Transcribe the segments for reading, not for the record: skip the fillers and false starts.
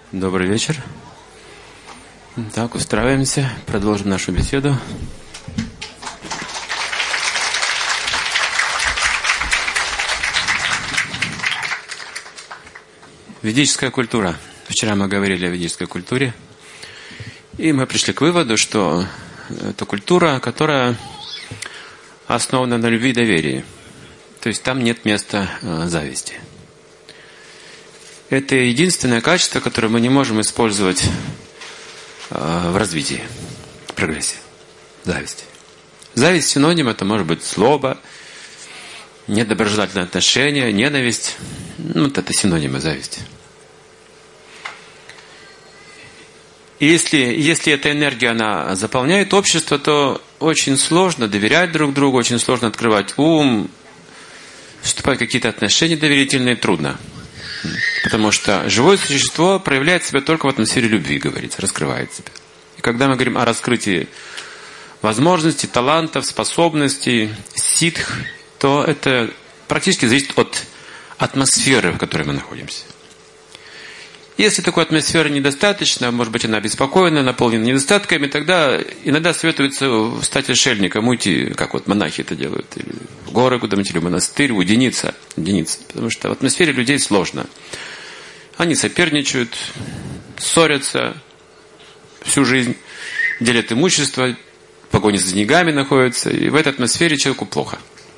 Добрый вечер. Так, устраиваемся, продолжим нашу беседу. Ведическая культура. Вчера мы говорили о ведической культуре, и мы пришли к выводу, что это культура, которая основана на любви и доверии. То есть там нет места зависти. Это единственное качество, которое мы не можем использовать в развитии, в прогрессе. Зависть. Зависть синоним, это может быть злоба, недоброжелательное отношение, ненависть. Вот это синонимы зависти. И если эта энергия, она заполняет общество, то очень сложно доверять друг другу, очень сложно открывать ум, вступать в какие-то отношения доверительные, трудно. Потому что живое существо проявляет себя только в атмосфере любви, говорится, раскрывает себя. И когда мы говорим о раскрытии возможностей, талантов, способностей, ситх, то это практически зависит от атмосферы, в которой мы находимся. Если такой атмосферы недостаточно, может быть, она обеспокоена, наполнена недостатками, тогда иногда советуется стать отшельником, уйти, как вот монахи это делают, или в горы куда-нибудь, или в монастырь, уединиться. Потому что в атмосфере людей сложно. Они соперничают, ссорятся всю жизнь, делят имущество, в погоне за деньгами находятся, и в этой атмосфере человеку плохо.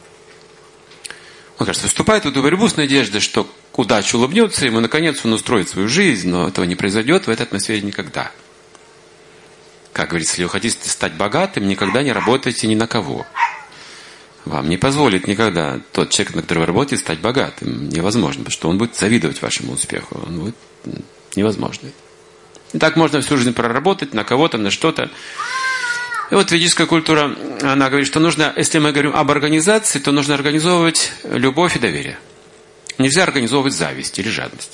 Он, кажется, вступает в эту борьбу с надеждой, что удача улыбнется ему, наконец он устроит свою жизнь, но этого не произойдет в этой атмосфере никогда. Как говорится, если вы хотите стать богатым, никогда не работайте ни на кого. Вам не позволит никогда тот человек, на которого вы работаете, стать богатым. Невозможно, потому что он будет завидовать вашему успеху. Он будет невозможно. И так можно всю жизнь проработать на кого-то, на что-то. И вот ведическая культура, она говорит, что нужно, если мы говорим об организации, то нужно организовывать любовь и доверие. Нельзя организовывать зависть или жадность.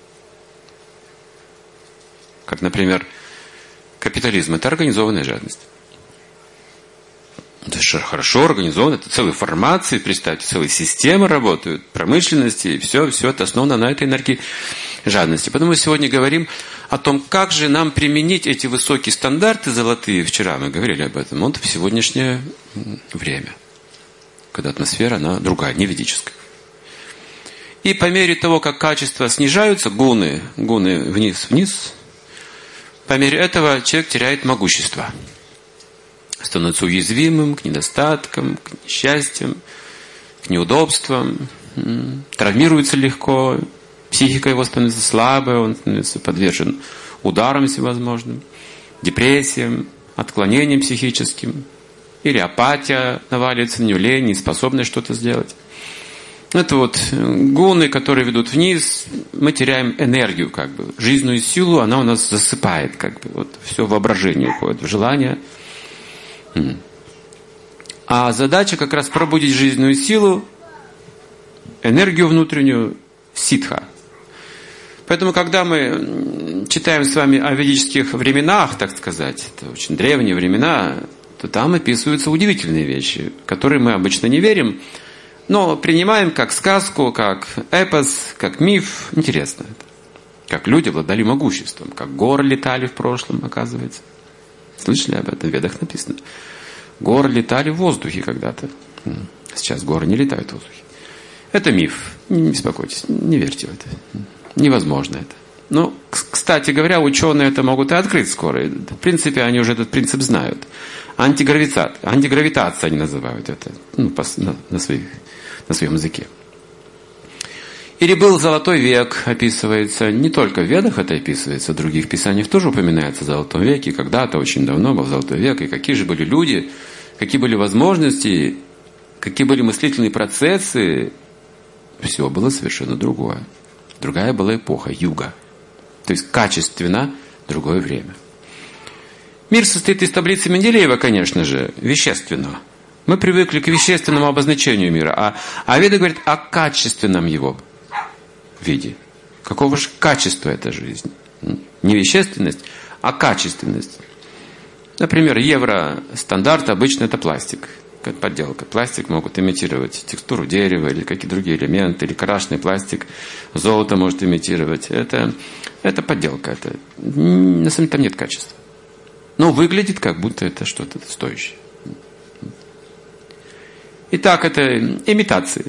Как, например, капитализм – это организованная жадность. Это хорошо организовано, это целые формации, представьте, целые системы работают, промышленности, и все это основано на этой энергии жадности. Поэтому мы сегодня говорим о том, как же нам применить эти высокие стандарты золотые. Вчера мы говорили об этом. Вот в сегодняшнее время, когда атмосфера, она другая, не ведическая. И по мере того, как качества снижаются, гуны вниз, по мере этого человек теряет могущество. Становится уязвимым к недостаткам, к несчастьям, к неудобствам, травмируется легко, психика его становится слабой, он становится подвержен ударам всевозможным, депрессиям, отклонениям психическим, или апатия наваливается на него, лень, неспособность что-то сделать. Это вот гуны, которые ведут вниз, мы теряем энергию, как бы, жизненную силу, она у нас засыпает, как бы, вот все воображение уходит в желание. А задача как раз пробудить жизненную силу, энергию внутреннюю, ситха. Поэтому, когда мы читаем с вами о ведических временах, так сказать, это очень древние времена, то там описываются удивительные вещи, в которые мы обычно не верим, но принимаем как сказку, как эпос, как миф. Интересно это. Как люди обладали могуществом, как горы летали в прошлом, оказывается. Слышали об этом? В Ведах написано. Горы летали в воздухе когда-то. Сейчас горы не летают в воздухе. Это миф. Не беспокойтесь, не верьте в это. Невозможно это. Ну, кстати говоря, ученые это могут и открыть скоро. В принципе, они уже этот принцип знают. Антигравитация они называют это. На своем языке. Или был золотой век, описывается. Не только в Ведах это описывается, в других писаниях тоже упоминается о золотом веке. Когда-то, очень давно был золотой век. И какие же были люди, какие были возможности, какие были мыслительные процессы. Все было совершенно другое. Другая была эпоха, юга. То есть качественно другое время. Мир состоит из таблицы Менделеева, конечно же, вещественного. Мы привыкли к вещественному обозначению мира, а Веда говорит о качественном его виде. Какого же качества эта жизнь? Не вещественность, а качественность. Например, евростандарт обычно это пластик. как подделка. Пластик могут имитировать текстуру дерева или какие-то другие элементы, или крашеный пластик, золото может имитировать. Это подделка. На самом деле там нет качества. Но выглядит, как будто это что-то стоящее. Итак, это имитации.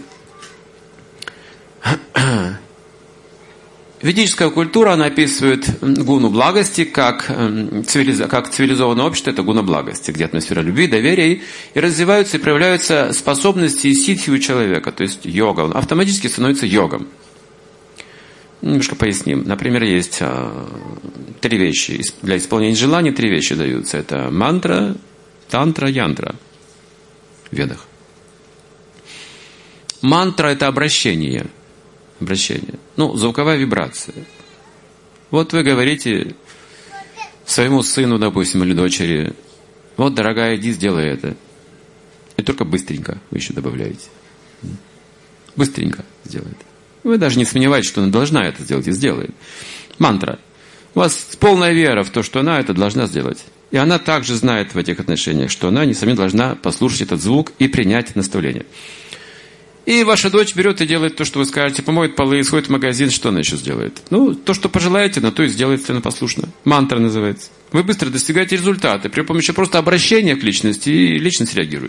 Ведическая культура, она описывает гуну благости как цивилизованное общество, это гуна благости, где атмосфера любви, доверия, и развиваются и проявляются способности и ситхи у человека, то есть йога. Он автоматически становится йогом. Немножко поясним. Например, есть 3 вещи. Для исполнения желаний 3 вещи даются. Это мантра, тантра, янтра в ведах. Мантра – это обращение. Звуковая вибрация. Вот вы говорите своему сыну, допустим, или дочери: вот, дорогая, иди, сделай это. И только быстренько вы еще добавляете. Быстренько сделает. Вы даже не сомневаетесь, что она должна это сделать, и сделает. Мантра. У вас полная вера в то, что она это должна сделать. И она также знает в этих отношениях, что она, несомненно, должна послушать этот звук и принять наставление. И ваша дочь берет и делает то, что вы скажете, помоет полы, сходит в магазин, что она еще сделает? То, что пожелаете, на то и сделает, если она послушна. Мантра называется. Вы быстро достигаете результата при помощи просто обращения к личности, и личность реагирует.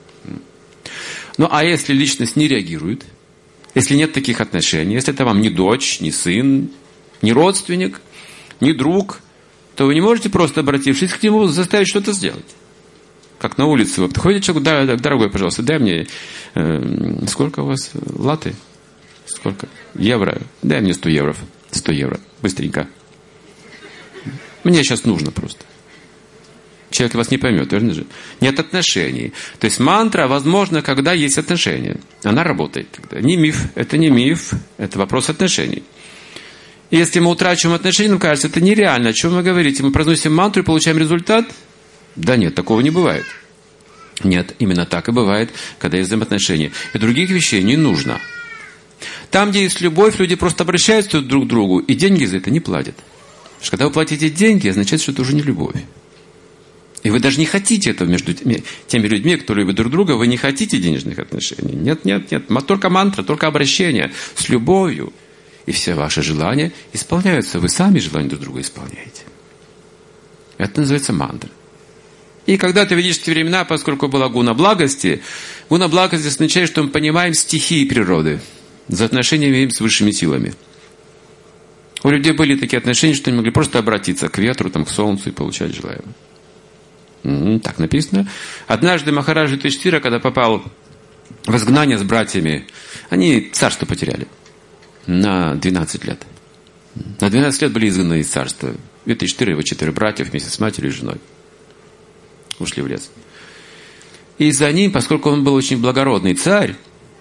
А если личность не реагирует, если нет таких отношений, если это вам не дочь, не сын, не родственник, не друг, то вы не можете просто, обратившись к нему, заставить что-то сделать. Как на улице вы подходите к человеку: дорогой, пожалуйста, дай мне, сколько у вас латте? Сколько? Евро. Дай мне 100 евро. 100 евро. Быстренько. Мне сейчас нужно просто. Человек вас не поймет, верно же? Нет отношений. То есть мантра возможно, когда есть отношения. Она работает тогда. Не миф, это вопрос отношений. И если мы утрачиваем отношения, нам кажется, это нереально. О чем вы говорите? Мы произносим мантру и получаем результат? Да нет, такого не бывает. Нет, именно так и бывает, когда есть взаимоотношения. И других вещей не нужно. Там, где есть любовь, люди просто обращаются друг к другу, и деньги за это не платят. Потому что когда вы платите деньги, означает, что это уже не любовь. И вы даже не хотите этого между теми людьми, кто любит друг друга, вы не хотите денежных отношений. Нет. Только мантра, только обращение с любовью. И все ваши желания исполняются. Вы сами желания друг друга исполняете. Это называется мантра. И когда-то в ведические времена, поскольку была гуна благости означает, что мы понимаем стихии природы, взаимоотношения имеем с высшими силами. У людей были такие отношения, что они могли просто обратиться к ветру, к солнцу и получать желаемое. Так написано. Однажды Махараджа Юдхиштхира, когда попал в изгнание с братьями, они царство потеряли на 12 лет. На 12 лет были изгнаны из царства. Юдхиштхира и его 4 братьев вместе с матерью и женой ушли в лес. И за ним, поскольку он был очень благородный царь,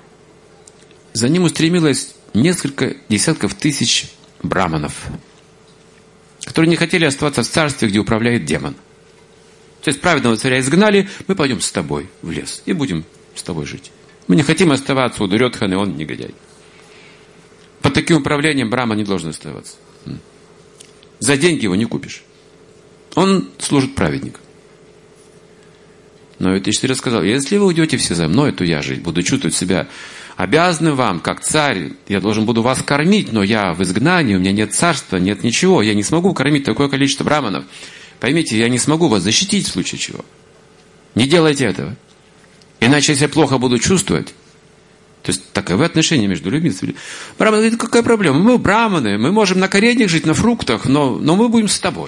за ним устремилось несколько десятков тысяч браманов, которые не хотели оставаться в царстве, где управляет демон. То есть праведного царя изгнали, мы пойдем с тобой в лес и будем с тобой жить. Мы не хотим оставаться у Дурьодханы, он негодяй. Под таким управлением Брахма не должен оставаться. За деньги его не купишь. Он служит праведникам. Но Юдхиштхира сказал: если вы уйдете все за мной, то я жить буду чувствовать себя обязанным вам, как царь. Я должен буду вас кормить, но я в изгнании, у меня нет царства, нет ничего. Я не смогу кормить такое количество браманов. Поймите, я не смогу вас защитить в случае чего. Не делайте этого. Иначе, если я плохо буду чувствовать, то есть таковы отношения между людьми. Браманы говорит: какая проблема? Мы браманы, мы можем на кореньях жить, на фруктах, но мы будем с тобой.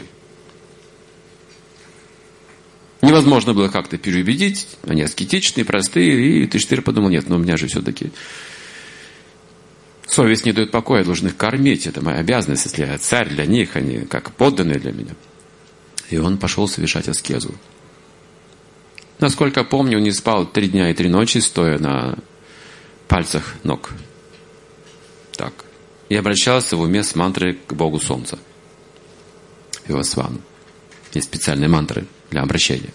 Невозможно было как-то переубедить, они аскетичные, простые, и Юдхиштхира подумал: нет, но у меня же все-таки совесть не дает покоя, я должен их кормить, это моя обязанность, если я царь для них, они как подданные для меня. И он пошел совершать аскезу. Насколько помню, он не спал 3 дня и 3 ночи, стоя на пальцах ног. Так. И обращался в уме с мантрой к Богу Солнца. Вивасвану. Есть специальные мантры для обращения.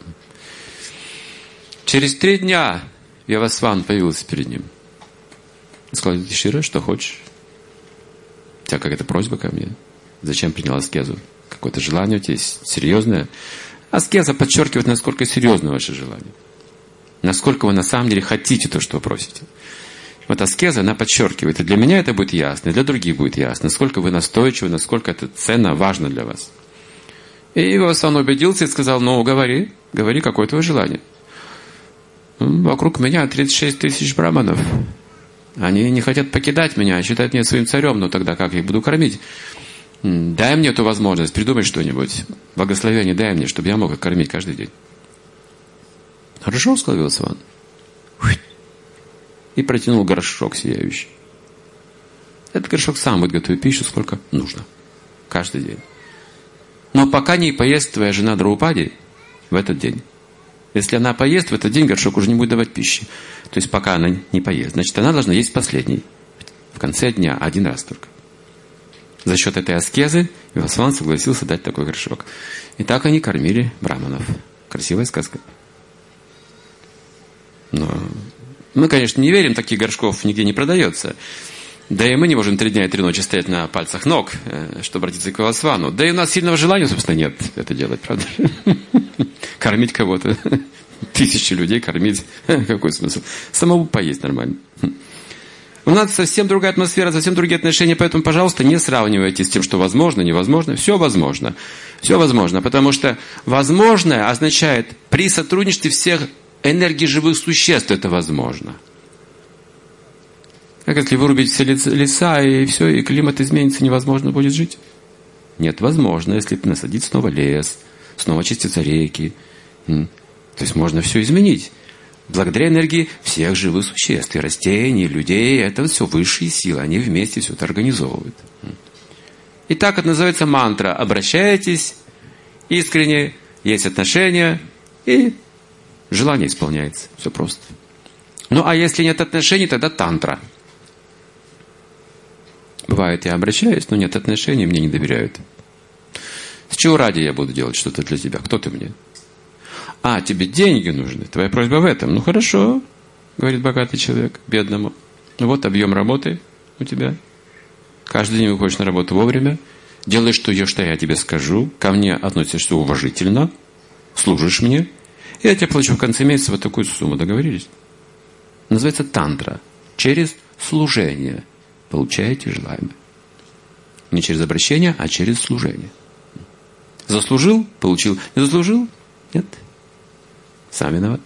Через 3 дня Вивасван появился перед ним. Он сказал: Юдхиштхира, что хочешь? У тебя какая-то просьба ко мне? Зачем принял аскезу? Какое-то желание у тебя есть серьезное? Аскеза подчеркивает, насколько серьезно ваше желание. Насколько вы на самом деле хотите то, что вы просите. Вот аскеза, она подчеркивает. И для меня это будет ясно, и для других будет ясно. Насколько вы настойчивы, насколько это ценно, важно для вас. И Вивасан убедился и сказал: ну, говори, какое твое желание. Вокруг меня 36 тысяч браманов. Они не хотят покидать меня, считают меня своим царем, но тогда как я их буду кормить? Дай мне эту возможность, придумай что-нибудь. Благословение дай мне, чтобы я мог их кормить каждый день. Хорошо, сказал Вивасан. И протянул горшок сияющий. Этот горшок сам будет готовить пищу, сколько нужно. Каждый день. Но пока не поест твоя жена Драупади в этот день. Если она поест, в этот день горшок уже не будет давать пищи. То есть пока она не поест. Значит, она должна есть последний. В конце дня, один раз только. За счет этой аскезы Вивасан согласился дать такой горшок. И так они кормили браманов. Красивая сказка. Но мы, конечно, не верим, таких горшков нигде не продается. Да и мы не можем 3 дня и 3 ночи стоять на пальцах ног, чтобы обратиться к Вивасвану. Да и у нас сильного желания, собственно, нет это делать, правда? Кормить кого-то. 1000 людей кормить. Какой смысл? Самому поесть нормально. У нас совсем другая атмосфера, совсем другие отношения, поэтому, пожалуйста, не сравнивайте с тем, что возможно, невозможно. Все возможно. Все возможно, потому что возможное означает при сотрудничестве всех энергий живых существ это возможно. Как если вырубить все леса, и все, и климат изменится, невозможно будет жить? Нет, возможно, если насадить снова лес, снова очистятся реки. То есть можно все изменить. Благодаря энергии всех живых существ, и растений, и людей, это все высшие силы, они вместе все это организовывают. И так это называется мантра. Обращаетесь искренне, есть отношения, и желание исполняется. Все просто. Ну, а если нет отношений, тогда тантра. Бывает, я обращаюсь, но нет отношений, мне не доверяют. С чего ради я буду делать что-то для тебя? Кто ты мне? А, тебе деньги нужны. Твоя просьба в этом. Ну, хорошо, говорит богатый человек бедному. Вот объем работы у тебя. Каждый день выходишь на работу вовремя. Делаешь что я тебе скажу. Ко мне относишься уважительно. Служишь мне. И я тебе плачу в конце месяца вот такую сумму. Договорились? Называется тантра. Через служение получаете желаемое. Не через обращение, а через служение. Заслужил – получил. Не заслужил – нет. Сам виноват.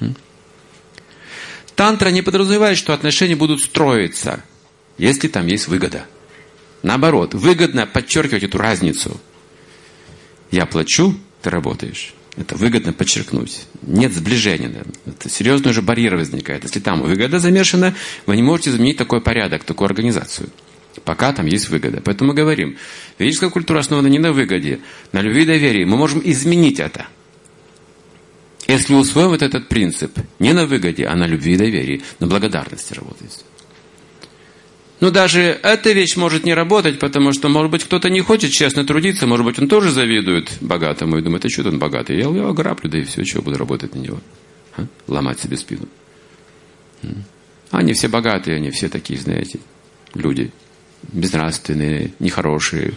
Тантра не подразумевает, что отношения будут строиться, если там есть выгода. Наоборот, выгодно подчеркивать эту разницу. Я плачу, ты работаешь. Это выгодно подчеркнуть. Нет сближения. Это серьезный уже барьер возникает. Если там выгода замешана, вы не можете изменить такой порядок, такую организацию. Пока там есть выгода. Поэтому мы говорим, ведическая культура основана не на выгоде, на любви и доверии. Мы можем изменить это. Если усвоим вот этот принцип, не на выгоде, а на любви и доверии, на благодарности работает. Но даже эта вещь может не работать, потому что, может быть, кто-то не хочет честно трудиться, может быть, он тоже завидует богатому и думает, а что он богатый? Я его ограблю, да и все, чего буду работать на него? Ломать себе спину. Они все богатые, они все такие, знаете, люди. Безнравственные, нехорошие.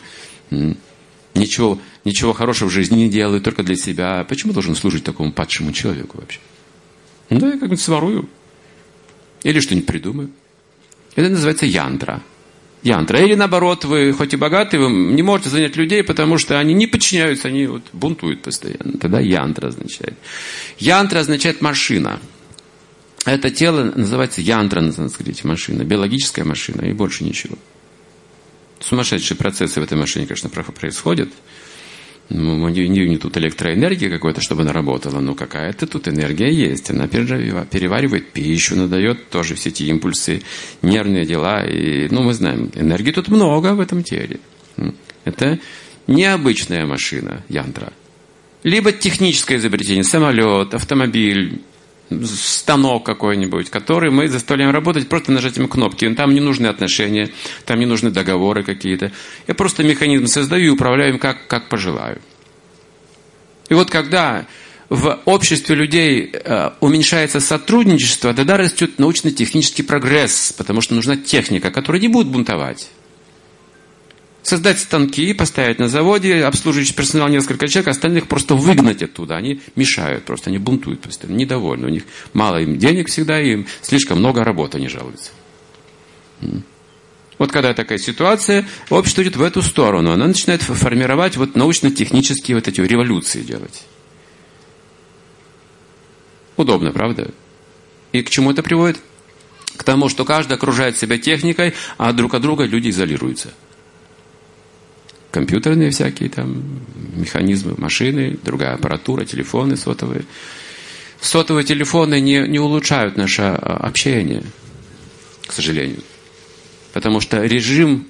Ничего хорошего в жизни не делают, только для себя. Почему должен служить такому падшему человеку вообще? Да, я как-нибудь сворую. Или что-нибудь придумаю. Это называется янтра. Янтра. Или наоборот, вы хоть и богатые, вы не можете занять людей, потому что они не подчиняются, они вот бунтуют постоянно. Тогда янтра означает. Янтра означает машина. Это тело называется янтра на санскрите, машина. Биологическая машина и больше ничего. Сумасшедшие процессы в этой машине, конечно, происходят. Не тут электроэнергия какой-то, чтобы она работала, но какая-то тут энергия есть. Она переваривает пищу, надает тоже все эти импульсы, нервные дела. И, мы знаем, энергии тут много в этом теле. Это необычная машина, янтра. Либо техническое изобретение, самолет, автомобиль, станок какой-нибудь, который мы заставляем работать просто нажатием кнопки. Там не нужны отношения, там не нужны договоры какие-то. Я просто механизм создаю и управляю им как пожелаю. И вот когда в обществе людей уменьшается сотрудничество, тогда растет научно-технический прогресс, потому что нужна техника, которая не будет бунтовать. Создать станки, поставить на заводе, обслуживающий персонал несколько человек, остальных просто выгнать оттуда. Они мешают просто, они бунтуют постоянно, недовольны. У них мало им денег всегда, им слишком много работы, они жалуются. Вот когда такая ситуация, общество идет в эту сторону. Она начинает формировать вот научно-технические вот эти революции делать. Удобно, правда? И к чему это приводит? К тому, что каждый окружает себя техникой, а друг от друга люди изолируются. Компьютерные всякие там механизмы, машины, другая аппаратура, телефоны сотовые. Сотовые телефоны не улучшают наше общение, к сожалению. Потому что режим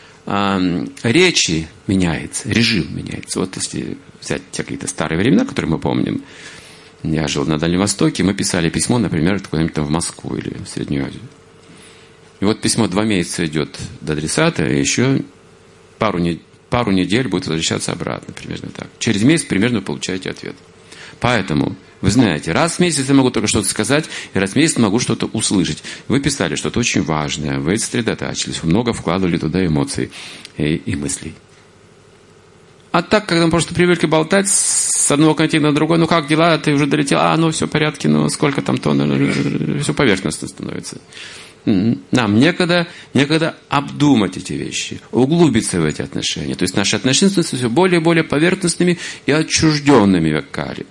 речи меняется, режим меняется. Вот если взять те какие-то старые времена, которые мы помним, я жил на Дальнем Востоке, мы писали письмо, например, куда-нибудь там в Москву или в Среднюю Азию. И вот письмо 2 месяца идет до адресата, и еще пару недель будет возвращаться обратно, примерно так. Через месяц примерно получаете ответ. Поэтому, вы знаете, раз в месяц я могу только что-то сказать, и раз в месяц могу что-то услышать. Вы писали что-то очень важное, вы сосредотачивались, вы много вкладывали туда эмоций и мыслей. А так, когда мы просто привыкли болтать с одного континента на другой, ну как дела, ты уже долетел, ну все в порядке, ну сколько там тонн, все поверхностно становится. Нам некогда обдумать эти вещи, углубиться в эти отношения. То есть наши отношения становятся все более и более поверхностными и отчужденными в Аккаре.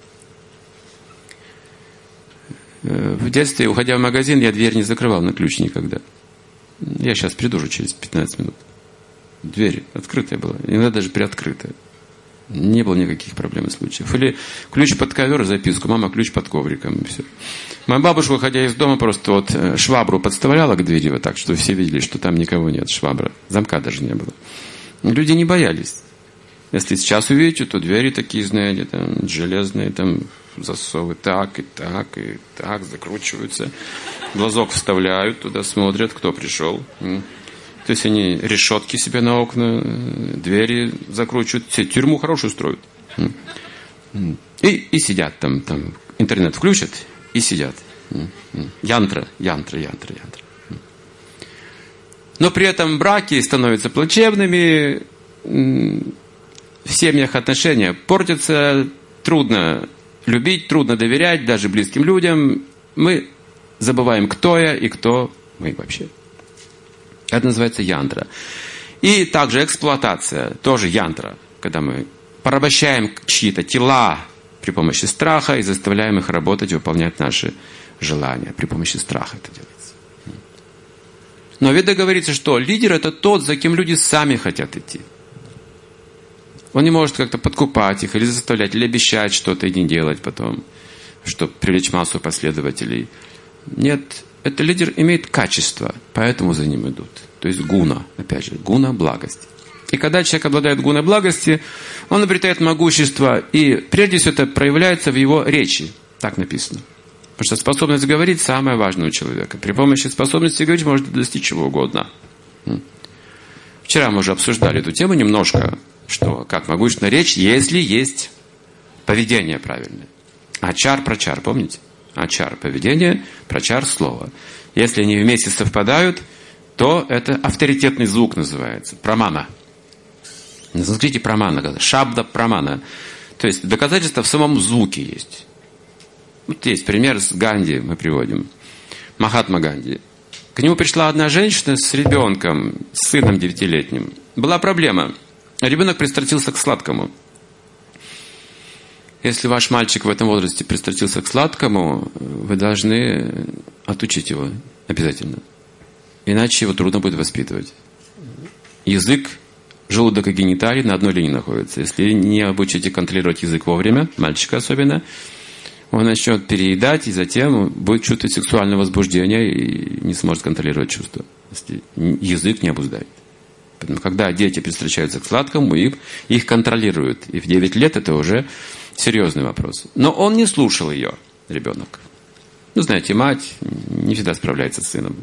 В детстве, уходя в магазин, я дверь не закрывал на ключ никогда. Я сейчас приду уже через 15 минут. Дверь открытая была, иногда даже приоткрытая. Не было никаких проблем и случаев. Или ключ под ковер, записку, мама, ключ под ковриком, и все. Моя бабушка, выходя из дома, просто вот швабру подставляла к двери вот так, что все видели, что там никого нет, швабра. Замка даже не было. Люди не боялись. Если сейчас увидите, то двери такие, знаете, там, железные, там, засовы так, и так, и так, закручиваются. Глазок вставляют, туда смотрят, кто пришел. То есть они решетки себе на окна, двери закручивают, тюрьму хорошую строят. И сидят там, интернет включат и сидят. Янтра. Но при этом браки становятся плачевными, в семьях отношения портятся, трудно любить, трудно доверять даже близким людям. Мы забываем, кто я и кто мы вообще. Это называется янтра. И также эксплуатация, тоже янтра, когда мы порабощаем чьи-то тела при помощи страха и заставляем их работать, выполнять наши желания. При помощи страха это делается. Но Веда говорится, что лидер – это тот, за кем люди сами хотят идти. Он не может как-то подкупать их или заставлять, или обещать что-то и не делать потом, чтобы привлечь массу последователей. Нет. Этот лидер имеет качество, поэтому за ним идут. То есть гуна, опять же, гуна – благость. И когда человек обладает гуной благости, он обретает могущество, и прежде всего это проявляется в его речи. Так написано. Потому что способность говорить – самое важное у человека. При помощи способности говорить можно достичь чего угодно. Вчера мы уже обсуждали эту тему немножко, что как могущественна речь, если есть поведение правильное. Ачар-прачар, помните? Ачар – поведение, прачар – слово. Если они вместе совпадают, то это авторитетный звук называется. Прамана. На санскрите прамана. Шабда прамана. То есть доказательство в самом звуке есть. Вот есть пример с Ганди, мы приводим. Махатма Ганди. К нему пришла одна женщина с ребенком, с сыном 9-летним. Была проблема. Ребенок пристрастился к сладкому. Если ваш мальчик в этом возрасте пристрастился к сладкому, вы должны отучить его обязательно. Иначе его трудно будет воспитывать. Язык, желудок и гениталии на одной линии находятся. Если не обучите контролировать язык вовремя, мальчика особенно, он начнет переедать и затем будет чувствовать сексуальное возбуждение и не сможет контролировать чувства. Если язык не обуздает. Поэтому, когда дети пристращаются к сладкому, их контролируют. И в 9 лет это уже серьезный вопрос. Но он не слушал ее, ребенок. Ну, знаете, мать не всегда справляется с сыном.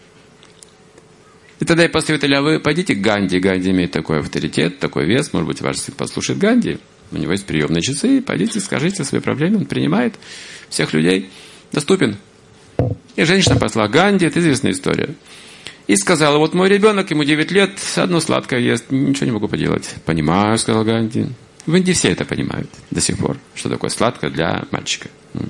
И тогда я посоветовали, а вы пойдите к Ганди. Ганди имеет такой авторитет, такой вес. Может быть, ваш сын послушает Ганди. У него есть приемные часы. Пойдите, скажите о своей проблеме. Он принимает всех людей. Доступен. И женщина посла Ганди. Это известная история. И сказала, вот мой ребенок, ему 9 лет, одно сладкое ест, ничего не могу поделать. Понимаю, сказал Ганди. В Индии все это понимают до сих пор, что такое сладкое для мальчика.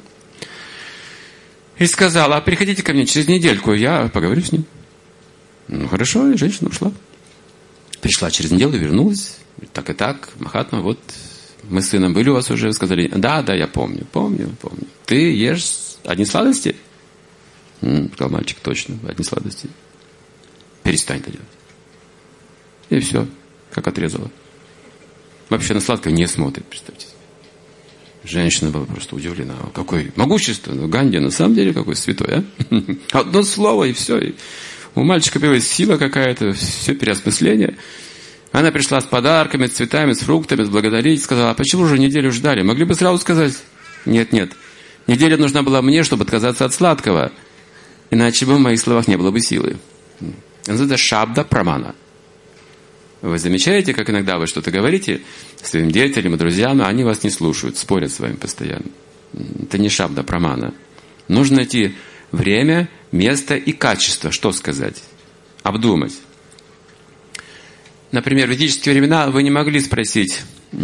И сказала, а приходите ко мне через недельку, я поговорю с ним. Ну хорошо, и женщина ушла. Пришла через неделю, вернулась. Так и так, Махатма, вот мы с сыном были у вас уже, сказали, да, я помню. Ты ешь одни сладости? Сказал мальчик, точно, одни сладости. Перестань это делать. И все, как отрезала. Вообще на сладкое не смотрит, представьте. Женщина была просто удивлена. Какой могущественный Ганди, на самом деле, какой святой, а? Одно слово, и все. И у мальчика появилась сила какая-то, все переосмысление. Она пришла с подарками, с цветами, с фруктами, с благодарить. Сказала, а почему же неделю ждали? Могли бы сразу сказать, нет. Неделя нужна была мне, чтобы отказаться от сладкого. Иначе бы в моих словах не было бы силы. Это шабда прамана. Вы замечаете, как иногда вы что-то говорите своим детям и друзьям, а они вас не слушают, спорят с вами постоянно. Это не шабда прамана. Нужно найти время, место и качество. Что сказать? Обдумать. Например, в ведические времена вы не могли спросить,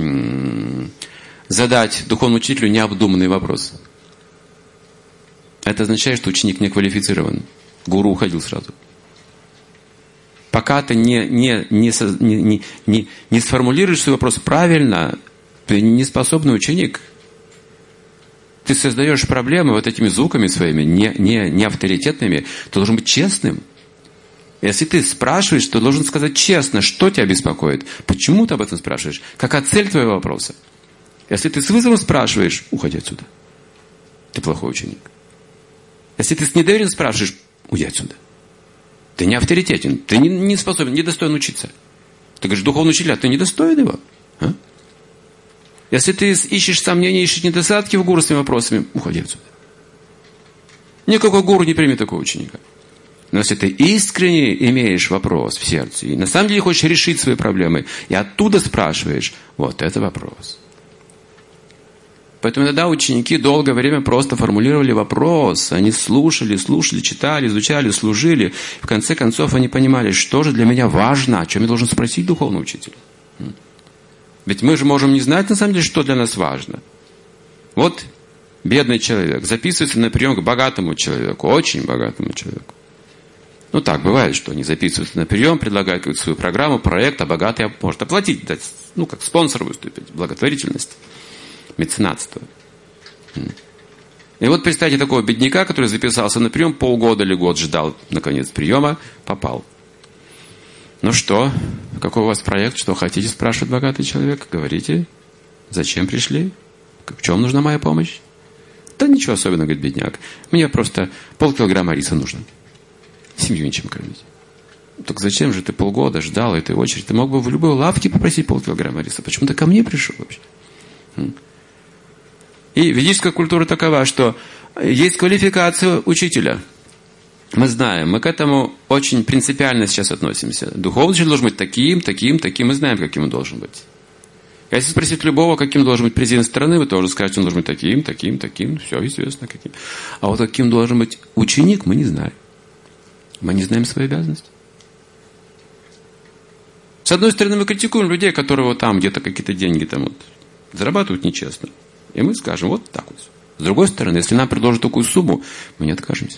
задать духовному учителю необдуманный вопрос. Это означает, что ученик не квалифицирован. Гуру уходил сразу. Пока ты не сформулируешь свой вопрос правильно, ты не способный ученик. Ты создаешь проблемы вот этими звуками своими, не авторитетными. Ты должен быть честным. Если ты спрашиваешь, то должен сказать честно, что тебя беспокоит. Почему ты об этом спрашиваешь? Какая цель твоего вопроса? Если ты с вызовом спрашиваешь, уходи отсюда. Ты плохой ученик. Если ты с недоверием спрашиваешь, уйди отсюда. Ты не авторитетен, ты не способен, не достоин учиться. Ты говоришь, духовный учитель, а ты не достоин его? А? Если ты ищешь сомнения, ищешь недостатки в гуру с своими вопросами, уходи отсюда. Никакой гуру не примет такого ученика. Но если ты искренне имеешь вопрос в сердце, и на самом деле хочешь решить свои проблемы, и оттуда спрашиваешь, вот это вопрос. Поэтому иногда ученики долгое время просто формулировали вопрос. Они слушали, читали, изучали, служили. В конце концов они понимали, что же для меня важно, о чем я должен спросить духовного учителя. Ведь мы же можем не знать, на самом деле, что для нас важно. Вот бедный человек записывается на прием к богатому человеку, очень богатому человеку. Ну так, бывает, что они записываются на прием, предлагают какую-то свою программу, проект, а богатый может оплатить, дать, как спонсор выступить, благотворительность. Меценатство. И вот представьте такого бедняка, который записался на прием, полгода или год ждал, наконец, приема, попал. Ну что, какой у вас проект, что хотите, спрашивает богатый человек, говорите, зачем пришли, в чем нужна моя помощь? Да ничего особенного, говорит бедняк, мне просто полкилограмма риса нужно, семью ничем кормить. Так зачем же ты полгода ждал этой очереди, ты мог бы в любой лавке попросить полкилограмма риса, почему ты ко мне пришел вообще? И ведическая культура такова, что есть квалификация учителя. Мы знаем, мы к этому очень принципиально сейчас относимся. Духовный учитель должен быть таким, мы знаем, каким он должен быть. Если спросить любого, каким должен быть президент страны, вы тоже скажете, он должен быть таким, все известно каким. А вот каким должен быть ученик, мы не знаем. Мы не знаем свои обязанности. С одной стороны, мы критикуем людей, которые вот там где-то какие-то деньги там вот зарабатывают нечестно. И мы скажем, вот так вот. С другой стороны, если нам предложат такую сумму, мы не откажемся.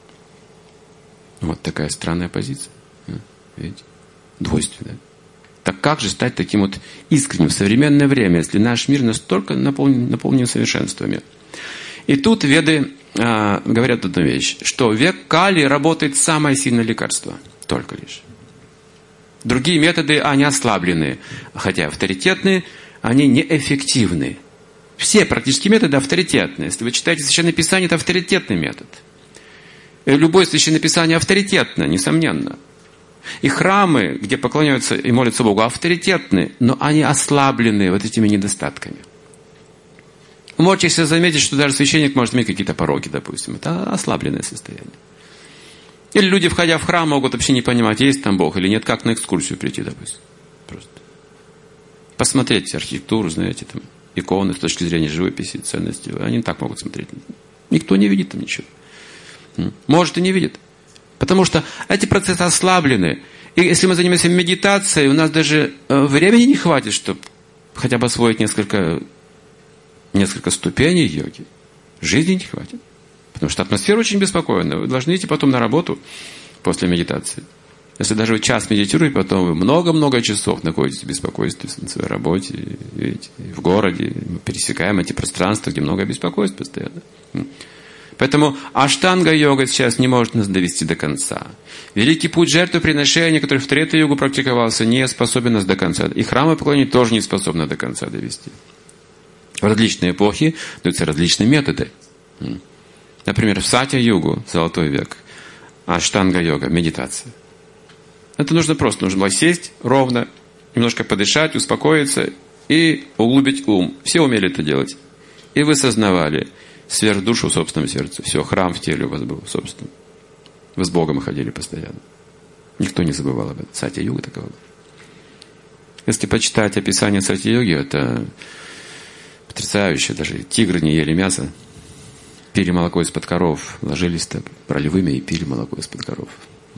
Вот такая странная позиция. Видите? Двойственная. Так как же стать таким вот искренним в современное время, если наш мир настолько наполнен совершенствами? И тут веды говорят одну вещь, что век Кали работает самое сильное лекарство. Только лишь. Другие методы, они ослаблены. Хотя авторитетные, они неэффективны. Все практически методы авторитетные. Если вы читаете Священное Писание, это авторитетный метод. И любое Священное Писание авторитетно, несомненно. И храмы, где поклоняются и молятся Богу, авторитетны, но они ослаблены вот этими недостатками. Вы можете себе заметить, что даже священник может иметь какие-то пороки, допустим. Это ослабленное состояние. Или люди, входя в храм, могут вообще не понимать, есть там Бог или нет, как на экскурсию прийти, допустим. Просто. Посмотреть архитектуру, знаете, там, иконы с точки зрения живописи, ценности. Они так могут смотреть. Никто не видит там ничего. Может и не видит. Потому что эти процессы ослаблены. И если мы занимаемся медитацией, у нас даже времени не хватит, чтобы хотя бы освоить несколько ступеней йоги. Жизни не хватит. Потому что атмосфера очень беспокойная. Вы должны идти потом на работу после медитации. Если даже вы час медитируете, потом вы много-много часов находитесь в беспокойстве на своей работе, видите, в городе. Мы пересекаем эти пространства, где много беспокойств постоянно. Поэтому аштанга-йога сейчас не может нас довести до конца. Великий путь жертвоприношения, который в Трета-югу практиковался, не способен нас до конца. И храмы поклонения тоже не способны до конца довести. В различные эпохи даются различные методы. Например, в Сатья-югу, Золотой век, аштанга-йога, медитация. Это нужно было сесть ровно, немножко подышать, успокоиться и углубить ум. Все умели это делать. И вы сознавали сверхдушу в собственном сердце. Все, храм в теле у вас был собственный. Вы с Богом ходили постоянно. Никто не забывал об этом. Сатья-юга такова была. Если почитать описание Сатья-йоги, это потрясающе. Даже тигры не ели мясо. Пили молоко из-под коров. Ложились пролевыми и пили молоко из-под коров.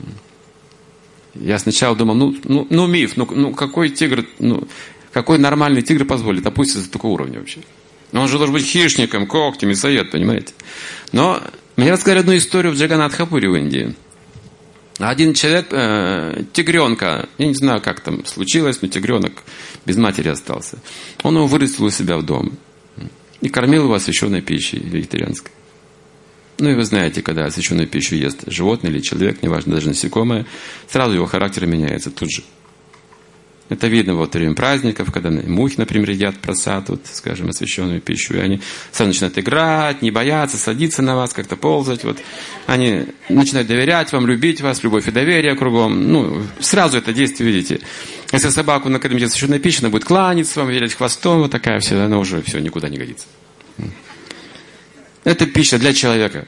Я сначала думал, миф, какой тигр, какой нормальный тигр позволит опуститься до такого уровня вообще? Он же должен быть хищником, когтем, мясоед, понимаете? Но мне рассказали одну историю в Джаганнатхапуре в Индии. Один человек, тигренка, я не знаю, как там случилось, но тигренок без матери остался. Он его вырастил у себя в дом и кормил его освященной пищей вегетарианской. И вы знаете, когда освященную пищу ест животное или человек, неважно, даже насекомое, сразу его характер меняется тут же. Это видно во время праздников, когда мухи, например, едят просад, скажем, освященную пищу, и они сразу начинают играть, не бояться, садиться на вас, как-то ползать. Они начинают доверять вам, любить вас, любовь и доверие кругом. Сразу это действие видите. Если собаку накормить освященной пищей, она будет кланяться вам, вилять хвостом, такая вся, она уже все, никуда не годится. Это пища для человека.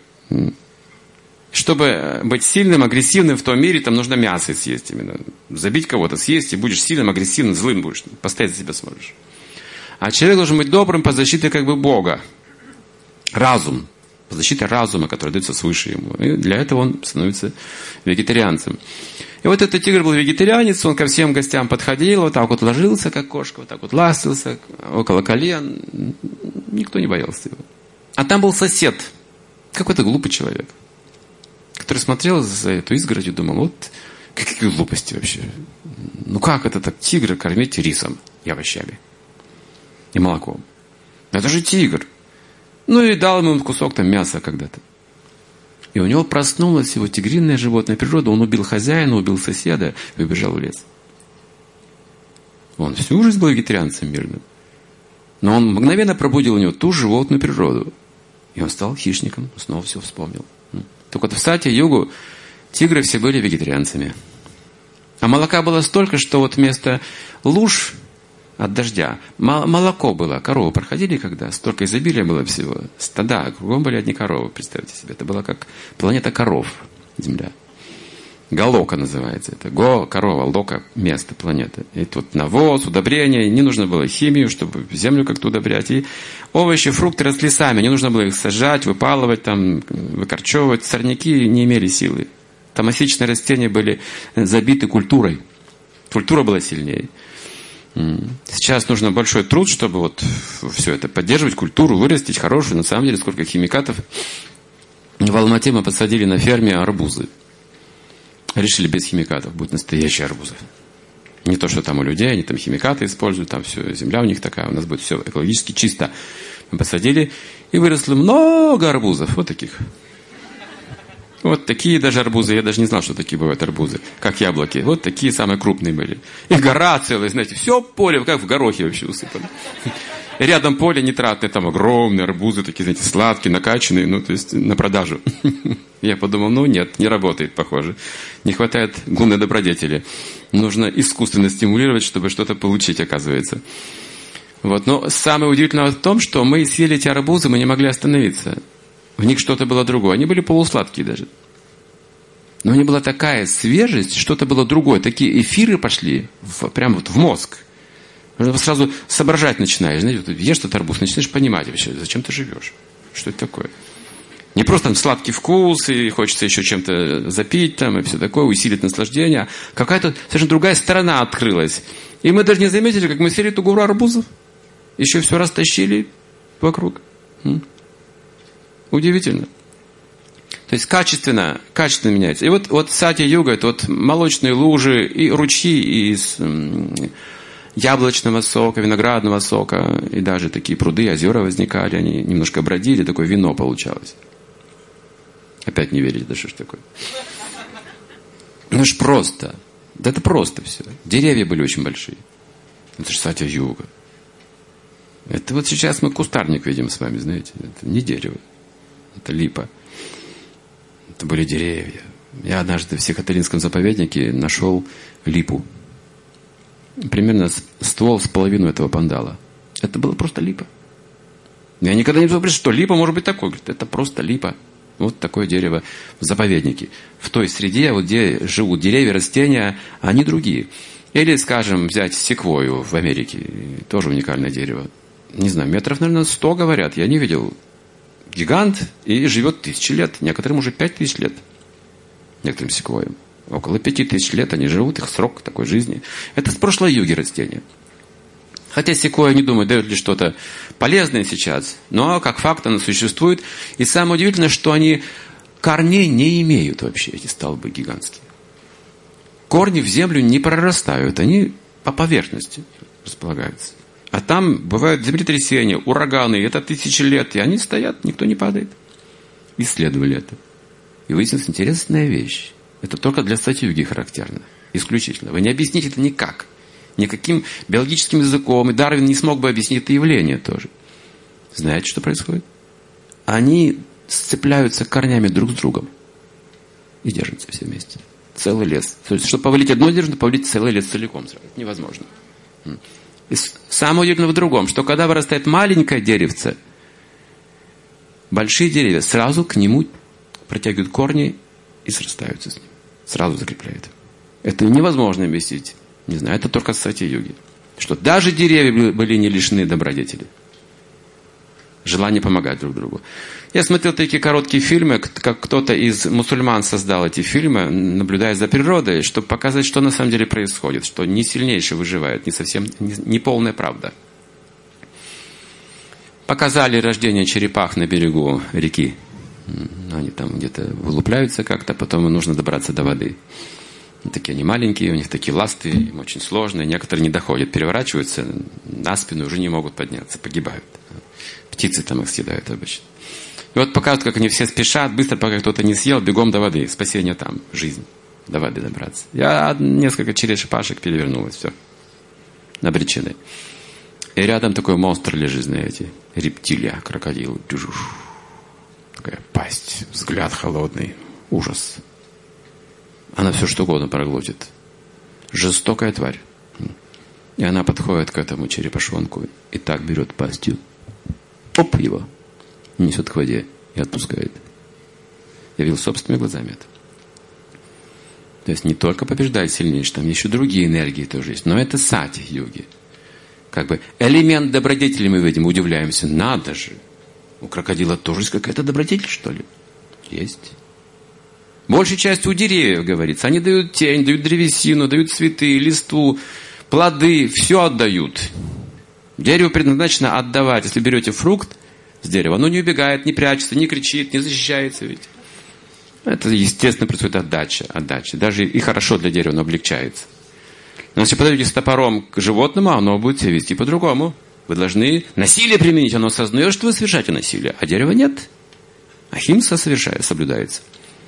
Чтобы быть сильным, агрессивным в том мире, там нужно мясо съесть именно. Забить кого-то, съесть, и будешь сильным, агрессивным, злым будешь. Постоять за себя сможешь. А человек должен быть добрым по защите Бога. Разум. По защите разума, который дается свыше ему. И для этого он становится вегетарианцем. И этот тигр был вегетарианец, он ко всем гостям подходил, вот так вот ложился, как кошка, вот так вот ластился, около колен. Никто не боялся его. А там был сосед, какой-то глупый человек, который смотрел за эту изгородь и думал, какие глупости вообще. Как это так тигра кормить рисом и овощами? И молоком. Это же тигр. И дал ему кусок мяса когда-то. И у него проснулась его тигриная животная природа. Он убил хозяина, убил соседа и убежал в лес. Он всю жизнь был вегетарианцем мирным. Но он мгновенно пробудил у него ту животную природу. И он стал хищником, снова все вспомнил. Так в Сатья-югу тигры все были вегетарианцами. А молока было столько, что вместо луж от дождя молоко было. Коровы проходили когда? Столько изобилия было всего. Стада, кругом были одни коровы, представьте себе. Это была как планета коров, Земля. Галока называется это. Корова, лока, место, планета. И тут навоз, удобрения. Не нужно было химию, чтобы землю как-то удобрять. И овощи, фрукты росли сами. Не нужно было их сажать, выпалывать, выкорчевывать. Сорняки не имели силы. Томасичные растения были забиты культурой. Культура была сильнее. Сейчас нужно большой труд, чтобы все это поддерживать, культуру, вырастить хорошую. На самом деле, сколько химикатов. В Алмате мы посадили на ферме арбузы. Решили без химикатов, будут настоящие арбузы. Не то, что там у людей, они там химикаты используют, там все, земля у них такая, у нас будет все экологически чисто. Мы посадили, и выросло много арбузов, таких. Такие даже арбузы, я даже не знал, что такие бывают арбузы, как яблоки. Такие самые крупные были. И гора целая, знаете, все поле, как в горохе вообще усыпано. И рядом поле нитратное, там огромные арбузы, такие, знаете, сладкие, накачанные, то есть на продажу. Я подумал, нет, не работает, похоже. Не хватает гунной добродетели. Нужно искусственно стимулировать, чтобы что-то получить, оказывается. Но самое удивительное в том, что мы съели эти арбузы, мы не могли остановиться. В них что-то было другое. Они были полусладкие даже. Но у них была такая свежесть, что-то было другое. Такие эфиры пошли прямо в мозг. Сразу соображать начинаешь. Знаете, ешь этот арбуз, начинаешь понимать вообще, зачем ты живешь. Что это такое? Не просто там сладкий вкус, и хочется еще чем-то запить, там, и все такое, усилить наслаждение. Какая-то совершенно другая сторона открылась. И мы даже не заметили, как мы съели ту гору арбузов. Еще все растащили вокруг. Удивительно. То есть качественно меняется. И вот сати-юга, это вот молочные лужи и ручьи из яблочного сока, виноградного сока, и даже такие пруды, озера возникали, они немножко бродили, такое вино получалось. Опять не верите, да что ж такое? Ну ж просто. Да это просто все. Деревья были очень большие. Это же сатья-юга. Это вот сейчас мы кустарник видим с вами, знаете. Это не дерево. Это липа. Это были деревья. Я однажды в Сихотаринском заповеднике нашел липу. Примерно ствол с половину этого пандала. Это было просто липа. Я никогда не думал, что липа может быть такой. Говорит, это просто липа. Вот такое дерево в заповеднике. В той среде, вот где живут деревья, растения, они другие. Или, скажем, взять секвойю в Америке. Тоже уникальное дерево. Не знаю, метров, наверное, 100, говорят. Я не видел. Гигант и живет 1000 лет. Некоторым уже 5000 лет. Некоторым секвойям. Около 5000 лет они живут, их срок такой жизни. Это с прошлой юги растения. Хотя секвойя, не думаю, дает ли что-то полезное сейчас. Но как факт оно существует. И самое удивительное, что они корней не имеют вообще, эти столбы гигантские. Корни в землю не прорастают. Они по поверхности располагаются. А там бывают землетрясения, ураганы. Это 1000 лет. И они стоят, никто не падает. Исследовали это. И выяснилась интересная вещь. Это только для сати-юги характерно. Исключительно. Вы не объясните это никак. Никаким биологическим языком. И Дарвин не смог бы объяснить это явление тоже. Знаете, что происходит? Они сцепляются корнями друг с другом. И держатся все вместе. Целый лес. То есть, чтобы повалить одно дерево, повалить целый лес целиком. Это невозможно. И самое удивительное в другом, что когда вырастает маленькое деревце, большие деревья сразу к нему протягивают корни и срастаются с ним. Сразу закрепляют. Это невозможно объяснить. Не знаю, это только в сати-юге. Что даже деревья были не лишены добродетели. Желание помогать друг другу. Я смотрел такие короткие фильмы, как кто-то из мусульман создал эти фильмы, наблюдая за природой, чтобы показать, что на самом деле происходит, что не сильнейший выживает, не совсем, не полная правда. Показали рождение черепах на берегу реки. Они там где-то вылупляются как-то, потом им нужно добраться до воды. Такие они маленькие, у них такие ласты, им очень сложно, некоторые не доходят, переворачиваются на спину, уже не могут подняться, погибают. Птицы там их съедают обычно. И вот показывают, как они все спешат, быстро, пока кто-то не съел, бегом до воды. Спасение там, жизнь. До воды добраться. Я несколько черепашек перевернулось, все. Обречены. И рядом такой монстр лежит, знаете. Рептилия, крокодил. Такая пасть, взгляд холодный. Ужас. Она все что угодно проглотит. Жестокая тварь. И она подходит к этому черепашонку и так берет пастью. Оп, его. Несет к воде и отпускает. Я видел собственными глазами это. То есть не только побеждает сильнейший, там еще другие энергии тоже есть. Но это сати-юги. Как бы элемент добродетели мы видим, удивляемся. Надо же. У крокодила тоже есть какая-то добродетель, что ли? Есть. Большей частью у деревьев, говорится. Они дают тень, дают древесину, дают цветы, листву, плоды. Все отдают. Дереву предназначено отдавать. Если берете фрукт с дерева, оно не убегает, не прячется, не кричит, не защищается ведь. Это, естественно, происходит отдача. Даже и хорошо для дерева, оно облегчается. Но если подойдете с топором к животному, оно будет себя вести по-другому. Вы должны насилие применить, оно осознает, что вы совершаете насилие, а дерева нет. Ахимса соблюдается.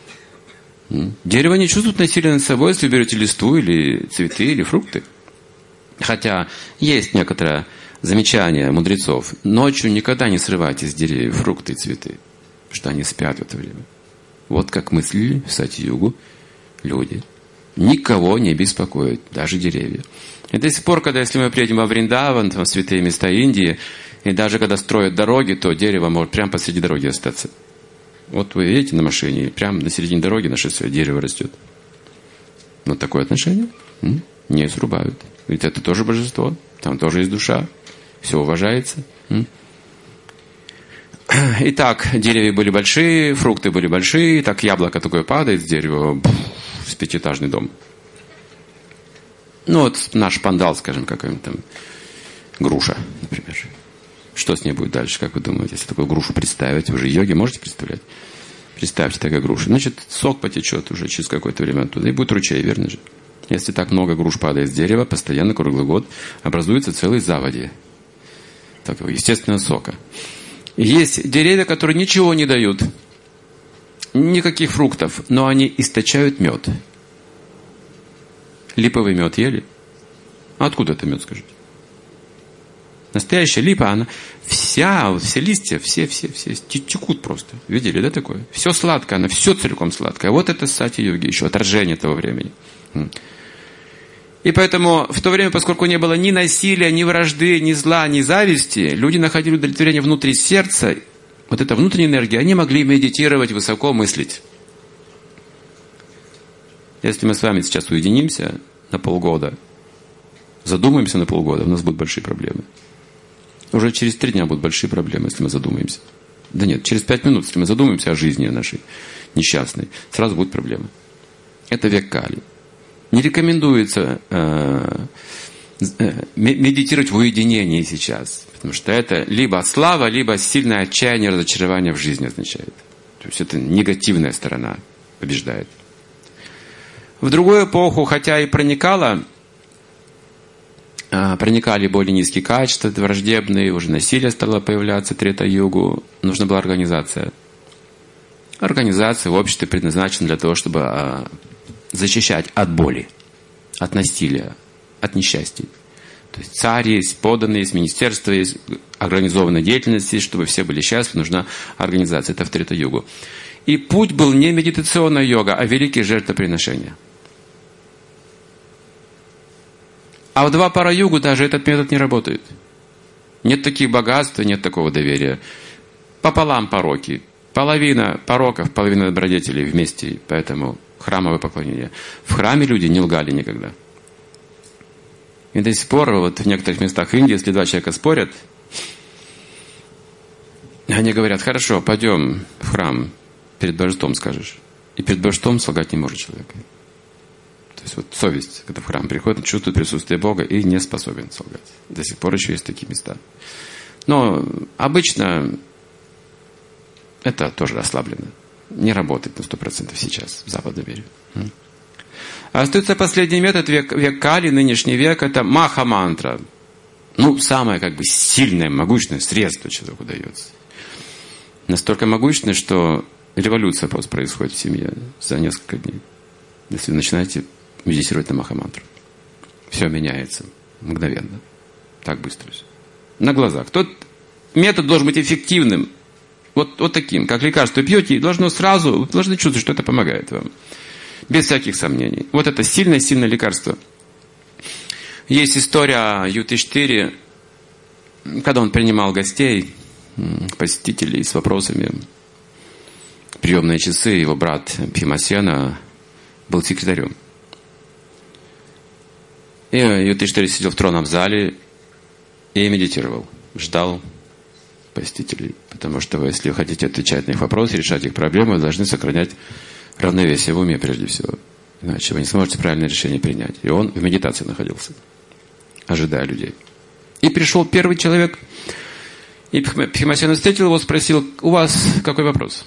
Дерево не чувствует насилия над собой, если вы берете листву или цветы, или фрукты. Хотя есть некоторое замечание мудрецов. Ночью никогда не срывайте с деревьев фрукты и цветы, потому что они спят в это время. Вот как мыслили в сати-югу люди. Никого не беспокоит, даже деревья. И до сих пор, если мы приедем во Вриндаван, там, в святые места Индии, и даже когда строят дороги, то дерево может прямо посреди дороги остаться. Вот вы едете на машине, и прямо на середине дороги на шоссе дерево растет. Вот такое отношение. Не срубают. Ведь это тоже божество. Там тоже есть душа. Все уважается. Итак, деревья были большие, фрукты были большие, так яблоко такое падает с дерева в пятиэтажный дом. Ну вот наш пандал, скажем, какой-нибудь там груша, например. Что с ней будет дальше, как вы думаете, если такую грушу представить? Вы же йоги можете представлять? Представьте, такая груша. Значит, сок потечет уже через какое-то время оттуда, и будет ручей, верно же? Если так много груш падает с дерева, постоянно, круглый год, образуются целые заводи такого естественного сока. Есть деревья, которые ничего не дают, никаких фруктов, но они источают мед. Липовый мед ели? Откуда это мед, скажите? Настоящая липа, она все листья, все текут просто. Видели, да, такое? Все сладкое, она все целиком сладкое. Вот это сати-йоги, еще отражение того времени. И поэтому в то время, поскольку не было ни насилия, ни вражды, ни зла, ни зависти, люди находили удовлетворение внутри сердца, вот эта внутренняя энергия, они могли медитировать, высоко мыслить. Если мы с вами сейчас уединимся на полгода, задумаемся на полгода, у нас будут большие проблемы. Уже через 3 дня будут большие проблемы, если мы задумаемся. Да нет, через 5 минут, если мы задумаемся о жизни нашей несчастной, сразу будут проблемы. Это век Кали. Не рекомендуется медитировать в уединении сейчас, потому что это либо слава, либо сильное отчаяние, разочарование в жизни означает. То есть это негативная сторона побеждает. В другую эпоху, хотя и проникали более низкие качества, враждебные, уже насилие стало появляться, Трета-югу, нужна была организация. Организация в обществе предназначена для того, чтобы защищать от боли, от насилия, от несчастья. То есть царь есть, подданные есть, министерство есть, организованная деятельность есть, чтобы все были счастливы, нужна организация. Это в Трета-югу. И путь был не медитационная йога, а великие жертвоприношения. А в Двапара-югу даже этот метод не работает. Нет таких богатств, нет такого доверия. Пополам пороки. Половина пороков, половина добродетелей вместе. Поэтому храмовое поклонение. В храме люди не лгали никогда. И до сих пор вот в некоторых местах Индии, если 2 человека спорят, они говорят: хорошо, пойдем в храм, перед божеством скажешь. И перед божеством солгать не может человек. То есть вот совесть, когда в храм приходит, чувствует присутствие Бога и не способен солгать. До сих пор еще есть такие места. Но обычно это тоже ослаблено. Не работает на 100% сейчас в западном мире. А остается последний метод, век Кали, нынешний век, это маха-мантра. Ну, самое как бы сильное, могущественное средство человеку дается. Настолько могущественное, что революция просто происходит в семье за несколько дней. Если вы начинаете медитировать на маха-мантру. Все меняется мгновенно. Так быстро все. На глазах. Тот метод должен быть эффективным. Вот таким, как лекарство пьете, должны чувствовать, что это помогает вам. Без всяких сомнений. Вот это сильное-сильное лекарство. Есть история Ютиштхири, когда он принимал гостей, посетителей с вопросами. Приемные часы, его брат Бхимасена был секретарем. И Ютиштхири сидел в тронном зале и медитировал. Ждал посетителей. Потому что вы, если вы хотите отвечать на их вопросы, решать их проблемы, вы должны сохранять равновесие в уме прежде всего. Иначе вы не сможете правильное решение принять. И он в медитации находился, ожидая людей. И пришел первый человек, и Бхимасена встретил его, спросил: у вас какой вопрос?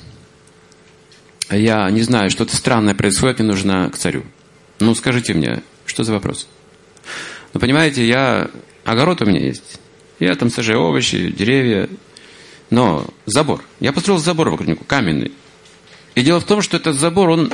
Я не знаю, что-то странное происходит, мне нужно к царю. Ну, скажите мне, что за вопрос? Ну, понимаете, огород у меня есть. Я там сажаю овощи, деревья. Но забор. Я построил забор вокруг него, каменный. И дело в том, что этот забор, он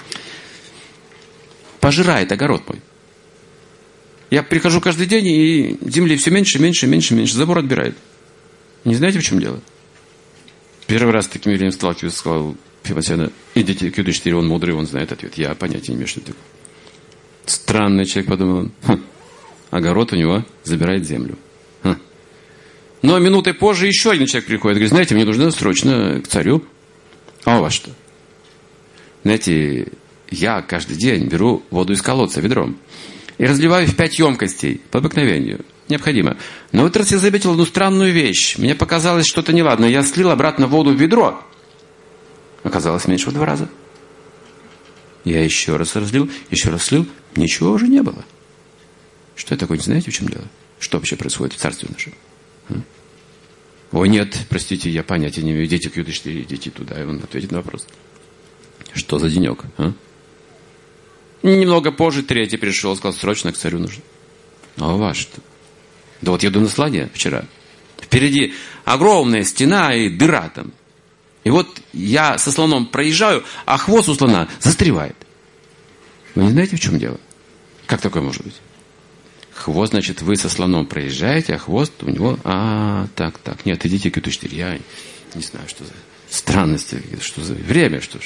пожирает огород мой. Я прихожу каждый день, и земли все меньше, меньше, меньше, меньше. Забор отбирает. Не знаете, в чем дело? Первый раз с таким явлением сталкиваюсь, сказал Бхимасена: идите к Ютиштхире, он мудрый, он знает ответ. Я понятия не имею, что это такое. Странный человек, подумал он. Огород у него забирает землю. Но минутой позже еще один человек приходит. Говорит: знаете, мне нужно срочно к царю. А у вас что? Знаете, я каждый день беру воду из колодца ведром и разливаю в 5 емкостей по обыкновению. необходимо. Но вот раз я заметил одну странную вещь. Мне показалось что-то неладное. Я слил обратно воду в ведро. Оказалось меньше в 2 раза. Я еще раз разлил, еще раз слил. Ничего уже не было. Что это такое, не знаете, в чем дело? Что вообще происходит в царстве нашем? Ой, нет, простите, я понятия не имею. Идите к Юдыштире, идите туда, и он ответит на вопрос. Что за денек, а? Немного позже 3-й пришел, сказал, срочно к царю нужно. А у вас что? Да вот еду на слоне вчера. Впереди огромная стена и дыра там. И вот я со слоном проезжаю, а хвост у слона застревает. Вы не знаете, в чем дело? Как такое может быть? Хвост, значит, вы со слоном проезжаете, а хвост у него... так. Нет, идите к Юдыштире. Я не знаю, что за странности, что за время, что...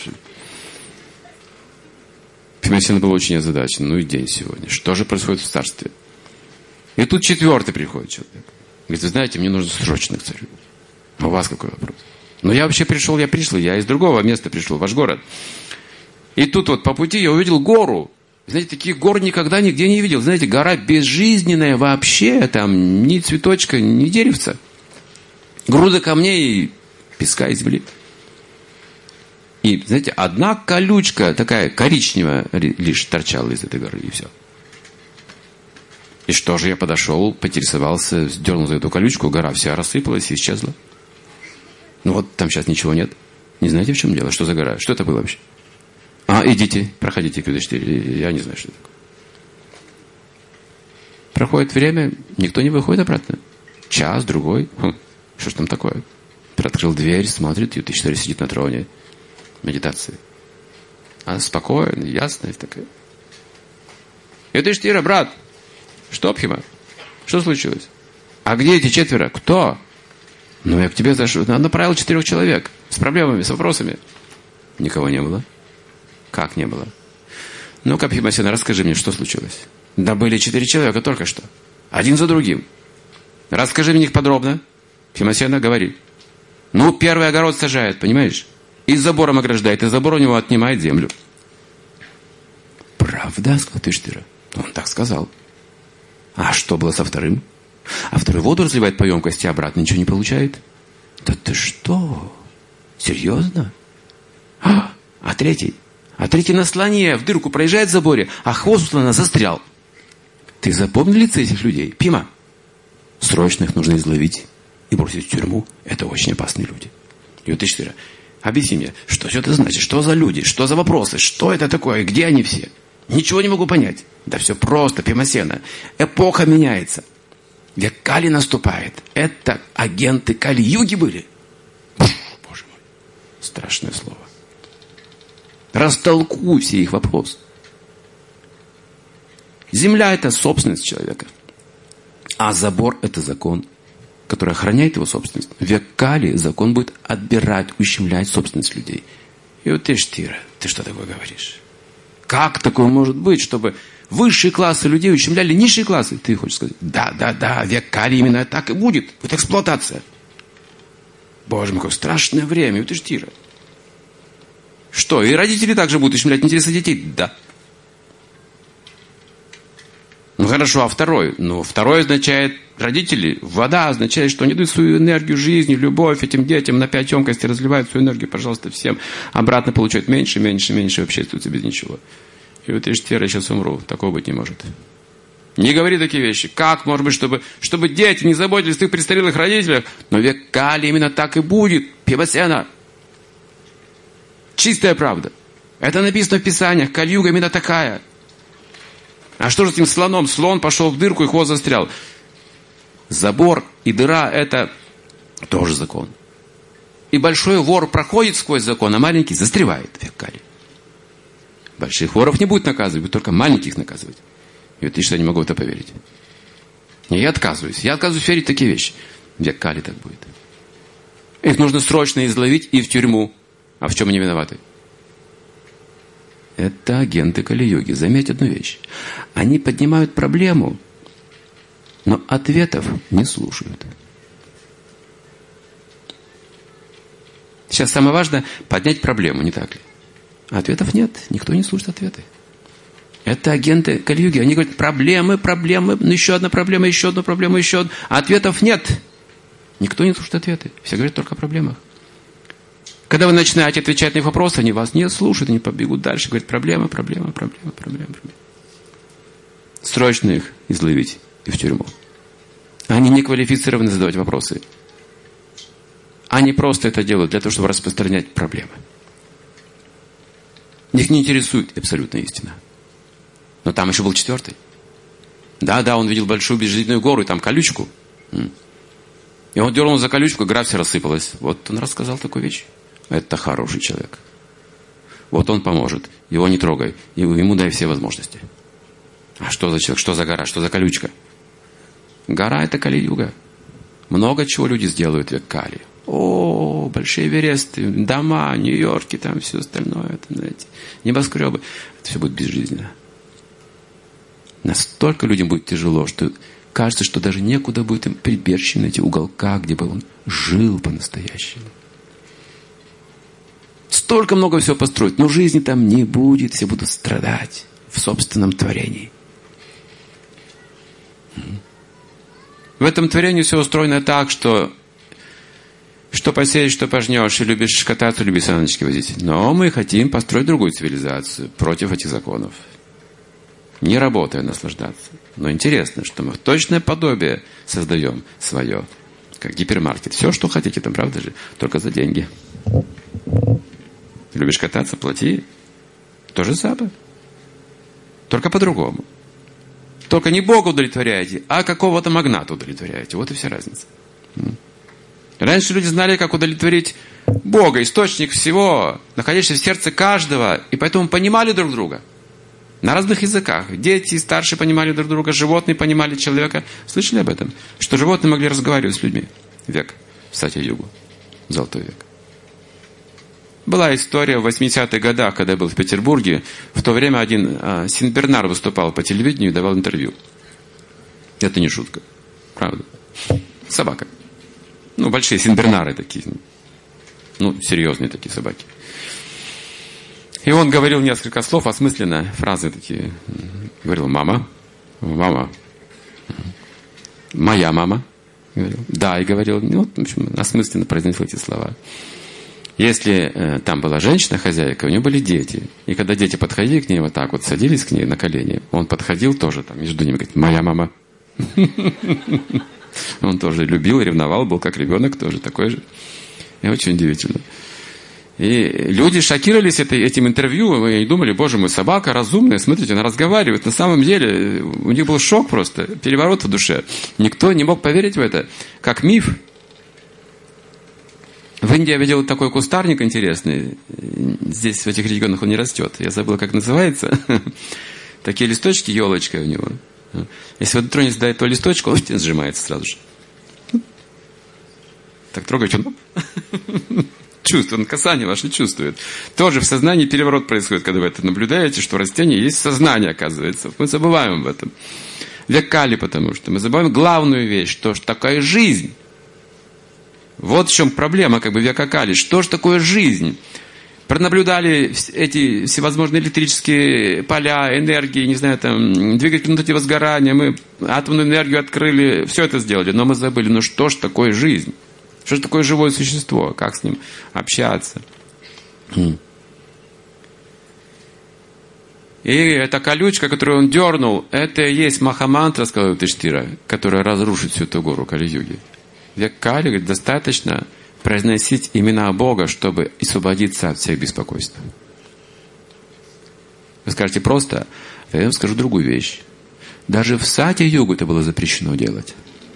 Пимасена был очень озадачен. Ну и день сегодня. Что же происходит в царстве? И тут 4-й приходит человек. Говорит, вы знаете, мне нужно срочно к царю. А у вас какой вопрос? Ну я вообще пришел, я из другого места пришел, в ваш город. И тут вот по пути я увидел гору. Знаете, таких гор никогда нигде не видел. Знаете, гора безжизненная вообще. Там ни цветочка, ни деревца. Груда камней и песка и земли. И, знаете, одна колючка, такая коричневая, лишь торчала из этой горы, и все. И что же, я подошел, поинтересовался, сдернул за эту колючку, гора вся рассыпалась и исчезла. Ну вот, там сейчас ничего нет. Не знаете, в чем дело? Что за гора? Что это было вообще? Идите, проходите к Юдыштире. Я не знаю, что это такое. Проходит время, никто не выходит обратно. Час, другой. Что ж там такое? Открыл дверь, смотрит, Юдыштир сидит на троне. Медитации. Спокойно, ясно. Такая. Юдыштира, брат, что Пхима? Что случилось? А где эти 4? Кто? Ну, я к тебе зашел. Направил 4 человек. С проблемами, с вопросами. Никого не было. Как не было? Ну-ка, Пхимасена, расскажи мне, что случилось? Да были 4 человека только что. Один за другим. Расскажи мне их подробно. Пхимасена, говори. Ну, первый огород сажает, понимаешь? И забором ограждает, и забор у него отнимает землю. Правда, сказал Юдыштира? Он так сказал. А что было со вторым? А второй воду разливает по емкости, а обратно ничего не получает. Да ты что? Серьезно? А третий? А третий на слоне в дырку проезжает в заборе, а хвост у слона застрял. Ты запомнил лица этих людей? Пима? Срочно их нужно изловить и бросить в тюрьму. Это очень опасные люди. Юдыштира, объясни мне, что все это значит? Что за люди? Что за вопросы? Что это такое? Где они все? Ничего не могу понять. Да все просто, Пимасена. Эпоха меняется. Век Кали наступает. Это агенты Кали-юги были. Боже мой. Страшное слово. Растолкуй все их вопросы. Земля – это собственность человека. А забор – это закон, который охраняет его собственность. В век Кали закон будет отбирать, ущемлять собственность людей. И вот Юдыштира, ты что такое говоришь? Как такое может быть, чтобы высшие классы людей ущемляли низшие классы? Ты хочешь сказать? Да, век Кали именно так и будет. Будет эксплуатация. Боже мой, какое страшное время, Юдыштира. Что, и родители также будут ущемлять интересы детей? Да. Ну хорошо, а второй? Ну, второй означает родители. Вода означает, что они дают свою энергию жизни, любовь этим детям на 5 емкостей, разливают свою энергию, пожалуйста, всем. Обратно получают меньше, вообще остаются без ничего. И вот Юдыштира, я сейчас умру. Такого быть не может. Не говори такие вещи. Как может быть, чтобы дети не заботились о своих престарелых родителях? Но век Кали именно так и будет. Пимасена. Чистая правда. Это написано в Писаниях. Кали-юга именно такая. А что же с этим слоном? Слон пошел в дырку и хвост застрял. Забор и дыра – это тоже закон. И большой вор проходит сквозь закон, а маленький застревает в век Кали. Больших воров не будет наказывать, будет только маленьких наказывать. И вот я не могу в это поверить. И я отказываюсь верить в такие вещи. В век Кали так будет. Их нужно срочно изловить и в тюрьму. А в чем они виноваты? Это агенты Кали-юги. Заметь одну вещь. Они поднимают проблему, но ответов не слушают. Сейчас самое важное поднять проблему, не так ли? Ответов нет. Никто не слушает ответы. Это агенты Кали-юги. Они говорят, проблемы, еще одна проблема, еще одна проблема, еще одна. А ответов нет. Никто не слушает ответы. Все говорят только о проблемах. Когда вы начинаете отвечать на их вопросы, они вас не слушают, они побегут дальше. Говорят, проблема. Срочно их изловить и в тюрьму. Они не квалифицированы задавать вопросы. Они просто это делают для того, чтобы распространять проблемы. Их не интересует абсолютная истина. Но там еще был 4. Да, он видел большую безжизненную гору и там колючку. И он дернул за колючку, и гора вся рассыпалась. Вот он рассказал такую вещь. Это хороший человек. Вот он поможет. Его не трогай. Ему дай все возможности. А что за человек? Что за гора? Что за колючка? Гора — это Кали-юга. Много чего люди сделают в век Кали. Большие Эвересты, дома, Нью-Йорке, там все остальное. Это, знаете, небоскребы. Это все будет безжизненно. Настолько людям будет тяжело, что кажется, что даже некуда будет им прибежище найти уголка, где бы он жил по-настоящему. Столько много всего построить, но жизни там не будет, все будут страдать в собственном творении. В этом творении все устроено так, что посеешь, что пожнешь, и любишь кататься, любишь саночки возить. Но мы хотим построить другую цивилизацию против этих законов. Не работая, наслаждаться. Но интересно, что мы точное подобие создаем свое, как гипермаркет. Все, что хотите, там, правда же, только за деньги. Любишь кататься, плати. То же самое. Только по-другому. Только не Бога удовлетворяете, а какого-то магната удовлетворяете. Вот и вся разница. Раньше люди знали, как удовлетворить Бога, источник всего, находящийся в сердце каждого, и поэтому понимали друг друга. На разных языках. Дети старшие понимали друг друга, животные понимали человека. Слышали об этом? Что животные могли разговаривать с людьми. Век. В Сатья-югу. Золотой век. Была история в 80-х годах, когда я был в Петербурге. В то время один Сен-Бернар выступал по телевидению и давал интервью. Это не шутка. Правда. Собака. Большие Сен-Бернары такие. Серьезные такие собаки. И он говорил несколько слов, осмысленно, фразы такие. Говорил, мама, моя мама. Говорил. Да, и говорил, в общем, осмысленно произносил эти слова. Если там была женщина-хозяйка, у нее были дети. И когда дети подходили к ней, вот так вот садились к ней на колени, он подходил тоже, там между ними, говорит, моя мама. Он тоже любил, ревновал, был как ребенок тоже такой же. И очень удивительно. И люди шокировались этим интервью и думали, боже мой, собака разумная, смотрите, она разговаривает. На самом деле у них был шок просто, переворот в душе. Никто не мог поверить в это, как миф. В Индии я видел такой кустарник интересный. Здесь, в этих регионах, он не растет. Я забыл, как называется. Такие листочки, елочка у него. Если вы дотронетесь до этого листочка, он сжимается сразу же. Так трогаете, он чувствует, он касание ваше чувствует. Тоже в сознании переворот происходит, когда вы это наблюдаете, что в растении есть сознание, оказывается. Мы забываем об этом. Век Кали, потому что мы забываем главную вещь, что же такое жизнь. Вот в чем проблема, века Кали. Что же такое жизнь? Пронаблюдали эти всевозможные электрические поля, энергии, не знаю, там, двигатели внутреннего сгорания, мы атомную энергию открыли, все это сделали, но мы забыли, что же такое жизнь? Что же такое живое существо? Как с ним общаться? И эта колючка, которую он дернул, это и есть Махамантра, сказал Юдхиштхира, которая разрушит всю эту гору Кали-юги. Век Кали, говорит, достаточно произносить имена Бога, чтобы освободиться от всех беспокойств. Вы скажете просто, я вам скажу другую вещь. Даже в Сатья-югу это было запрещено делать.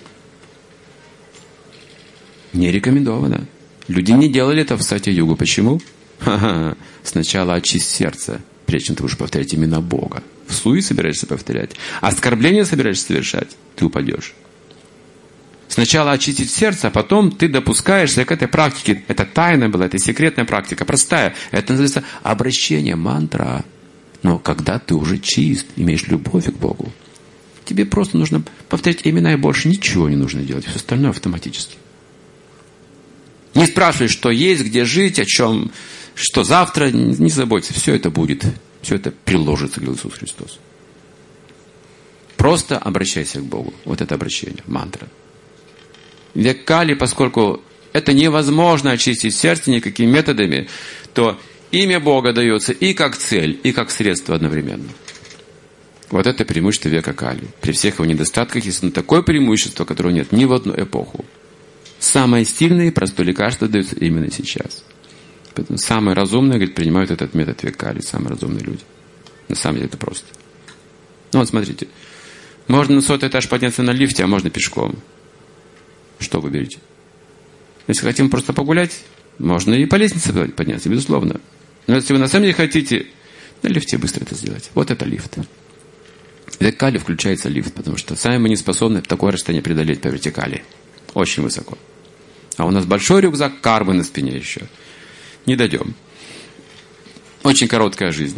Не рекомендовано. Люди не делали это в Сатья-югу. Почему? Сначала очисть сердце, прежде чем ты будешь повторять имена Бога. В суе собираешься повторять. Оскорбление собираешься совершать, ты упадешь. Сначала очистить сердце, а потом ты допускаешься к этой практике. Это тайна была, это секретная практика, простая. Это называется обращение, мантра. Но когда ты уже чист, имеешь любовь к Богу, тебе просто нужно повторять имена, и больше ничего не нужно делать. Все остальное автоматически. Не спрашивай, что есть, где жить, о чем, что завтра. Не заботься, все это будет. Все это приложится, говорил Иисус Христос. Просто обращайся к Богу. Вот это обращение, мантра. Век Кали, поскольку это невозможно очистить сердце никакими методами, то имя Бога дается и как цель, и как средство одновременно. Вот это преимущество века Кали. При всех его недостатках есть такое преимущество, которого нет ни в одну эпоху. Самое сильное и простое лекарство дается именно сейчас. Поэтому самые разумные, говорит, принимают этот метод век Кали. Самые разумные люди. На самом деле это просто. Ну вот смотрите. Можно на 100-й этаж подняться на лифте, а можно пешком. Что выберете? Если хотим просто погулять, можно и по лестнице подняться, безусловно. Но если вы на самом деле хотите, на лифте быстро это сделать. Вот это лифт. В вертикали включается лифт, потому что сами мы не способны такое расстояние преодолеть по вертикали. Очень высоко. А у нас большой рюкзак кармы на спине еще. Не дойдем. Очень короткая жизнь.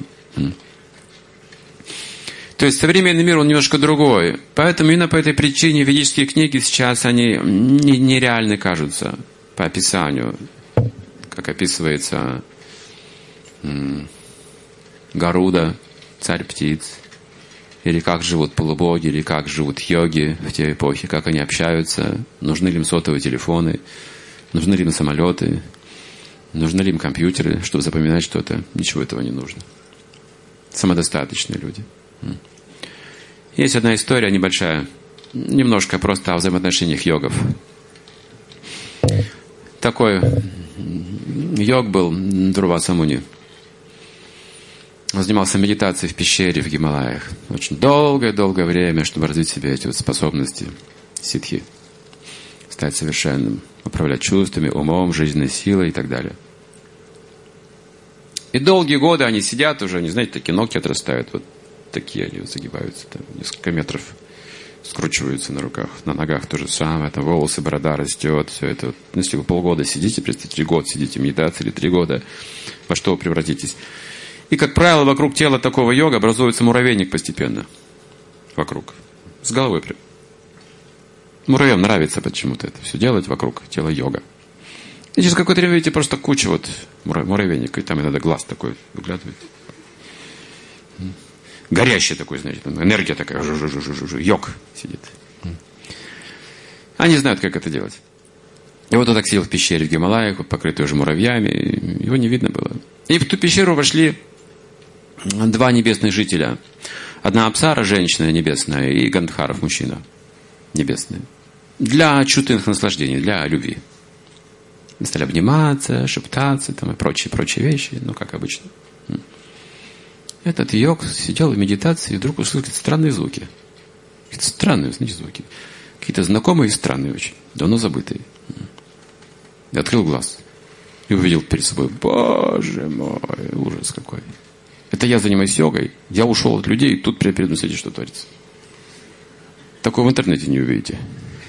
То есть современный мир, он немножко другой. Поэтому именно по этой причине ведические книги сейчас, они нереальны кажутся по описанию. Как описывается Гаруда, царь птиц. Или как живут полубоги, или как живут йоги в те эпохи, как они общаются. Нужны ли им сотовые телефоны, нужны ли им самолеты, нужны ли им компьютеры, чтобы запоминать что-то. Ничего этого не нужно. Самодостаточные люди. Есть одна история небольшая, немножко просто о взаимоотношениях йогов. Такой йог был Дурваса Муни. Он занимался медитацией в пещере в Гималаях. Очень долгое-долгое время, чтобы развить в себе эти вот способности ситхи. Стать совершенным. Управлять чувствами, умом, жизненной силой и так далее. И долгие годы они сидят уже, не знаете, такие ногти отрастают. Вот такие они загибаются. Там, несколько метров скручиваются на руках. На ногах то же самое. Там волосы, борода растет. Все это. Ну, если вы полгода сидите, представьте, 3 года сидите в медитации или 3 года, во что вы превратитесь. И, как правило, вокруг тела такого йога образуется муравейник постепенно. Вокруг. С головой прям. Муравьям нравится почему-то это все делать вокруг тела йога. И через какое-то время, видите, просто куча вот муравейника. И там иногда глаз такой выглядывает. Горящий такой, знаете, там энергия такая. Йог сидит. Они знают, как это делать. И вот он так сидел в пещере в Гималаях, покрытый уже муравьями. Его не видно было. И в ту пещеру вошли 2 небесных жителя. Одна Апсара, женщина небесная, и Гандхаров, мужчина небесный. Для чувственных наслаждений, для любви. Они стали обниматься, шептаться там, и прочие вещи, ну, как обычно. Этот йог сидел в медитации и вдруг услышал странные звуки. Какие-то странные, знаете, звуки. Какие-то знакомые и странные очень, давно забытые. И открыл глаз. И увидел перед собой, боже мой, ужас какой. Это я занимаюсь йогой, я ушел от людей, и тут передо мной, смотрите, что творится. Такое в интернете не увидите.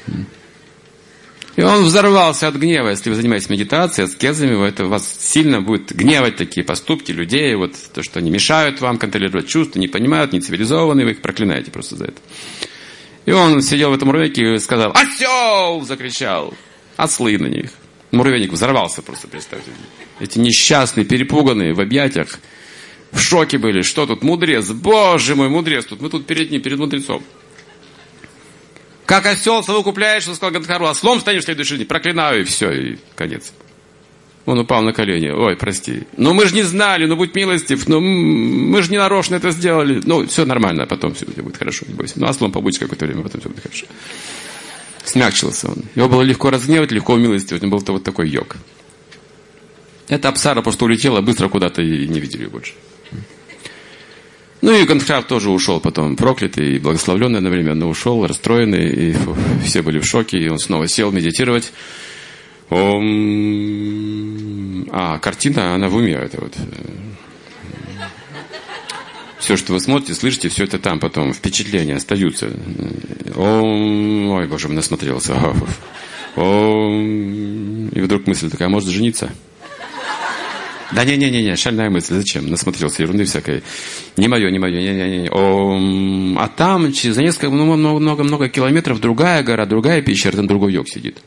И он взорвался от гнева. Если вы занимаетесь медитацией, аскезами, это вас сильно будет гневать такие поступки людей, вот то, что они мешают вам контролировать чувства, не понимают, не цивилизованные, вы их проклинаете просто за это. И он сидел в этом муравейнике и сказал, «Осел!» закричал. Ослы на них. Муравейник взорвался просто, представьте. Эти несчастные, перепуганные, в объятиях, в шоке были. Что тут, мудрец? Боже мой, мудрец тут. Мы тут перед ним, перед мудрецом. Как осел совокупляешь, что сказал Гандхару, ослом станешь в следующей жизни. Проклинаю, и все, и конец. Он упал на колени. Ой, прости. Ну мы же не знали, ну будь милостив. Ну мы же не нарочно это сделали. Ну все нормально, а потом все будет хорошо, не бойся. Ну ослом побудешь какое-то время, потом все будет хорошо. Смягчился он. Его было легко разгневать, легко умилостивить. Он был вот такой йог. Эта Апсара просто улетела быстро куда-то и не видели ее больше. Ну и Гандхар тоже ушел потом, проклятый и благословленный одновременно ушел, расстроенный, и все были в шоке, и он снова сел медитировать. А картина, она в уме, это вот. Все, что вы смотрите, слышите, все это там потом, впечатления остаются. Ой, боже, он насмотрелся. И вдруг мысль такая, может жениться? Да не, шальная мысль, зачем? Насмотрелся, ерунды всякой. Не мое, не. А там, за несколько, много километров, другая гора, другая пещера, там другой йог сидит.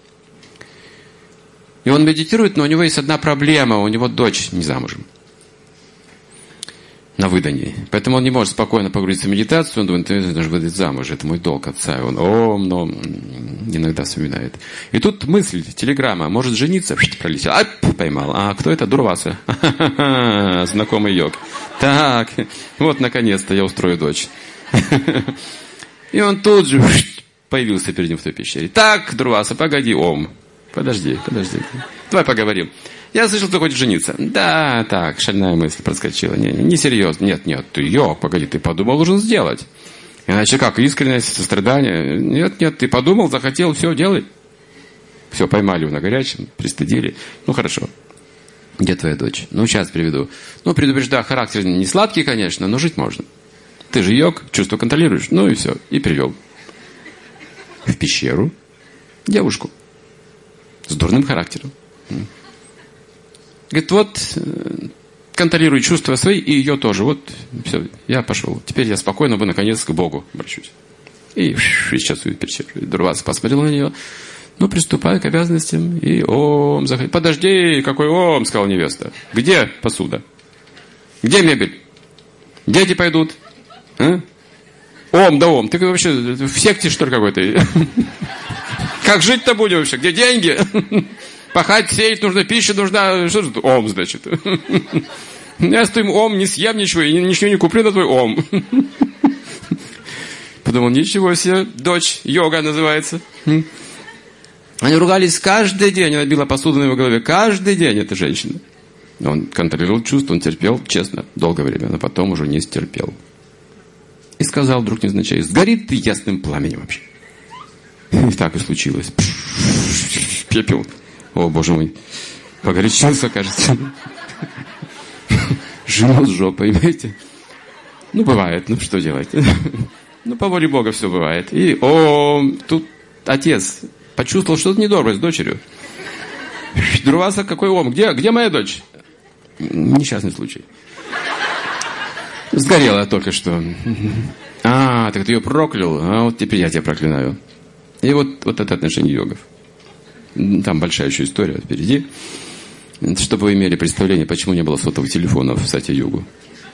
И он медитирует, но у него есть одна проблема, у него дочь не замужем. на выдании. Поэтому он не может спокойно погрузиться в медитацию. Он думает, я должен выдать замуж, это мой долг отца. И он но иногда вспоминает. И тут мысль, телеграмма, может жениться, пролетел. Поймал. А кто это? Дурваса. Знакомый йог. Так, вот наконец-то я устрою дочь. И он тут же появился перед ним в той пещере. Так, Дурваса, погоди, Подожди. Давай поговорим. Я слышал, ты хочешь жениться. Да, так, шальная мысль проскочила. Не серьезно. Нет, ты йог, погоди, ты подумал, должен сделать. Иначе как, искренность, сострадание? Нет, ты подумал, захотел, все, делай. Все, поймали его на горячем, пристыдили. Ну, хорошо. Где твоя дочь? Ну, сейчас приведу. Ну, предупреждаю, характер не сладкий, конечно, но жить можно. Ты же йог, чувство контролируешь. Ну и все. И привел в пещеру девушку с дурным характером. Говорит, вот, контролируй чувства свои и ее тоже. Вот, все, я пошел. Теперь я спокойно бы, наконец, к Богу обращусь. И сейчас в пещеру. Дурваса посмотрел на нее. Ну, приступай к обязанностям. И заходи. Подожди, какой сказала невеста. Где посуда? Где мебель? Дети пойдут? А? Ты вообще в секте, что ли, какой-то? Как жить-то будем вообще? Где деньги? Пахать, сеять нужно, пища нужна. Что же это? Значит. Я с твоим не съем ничего, и ничего не куплю на твой Подумал, ничего себе, дочь, йога называется. Они ругались каждый день, она била посуду на его голове. Каждый день эта женщина. Он контролировал чувства, он терпел, честно, долгое время, но потом уже не стерпел. И сказал вдруг невзначай, сгорит ты ясным пламенем вообще. И так и случилось. Пепел. О, Боже мой. Погорячился, кажется. Жену сжег, понимаете? Ну, бывает. Ну, что делать? Ну, по воле Бога все бывает. И, тут отец почувствовал что-то недоброе с дочерью. Дурваса, какой Где моя дочь? Несчастный случай. Сгорела только что. Так ты ее проклял? А вот теперь я тебя проклинаю. И вот это отношение йогов. Там большая еще история впереди. Чтобы вы имели представление, почему не было сотовых телефонов в Сати-Югу.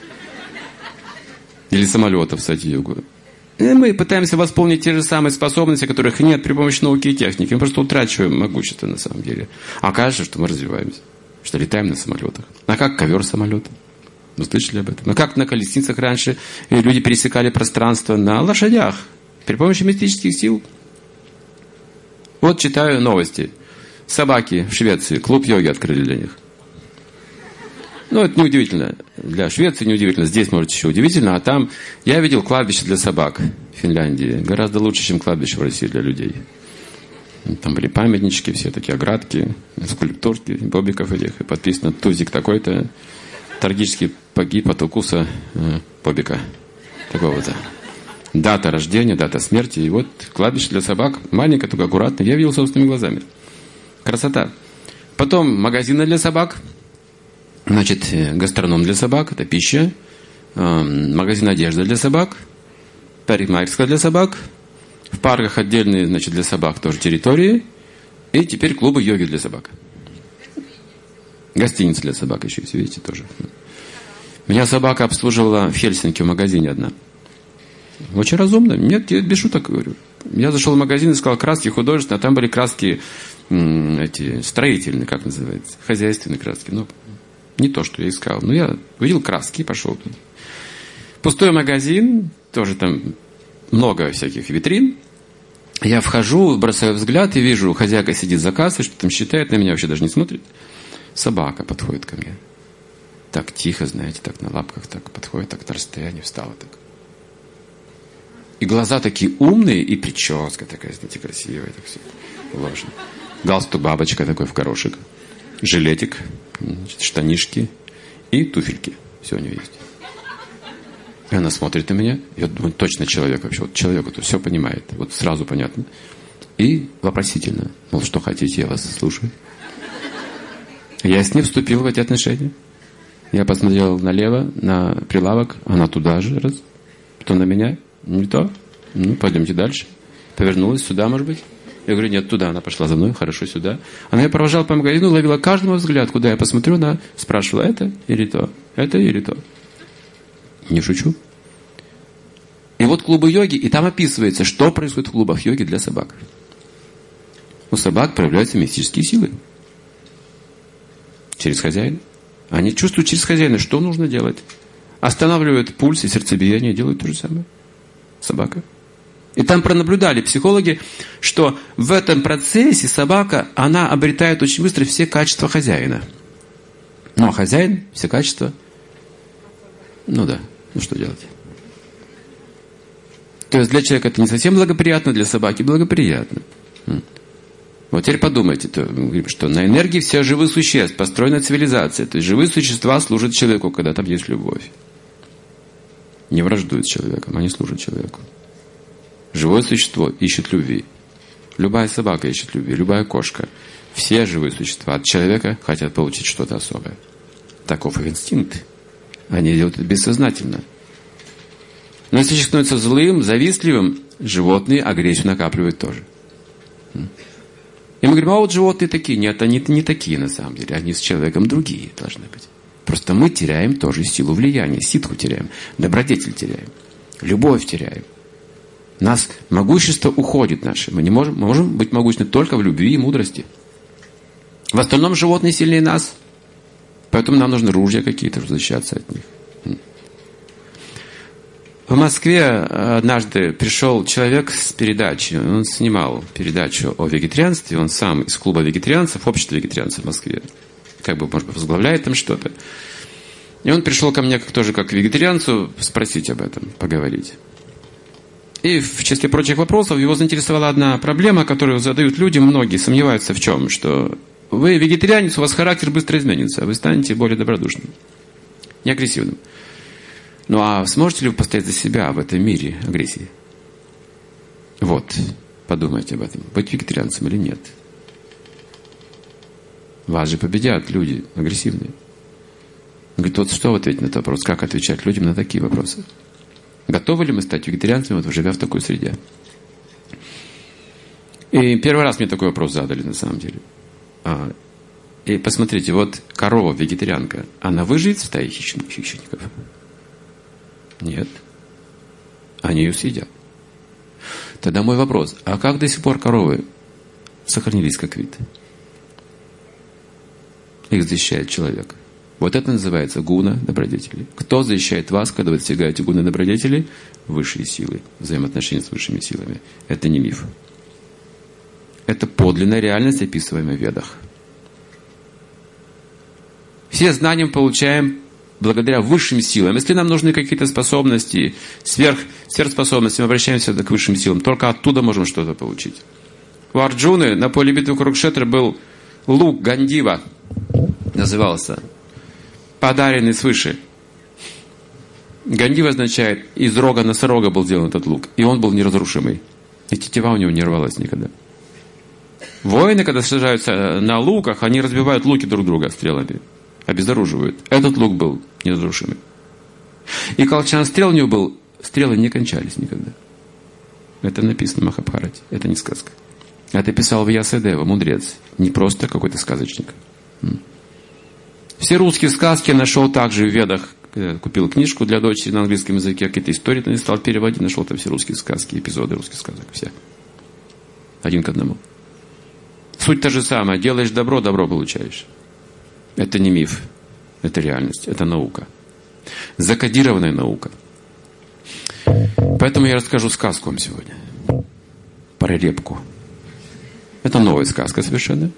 Или самолетов в Сати-Югу. И мы пытаемся восполнить те же самые способности, которых нет при помощи науки и техники. Мы просто утрачиваем могущество на самом деле. А кажется, что мы развиваемся. Что летаем на самолетах. А как ковер-самолет? Вы слышали об этом? А как на колесницах раньше люди пересекали пространство на лошадях? При помощи мистических сил. Вот читаю новости. Собаки в Швеции. Клуб йоги открыли для них. Ну, это неудивительно. Для Швеции неудивительно. Здесь, может, еще удивительно. А там я видел кладбище для собак в Финляндии. Гораздо лучше, чем кладбище в России для людей. Там были памятнички, все такие оградки, скульптурки, бобиков этих. И подписано «Тузик такой-то. Трагически погиб от укуса бобика». Такого-то. Дата рождения, дата смерти. И вот кладбище для собак. Маленькое, только аккуратно. Я видел собственными глазами. Красота. Потом магазины для собак. Значит, гастроном для собак. Это пища. Магазин одежды для собак. Парикмахерская для собак. В парках отдельные, значит, для собак тоже территории. И теперь клубы йоги для собак. Гостиница для собак еще есть, видите, тоже. Меня собака обслуживала в Хельсинки в магазине одна. Очень разумно. Нет, я без шуток говорю. Я зашел в магазин, искал краски художественные, а там были краски эти строительные, как называется, хозяйственные краски. Ну, не то, что я искал. Но я увидел краски и пошел туда. Пустой магазин, тоже там много всяких витрин. Я вхожу, бросаю взгляд и вижу, хозяйка сидит за кассой, что там считает, на меня вообще даже не смотрит. Собака подходит ко мне. Так тихо, знаете, так на лапках так подходит, так на расстоянии встала так. И глаза такие умные, и прическа такая, знаете, красивая, так все уложено. Галстук бабочка такой в горошек. Жилетик, значит, штанишки и туфельки. Все у нее есть. И она смотрит на меня. Я думаю, точно человек вообще. Вот человек вот все понимает. Вот сразу понятно. И вопросительно. Мол, что хотите, я вас слушаю. Я с ней вступил в эти отношения. Я посмотрел налево, на прилавок. Она туда же. Раз. Потом на меня. Не то. Ну, пойдемте дальше. Повернулась сюда, может быть. Я говорю, нет, туда. Она пошла за мной, хорошо, сюда. Она меня провожала по магазину, ловила каждый мой взгляд. Куда я посмотрю, она спрашивала, это или то? Это или то? Не шучу. И вот клубы йоги, и там описывается, что происходит в клубах йоги для собак. У собак проявляются мистические силы. Через хозяина. Они чувствуют через хозяина, что нужно делать. Останавливают пульс и сердцебиение, делают то же самое. Собака. И там пронаблюдали психологи, что в этом процессе собака, она обретает очень быстро все качества хозяина. Ну, а хозяин, все качества. Ну да, ну что делать? То есть для человека это не совсем благоприятно, для собаки благоприятно. Вот теперь подумайте, что на энергии всех живых существ построена цивилизация. То есть живые существа служат человеку, когда там есть любовь. Не враждуют с человеком, они служат человеку. Живое существо ищет любви. Любая собака ищет любви, любая кошка. Все живые существа от человека хотят получить что-то особое. Таков их инстинкт. Они делают это бессознательно. Но если человек становится злым, завистливым, животные агрессию накапливают тоже. И мы говорим, а вот животные такие. Нет, они не такие на самом деле. Они с человеком другие должны быть. Просто мы теряем тоже силу влияния. Ситху теряем, добродетель теряем, любовь теряем. Нас могущество уходит наше. Мы можем быть могущественны только в любви и мудрости. В остальном животные сильнее нас. Поэтому нам нужны ружья какие-то, чтобы защищаться от них. В Москве однажды пришел человек с передачи. Он снимал передачу о вегетарианстве. Он сам из клуба вегетарианцев, общества вегетарианцев в Москве. Как бы, может быть, возглавляет там что-то. И он пришел ко мне тоже как к вегетарианцу спросить об этом, поговорить. И в числе прочих вопросов его заинтересовала одна проблема, которую задают люди, многие сомневаются в чем, что вы вегетарианец, у вас характер быстро изменится, вы станете более добродушным, не агрессивным. Ну а сможете ли вы постоять за себя в этом мире агрессии? Вот, подумайте об этом, быть вегетарианцем или нет. Вас же победят люди агрессивные. Он говорит, вот что ответить на этот вопрос, как отвечать людям на такие вопросы? Готовы ли мы стать вегетарианцами, вот живя в такой среде? И первый раз мне такой вопрос задали, на самом деле. И посмотрите, вот корова вегетарианка, она выживет в стае хищников? Нет. Они ее съедят. Тогда мой вопрос, а как до сих пор коровы сохранились как вид? Их защищает человек. Вот это называется гуна добродетели. Кто защищает вас, когда вы достигаете гуна добродетели? Высшие силы, взаимоотношения с высшими силами. Это не миф. Это подлинная реальность, описываемая в Ведах. Все знания мы получаем благодаря высшим силам. Если нам нужны какие-то способности, сверхспособности, мы обращаемся к высшим силам. Только оттуда можем что-то получить. У Арджуны на поле битвы Курукшетры был лук Гандива, назывался, подаренный свыше. Гандива означает, из рога носорога был сделан этот лук. И он был неразрушимый. И тетива у него не рвалась никогда. Воины, когда сражаются на луках, они разбивают луки друг друга стрелами. Обезоруживают. Этот лук был неразрушимый. И колчан стрел у него был, стрелы не кончались никогда. Это написано в Махабхарате. Это не сказка. Это писал Вьясадева, мудрец. Не просто какой-то сказочник. Все русские сказки нашел также в Ведах. Купил книжку для дочери на английском языке, какие-то истории не стал переводить, нашел там все русские сказки, эпизоды русских сказок. Все. Один к одному. Суть та же самая. Делаешь добро, добро получаешь. Это не миф. Это реальность. Это наука. Закодированная наука. Поэтому я расскажу сказку вам сегодня. Про репку. Это новая сказка совершенно.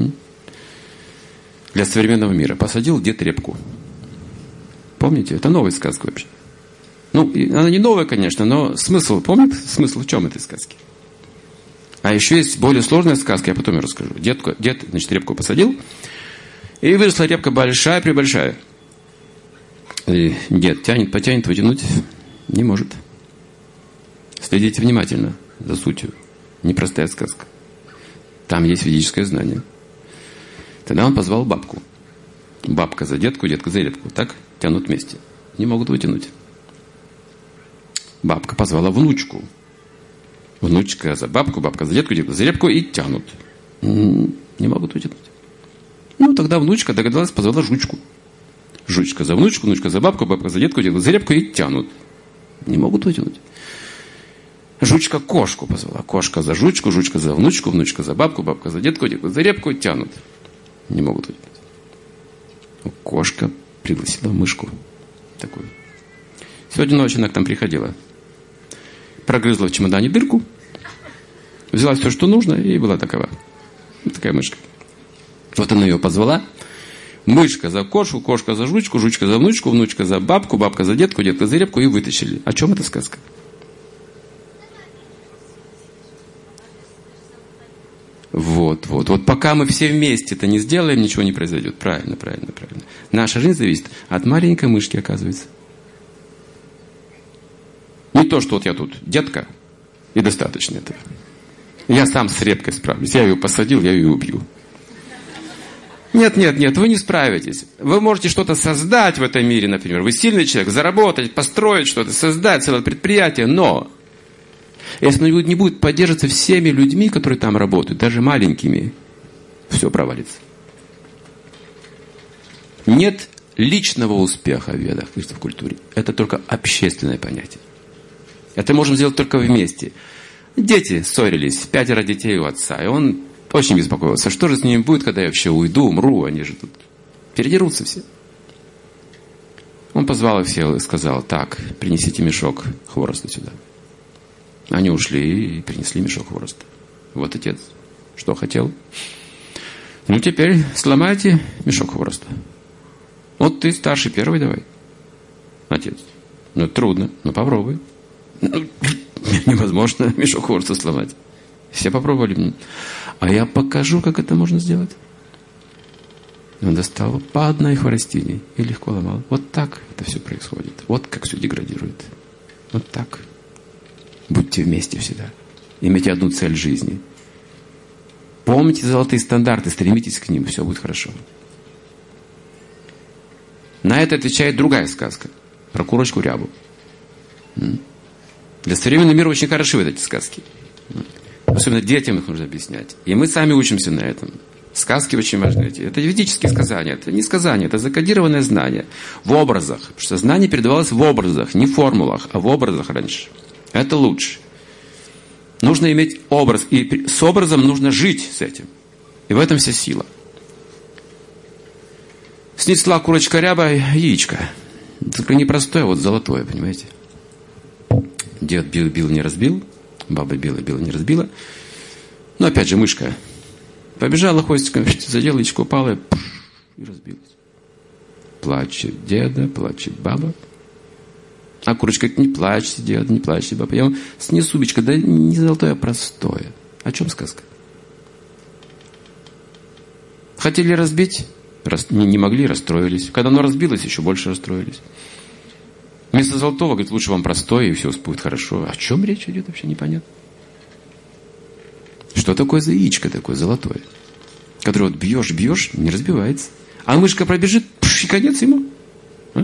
Для современного мира. Посадил дед репку. Помните? Это новая сказка вообще. Ну, она не новая, конечно, но смысл, помните? Смысл в чем этой сказки? А еще есть более сложная сказка, я потом ее расскажу. Дед, значит, репку посадил, и выросла репка большая-пребольшая. И дед потянет, вытянуть не может. Следите внимательно за сутью. Непростая сказка. Там есть ведическое знание. Тогда он позвал бабку. Бабка за детку, детка за репку. Так тянут вместе. Не могут вытянуть. Бабка позвала внучку. Внучка за бабку, бабка за детку, детка за репку и тянут. Не могут вытянуть. Ну, тогда внучка догадалась, позвала жучку. жучка за внучку, внучка за бабку, бабка за детку, детку за репку и тянут. Не могут вытянуть. Жучка кошку позвала. Кошка за жучку, жучка за внучку, внучка за бабку, бабка за детку, детку за репку тянут. Не могут вытянуть. Кошка пригласила мышку такую. Сегодня ночью она к нам приходила. Прогрызла в чемодане дырку, взяла все, что нужно, и была такова. Такая мышка. Вот она ее позвала. Мышка за кошку, кошка за жучку, жучка за внучку, внучка за бабку, бабка за детку, детка за репку, и вытащили. О чем эта сказка? Вот. Пока мы все вместе это не сделаем, ничего не произойдет. Правильно. Наша жизнь зависит от маленькой мышки, оказывается. Не то, что вот я тут детка, и достаточно этого. Я сам с репкой справлюсь. Я ее посадил, я ее убью. Нет, вы не справитесь. Вы можете что-то создать в этом мире, например. Вы сильный человек, заработать, построить что-то, создать целое предприятие, но если оно не будет поддерживаться всеми людьми, которые там работают, даже маленькими, все провалится. Нет личного успеха в ведах, в культуре. Это только общественное понятие. Это можем сделать только вместе. Дети ссорились, 5 детей у отца, и он очень беспокоился. Что же с ними будет, когда я вообще уйду, умру, они же тут передерутся все. Он позвал их всех и сказал: так, принесите мешок хвороста сюда. Они ушли и принесли мешок хвороста. Вот отец, что хотел. Ну, теперь сломайте мешок хвороста. Вот ты старший, первый давай. Отец. Ну, трудно, но попробуй. Невозможно мешок хвороста сломать. Все попробовали. А я покажу, как это можно сделать. Он достал по одной хворостине и легко ломал. Вот так это все происходит. Вот как все деградирует. Вот так. Будьте вместе всегда. Имейте одну цель жизни. Помните золотые стандарты, стремитесь к ним, все будет хорошо. На это отвечает другая сказка. Про курочку рябу. Для современного мира очень хороши вот эти сказки. Особенно детям их нужно объяснять. И мы сами учимся на этом. Сказки очень важны. Это ведические сказания. Это не сказания, это закодированное знание. В образах. Потому что знание передавалось в образах. Не в формулах, а в образах раньше. Это лучше. Нужно иметь образ. И с образом нужно жить с этим. И в этом вся сила. Снесла курочка ряба яичко. Только не простое, а вот золотое, понимаете? Дед бил, не разбил. Баба била, не разбила. Но опять же мышка побежала хвостиком, задела яичко, упала и разбилась. Плачет деда, плачет баба. А курочка говорит: не плачьте, дед, не плачьте, баба. Я вам снесу яичко, да не золотое, а простое. О чем сказка? Хотели разбить? Не могли, расстроились. Когда оно разбилось, еще больше расстроились. Вместо золотого, говорит, лучше вам простое, и все будет хорошо. О чем речь идет, вообще непонятно. Что такое за яичко такое золотое? Которое вот бьешь, не разбивается. А мышка пробежит, и конец ему. А?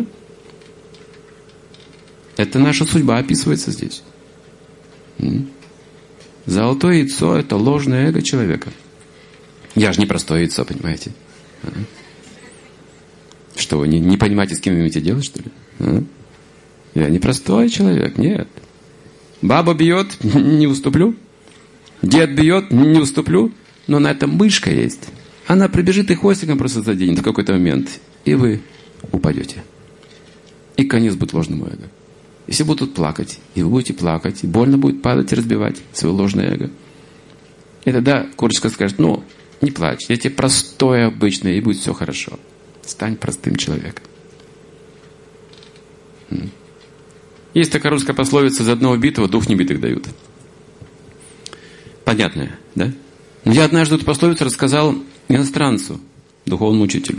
Это наша судьба описывается здесь. Золотое яйцо – это ложное эго человека. Я же не простое яйцо, понимаете? А? Что, вы не понимаете, с кем вы имеете дело, что ли? А? Я не простой человек, нет. Баба бьет, не уступлю. Дед бьет, не уступлю. Но на этом мышка есть. Она пробежит и хвостиком просто заденет в какой-то момент. И вы упадете. И конец будет ложному эго. Если будут плакать, и вы будете плакать, и больно будет падать и разбивать свое ложное эго. И тогда курочка скажет: ну, не плачь, я тебе простое, обычное, и будет все хорошо. Стань простым человеком. Есть такая русская пословица: за одного битого 2 небитых дают. Понятная, да? Но я однажды эту пословицу рассказал иностранцу, духовному учителю.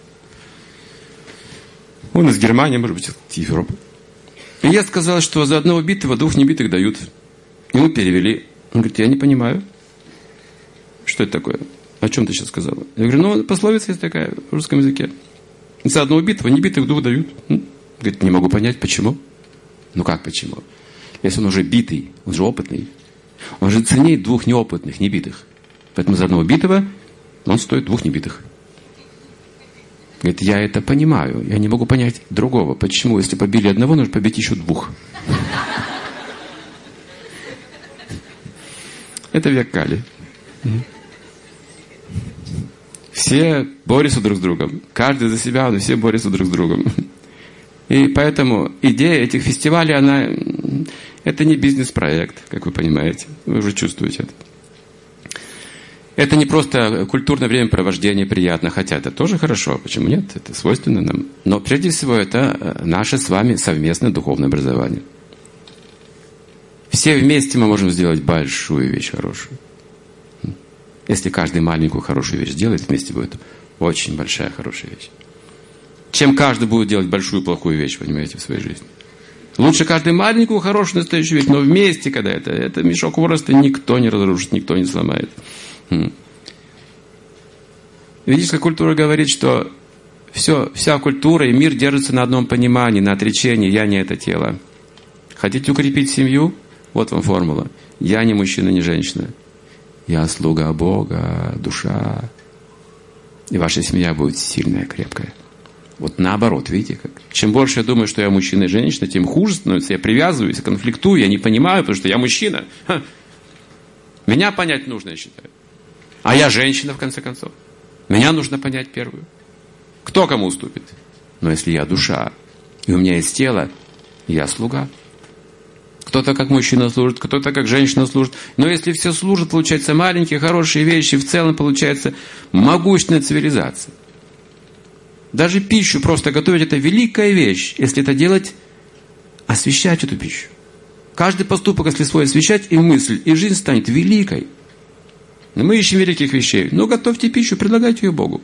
Он из Германии, может быть, из Европы. И я сказал, что за одного битого 2 небитых дают. Ему перевели. Он говорит: я не понимаю. Что это такое? О чем ты сейчас сказала? Я говорю: ну, пословица есть такая в русском языке. За одного битого небитых 2 дают. Говорит: не могу понять, почему. Ну как почему? Если он уже битый, он же опытный. Он же ценнее 2 неопытных, небитых. Поэтому за одного битого он стоит 2 небитых. Говорит, я это понимаю. Я не могу понять другого. Почему, если побили одного, нужно побить еще двух? Это век Кали. Все борются друг с другом. Каждый за себя, но все борются друг с другом. И поэтому идея этих фестивалей, это не бизнес-проект, как вы понимаете. Вы уже чувствуете это. Это не просто культурное времяпровождение приятно, хотя это тоже хорошо, почему нет? Это свойственно нам. Но прежде всего это наше с вами совместное духовное образование. Все вместе мы можем сделать большую вещь хорошую. Если каждый маленькую хорошую вещь делает, вместе будет очень большая хорошая вещь. Чем каждый будет делать большую плохую вещь, понимаете, в своей жизни. Лучше каждый маленькую хорошую настоящую вещь, но вместе, когда это мешок хвороста никто не разрушит, никто не сломает. Ведическая культура говорит, что вся культура и мир держится на одном понимании, на отречении «я не это тело». Хотите укрепить семью? Вот вам формула. Я не мужчина, не женщина. Я слуга Бога, душа. И ваша семья будет сильная, крепкая. Вот наоборот, видите как? Чем больше я думаю, что я мужчина и женщина, тем хуже становится. Я привязываюсь, конфликтую, я не понимаю, потому что я мужчина. Меня понять нужно, я считаю. А я женщина, в конце концов. Меня нужно понять первую. Кто кому уступит? Но если я душа, и у меня есть тело, я слуга. Кто-то как мужчина служит, кто-то как женщина служит. Но если все служит, получается маленькие, хорошие вещи, в целом получается могущественная цивилизация. Даже пищу просто готовить – это великая вещь. Если это делать, освещать эту пищу. Каждый поступок, если свой освещать, и мысль, и жизнь станет великой. Но мы ищем великих вещей. Но готовьте пищу, предлагайте ее Богу.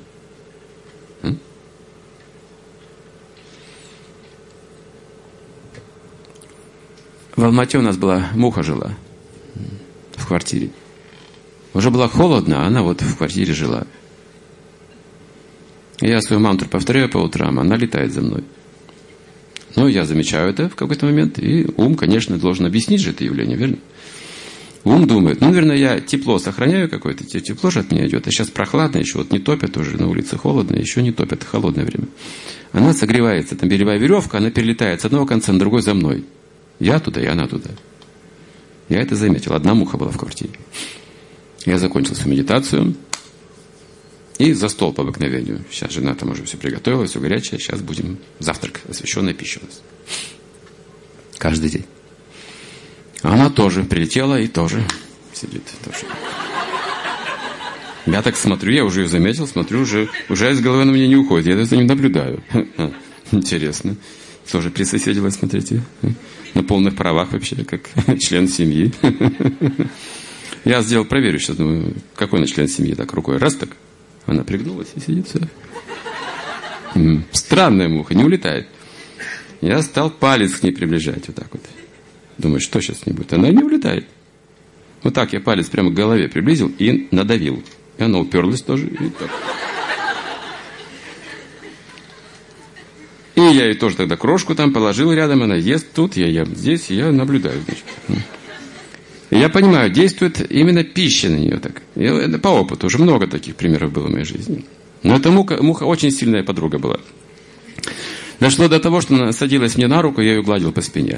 В Алмате у нас была муха жила в квартире. Уже было холодно, а она вот в квартире жила. Я свою мантру повторяю по утрам, она летает за мной. Ну, я замечаю это в какой-то момент, и ум, конечно, должен объяснить же это явление, верно? Ум думает, наверное, я тепло сохраняю какое-то, тепло же от меня идет, а сейчас прохладно еще, вот не топят уже, на улице холодно, еще не топят, холодное время. Она согревается, там белевая веревка, она перелетает с одного конца на другой за мной. Я туда, и она туда. Я это заметил, одна муха была в квартире. Я закончил свою медитацию, и за стол по обыкновению. Сейчас жена там уже все приготовила, все горячее, сейчас будем завтрак, освященная пища у нас. Каждый день. Она тоже прилетела и тоже сидит. Тоже. Я так смотрю, я уже ее заметил, смотрю, уже из головы она мне не уходит. Я за ним наблюдаю. Интересно. Тоже присоседилась, смотрите. На полных правах вообще, как член семьи. Я сделал, проверю сейчас, думаю, какой она член семьи. Так, рукой раз так. Она пригнулась и сидит все. Странная муха, не улетает. Я стал палец к ней приближать, вот так вот. Думаю, что сейчас с ней будет? Она не улетает. Вот так я палец прямо к голове приблизил и надавил. И она уперлась тоже. И так. И я ей тоже тогда крошку там положил рядом. Она ест тут, я ем здесь, и я наблюдаю. Значит. И я понимаю, действует именно пища на нее так. И это по опыту. Уже много таких примеров было в моей жизни. Но эта муха очень сильная подруга была. Дошло до того, что она садилась мне на руку, я ее гладил по спине.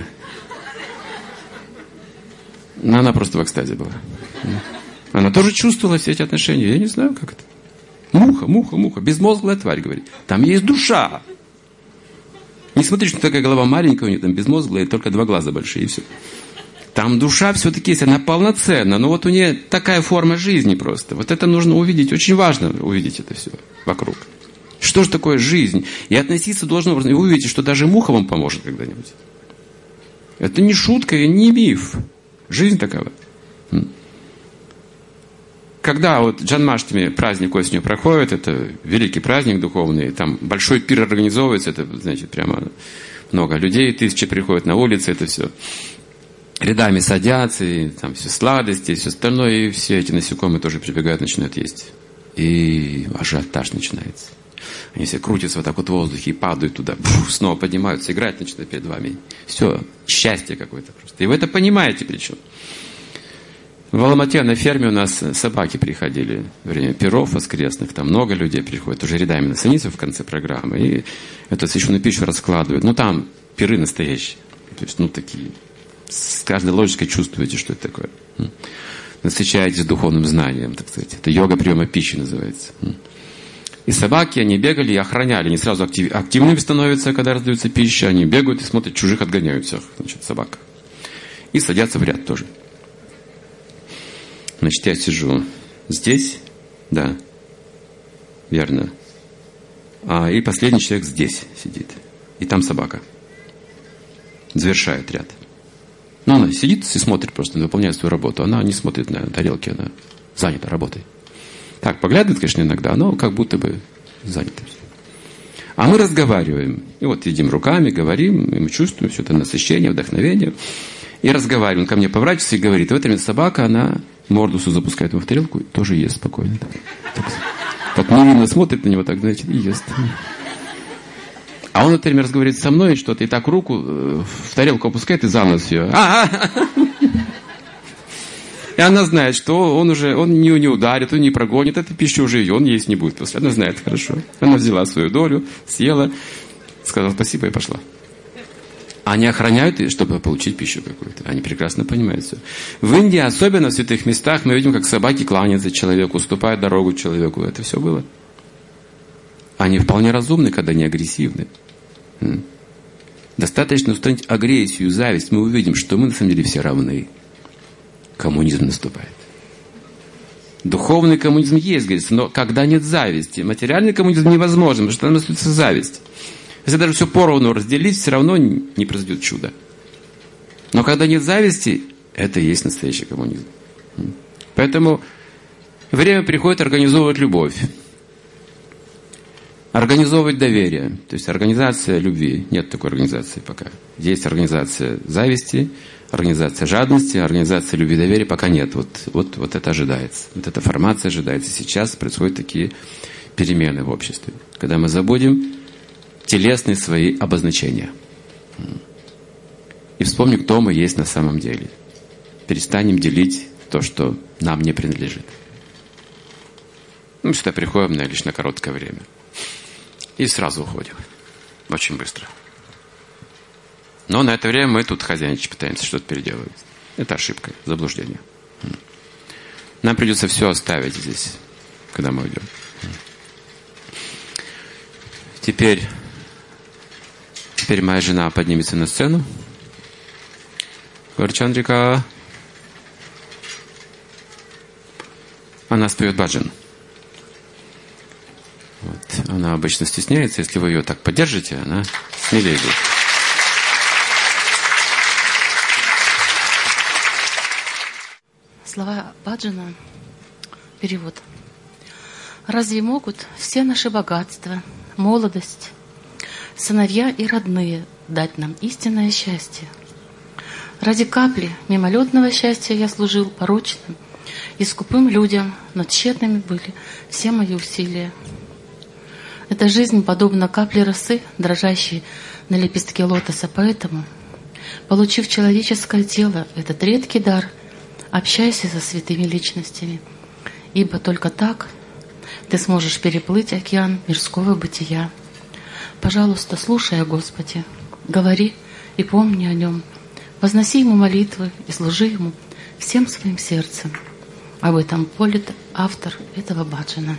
Но она просто в экстазе была. Она тоже чувствовала все эти отношения. Я не знаю, как это. Муха. Безмозглая тварь, говорит. Там есть душа. Не смотри, что такая голова маленькая, у нее там безмозглая, и только 2 глаза большие, и все. Там душа все-таки есть, она полноценна. Но вот у нее такая форма жизни просто. Вот это нужно увидеть. Очень важно увидеть это все вокруг. Что же такое жизнь? И относиться должно образно. И вы увидите, что даже муха вам поможет когда-нибудь. Это не шутка и не миф. Жизнь такова. Когда вот Джанмаштами праздник осенью проходит, это великий праздник духовный, там большой пир организовывается, это, значит, прямо много людей, 1000 приходят на улицы, это все рядами садятся, и там все сладости, и все остальное, и все эти насекомые тоже прибегают, начинают есть. И ажиотаж начинается. Они все крутятся вот так вот в воздухе и падают туда, снова поднимаются, играть начинают перед вами. Все, счастье какое-то просто. И вы это понимаете причем. В Алмате на ферме у нас собаки приходили во время пиров воскресных. Там много людей приходит, уже рядами на страницу в конце программы. И эту священную пищу раскладывают. Ну, там пиры настоящие. То есть, ну, такие. С каждой ложечкой чувствуете, что это такое. Насыщаетесь духовным знанием, так сказать. Это йога приема пищи называется. И собаки, они бегали и охраняли. Они сразу активными становятся, когда раздается пища. Они бегают и смотрят, чужих отгоняют всех, значит, собак. И садятся в ряд тоже. Значит, я сижу здесь, да, верно. И последний человек здесь сидит. И там собака. Завершает ряд. Но она сидит и смотрит просто, выполняет свою работу. Она не смотрит на тарелки, она занята работой. Так, поглядывает, конечно, иногда, но как будто бы занята. А мы разговариваем. И вот едим руками, говорим, и мы чувствуем все это насыщение, вдохновение. И разговариваем. Он ко мне поворачивается и говорит, и в это время собака, она морду запускает ему в тарелку и тоже ест спокойно. Так невинно смотрит на него, так, значит, и ест. А он, например, разговаривает со мной что-то, и так руку в тарелку опускает и за нос ее. И она знает, что он не ударит, он не прогонит, эту пищу уже он есть не будет. Она знает хорошо. Она взяла свою долю, съела, сказала спасибо и пошла. Они охраняют, чтобы получить пищу какую-то. Они прекрасно понимают все. В Индии, особенно в святых местах, мы видим, как собаки кланяются человеку, уступают дорогу человеку. Это все было. Они вполне разумны, когда не агрессивны. Достаточно устранить агрессию, зависть, мы увидим, что мы на самом деле все равны. Коммунизм наступает. Духовный коммунизм есть, говорится, но когда нет зависти. Материальный коммунизм невозможен, потому что там остается зависть. Если даже все поровну разделить, все равно не произойдет чудо. Но когда нет зависти, это и есть настоящий коммунизм. Поэтому время приходит организовывать любовь. Организовывать доверие. То есть организация любви. Нет такой организации пока. Есть организация зависти, организация жадности, организация любви и доверия пока нет. Вот это ожидается. Вот эта формация ожидается. Сейчас происходят такие перемены в обществе. Когда мы забудем телесные свои обозначения. И вспомним, кто мы есть на самом деле. Перестанем делить то, что нам не принадлежит. Мы сюда приходим лишь на короткое время. И сразу уходим. Очень быстро. Но на это время мы тут хозяйничать пытаемся, что-то переделывать. Это ошибка, заблуждение. Нам придется все оставить здесь, когда мы уйдем. Теперь моя жена поднимется на сцену. Горчандрика. Она споет баджан. Вот. Она обычно стесняется. Если вы ее так поддержите, она смелее будет. Слова баджана. Перевод. Разве могут все наши богатства, молодость, сыновья и родные дать нам истинное счастье? Ради капли мимолетного счастья я служил порочным и скупым людям, но тщетными были все мои усилия. Эта жизнь подобна капле росы, дрожащей на лепестке лотоса, поэтому, получив человеческое тело, этот редкий дар, общайся со святыми личностями, ибо только так ты сможешь переплыть океан мирского бытия. Пожалуйста, слушай о Господе, говори и помни о Нем, возноси Ему молитвы и служи Ему всем своим сердцем. Об этом полит автор этого баджана.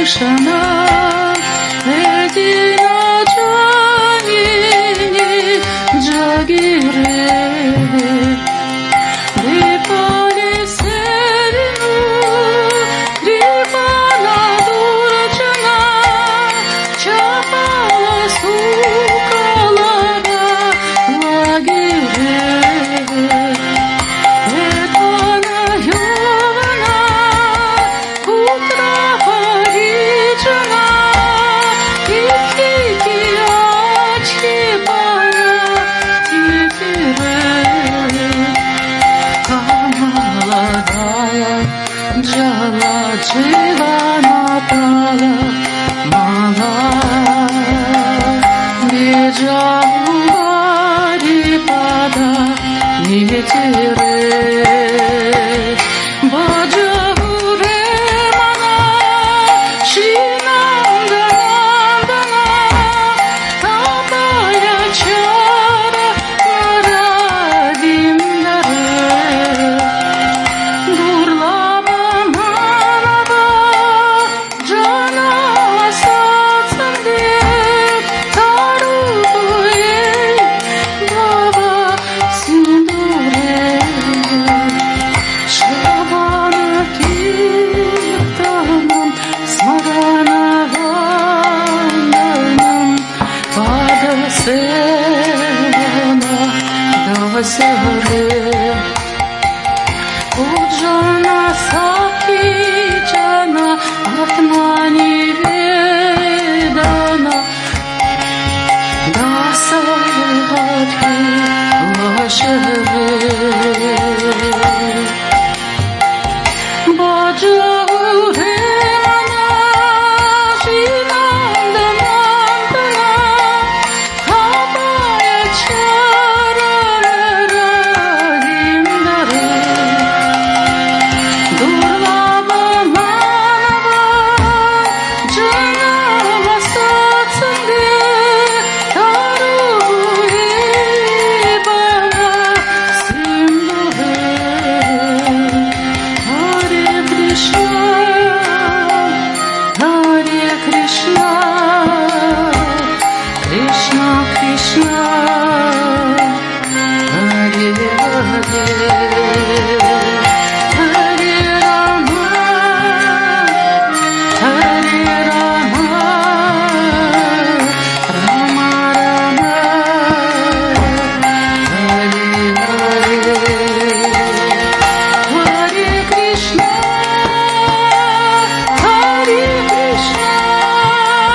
Krishna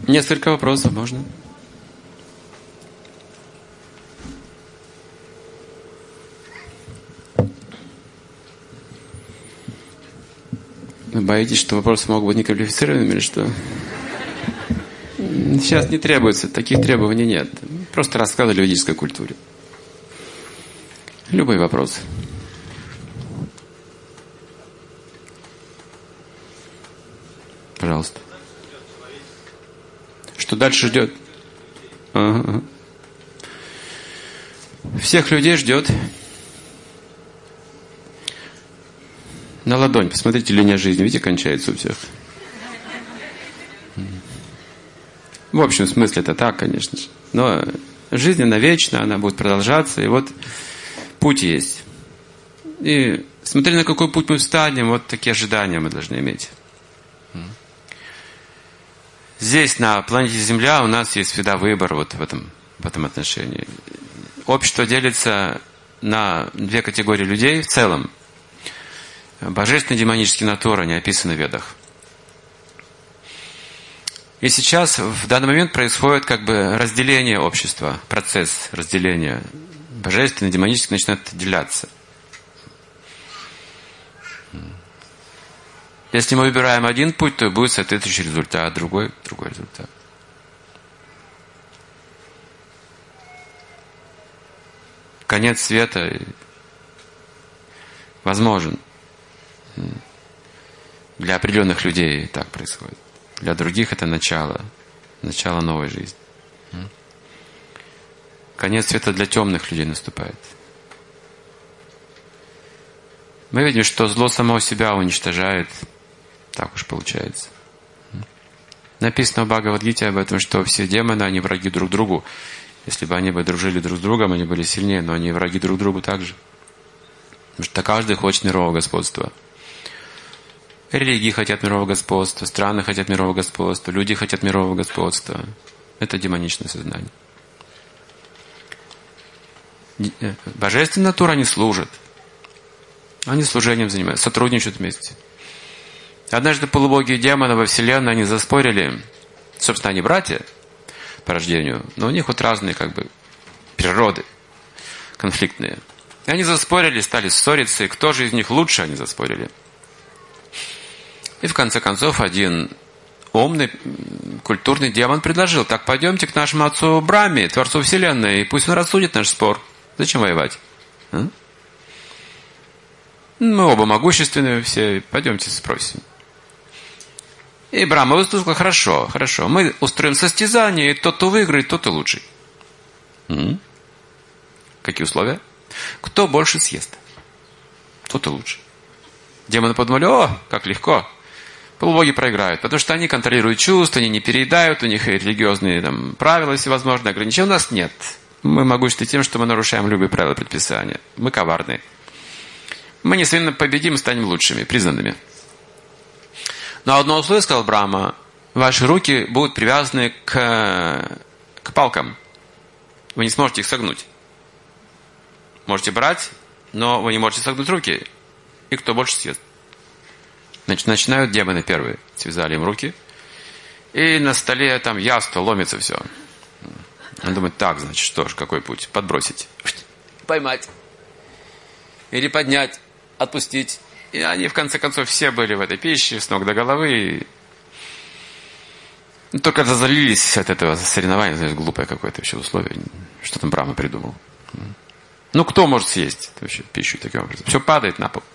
Несколько вопросов можно. Вы боитесь, что вопросы могут быть неквалифицированными или что? Сейчас не требуется, таких требований нет. Просто рассказывали о ведической культуре. Любые вопросы. Пожалуйста. Что дальше ждет? Ага. Всех людей ждет. На ладонь, посмотрите, линия жизни, видите, кончается у всех. В общем смысле это так, конечно же. Но жизнь, она вечна, она будет продолжаться, и вот путь есть. И смотря на какой путь мы встанем, вот такие ожидания мы должны иметь. Здесь, на планете Земля, у нас есть всегда выбор вот в этом отношении. Общество делится на две категории людей в целом. Божественные и демонические натуры, они описаны в Ведах. И сейчас, в данный момент, происходит как бы разделение общества, процесс разделения. Божественные и демонические начинают отделяться. Если мы выбираем один путь, то будет соответствующий результат, другой результат. Конец света возможен. Для определенных людей так происходит. Для других это начало новой жизни. Конец света для темных людей наступает. Мы видим, что зло само себя уничтожает. Так уж получается. Написано в Бхагавад-гите об этом, что все демоны, они враги друг другу. Если бы они бы дружили друг с другом, они были сильнее, но они враги друг другу также. Потому что каждый хочет мирового господства. Религии хотят мирового господства, страны хотят мирового господства, люди хотят мирового господства. Это демоничное сознание. Божественная натура, они служат. Они служением занимаются, сотрудничают вместе. Однажды полубоги и демоны во Вселенной, они заспорили. Собственно, они братья по рождению, но у них вот разные как бы природы конфликтные. И они заспорили, стали ссориться, и кто же из них лучше, они заспорили. И в конце концов один умный, культурный демон предложил: так пойдемте к нашему отцу Брахме, Творцу Вселенной, и пусть он рассудит наш спор. Зачем воевать? Мы оба могущественные все, пойдемте спросим. И Брахма выступил: хорошо, мы устроим состязание, и тот, кто выиграет, тот и лучший. Какие условия? Кто больше съест, тот и лучший. Демоны подумали: о, как легко. Полубоги проиграют, потому что они контролируют чувства, они не переедают, у них религиозные правила всевозможные, ограничения. У нас нет. Мы могущественны тем, что мы нарушаем любые правила предписания. Мы коварны. Мы несомненно победим и станем лучшими, признанными. Но одно условие, сказал Брахма: ваши руки будут привязаны к палкам. Вы не сможете их согнуть. Можете брать, но вы не можете согнуть руки. И кто больше съест? Значит, начинают демоны первые. Связали им руки. И на столе там яство, ломится все. Он думает: так, значит, что ж, какой путь? Подбросить. Поймать. Или поднять. Отпустить. И они, в конце концов, все были в этой пище, с ног до головы. И только разозлились от этого соревнования. Знаешь, глупое какое-то вообще условие. Что там Брахма придумал. Ну, кто может съесть вообще пищу таким образом? Все падает на пол.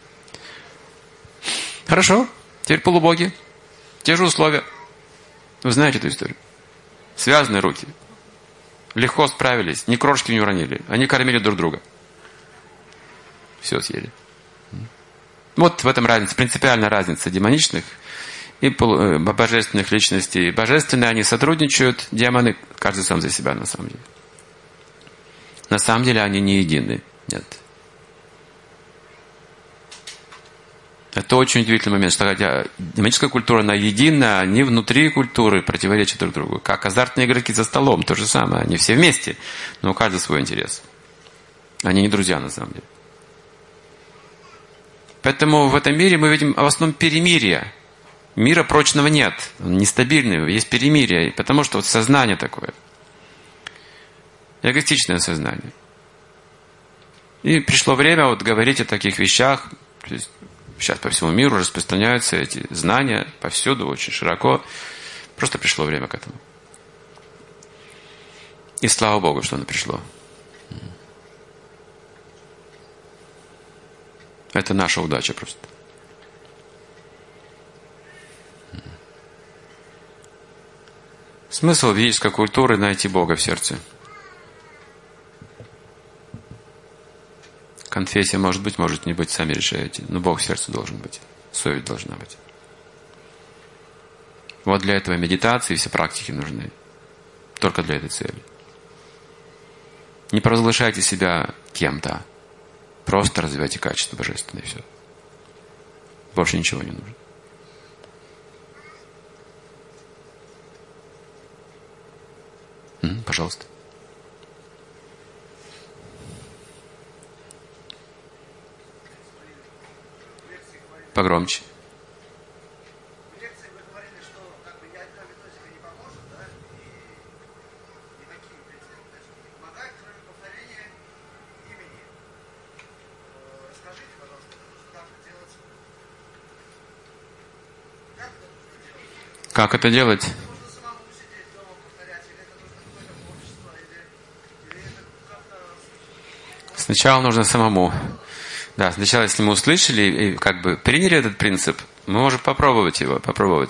Хорошо. Теперь полубоги. Те же условия. Вы знаете эту историю. Связанные руки. Легко справились. Ни крошки не уронили. Они кормили друг друга. Все съели. Вот в этом разница. Принципиальная разница демоничных и божественных личностей. Божественные, они сотрудничают. Демоны, каждый сам за себя на самом деле. На самом деле они не едины. Нет. Это очень удивительный момент, что хотя демоническая культура, она едина, они внутри культуры противоречат друг другу. Как азартные игроки за столом, то же самое. Они все вместе, но у каждого свой интерес. Они не друзья на самом деле. Поэтому в этом мире мы видим в основном перемирие. Мира прочного нет, он нестабильный, есть перемирие, потому что вот сознание такое. Эгоистичное сознание. И пришло время вот говорить о таких вещах. То есть сейчас по всему миру распространяются эти знания повсюду, очень широко. Просто пришло время к этому. И слава Богу, что оно пришло. Это наша удача просто. Смысл ведической культуры — найти Бога в сердце. Конфессия может быть, может не быть, сами решаете. Но Бог в сердце должен быть. Совесть должна быть. Вот для этого медитации и все практики нужны. Только для этой цели. Не провозглашайте себя кем-то. Просто развивайте качество божественное, и все. Больше ничего не нужно. Пожалуйста. Погромче. В лекции вы говорили, что ядерная методика не поможет, да? И никакие принципы не помогают, кроме повторения имени. Расскажите, пожалуйста, как это делать? Как это делать? Можно самому сидеть дома повторять, или это нужно какое-то общество, или это как-то... Сначала нужно самому. Да, сначала, если мы услышали и как бы приняли этот принцип, мы можем попробовать его, попробовать.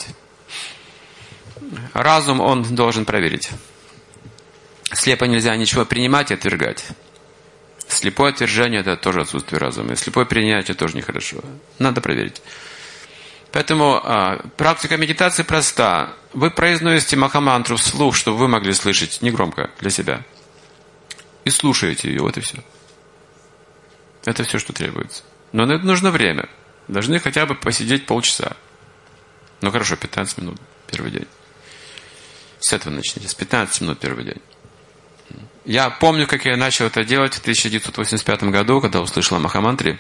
Разум он должен проверить. Слепо нельзя ничего принимать и отвергать. Слепое отвержение — это тоже отсутствие разума. И слепое принятие тоже нехорошо. Надо проверить. Поэтому практика медитации проста. Вы произносите махамантру вслух, чтобы вы могли слышать негромко для себя. И слушаете ее, вот и все. Это все, что требуется. Но на это нужно время. Должны хотя бы посидеть полчаса. Ну хорошо, 15 минут первый день. С этого начните. С 15 минут первый день. Я помню, как я начал это делать в 1985 году, когда услышал о Махамантре.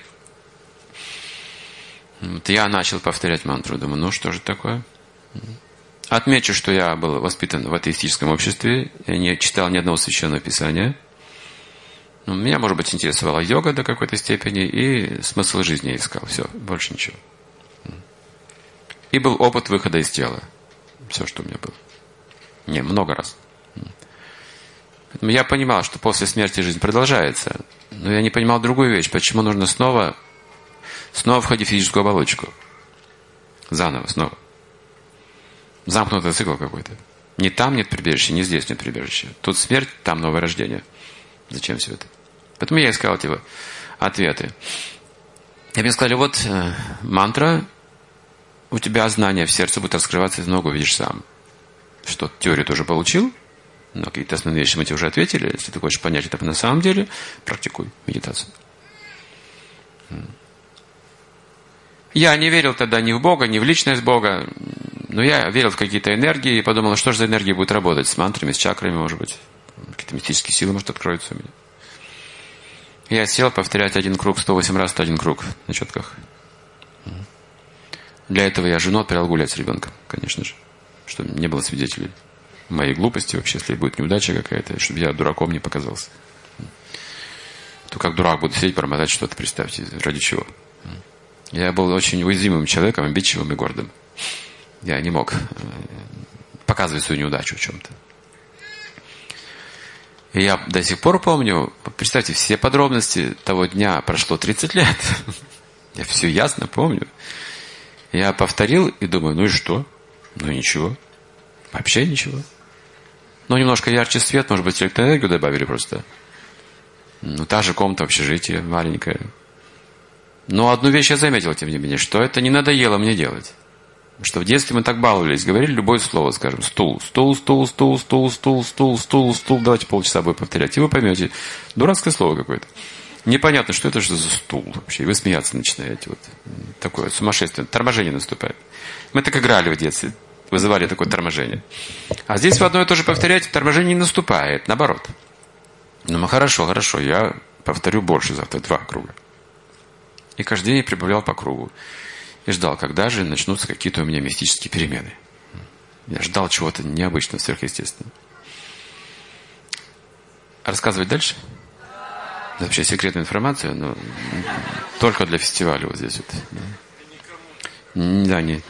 Вот я начал повторять мантру. Думаю, ну что же такое? Отмечу, что я был воспитан в атеистическом обществе. Я не читал ни одного священного писания. Меня, может быть, интересовала йога до какой-то степени, и смысл жизни я искал. Все, больше ничего. И был опыт выхода из тела. Все, что у меня было. Не, много раз. Поэтому я понимал, что после смерти жизнь продолжается. Но я не понимал другую вещь. Почему нужно снова входить в физическую оболочку? Заново, снова. Замкнутый цикл какой-то. Ни там нет прибежища, ни здесь нет прибежища. Тут смерть, там новое рождение. Зачем все это? Поэтому я искал эти ответы. И мне сказали, вот мантра, у тебя знания в сердце будут раскрываться, из много увидишь сам. Что, теорию тоже получил, но какие-то основные вещи мы тебе уже ответили. Если ты хочешь понять это на самом деле, практикуй медитацию. Я не верил тогда ни в Бога, ни в личность Бога, но я верил в какие-то энергии и подумал, что же за энергии будет работать с мантрами, с чакрами, может быть. Какие-то мистические силы, может, откроются у меня. Я сел повторять один круг 108 раз, 101 круг на четках. Для этого я жену отправил гулять с ребенком, конечно же. Чтобы не было свидетелей моей глупости вообще, если будет неудача какая-то, чтобы я дураком не показался. То как дурак буду сидеть, бормотать что-то, представьте, ради чего. Я был очень уязвимым человеком, обидчивым и гордым. Я не мог показывать свою неудачу в чем-то. И я до сих пор помню, представьте, все подробности того дня, прошло 30 лет. Я все ясно помню. Я повторил и думаю, ну и что? Ну ничего. Вообще ничего. Ну, немножко ярче свет, может быть, электроэнергию добавили просто. Ну, та же комната общежития маленькая. Но одну вещь я заметил, тем не менее, что это не надоело мне делать. Что в детстве мы так баловались, говорили любое слово, скажем, стул, стул, стул, стул, стул, стул, стул, стул, стул. Давайте полчаса будем повторять. И вы поймете, дурацкое слово какое-то. Непонятно, что это же за стул вообще. И вы смеяться начинаете. Вот такое сумасшествие, торможение наступает. Мы так играли в детстве, вызывали такое торможение. А здесь вы одно и то же повторяете, торможение не наступает, наоборот. Ну, хорошо, я повторю больше завтра, 2 круга. И каждый день я прибавлял по кругу. и ждал, когда же начнутся какие-то у меня мистические перемены. Я ждал чего-то необычного, сверхъестественного. Рассказывать дальше? Это вообще секретная информация, но только для фестиваля вот здесь вот. Да, нет.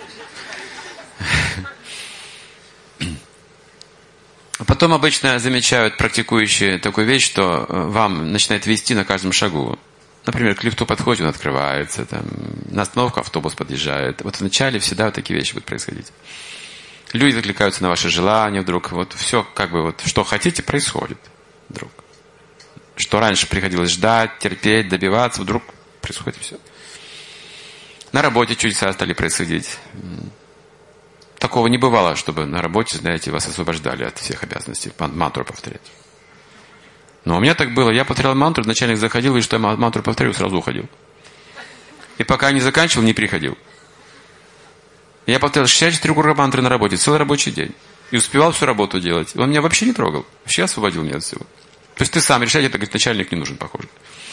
Потом обычно замечают практикующие такую вещь, что вам начинает вести на каждом шагу. Например, к лифту подходит, он открывается, там, на остановку автобус подъезжает. Вот вначале всегда вот такие вещи будут происходить. Люди откликаются на ваши желания вдруг. Вот все, как бы, вот, что хотите, происходит вдруг. Что раньше приходилось ждать, терпеть, добиваться, вдруг происходит все. На работе чудеса стали происходить. Такого не бывало, чтобы на работе, знаете, вас освобождали от всех обязанностей мантру повторять. Но у меня так было. Я повторял мантру, начальник заходил, и что я мантру повторю, сразу уходил. И пока не заканчивал, не приходил. Я повторял 64 круга мантры на работе, целый рабочий день. И успевал всю работу делать. Он меня вообще не трогал. Вообще освободил меня от всего. То есть ты сам решать, это, говорит, начальник не нужен, похоже.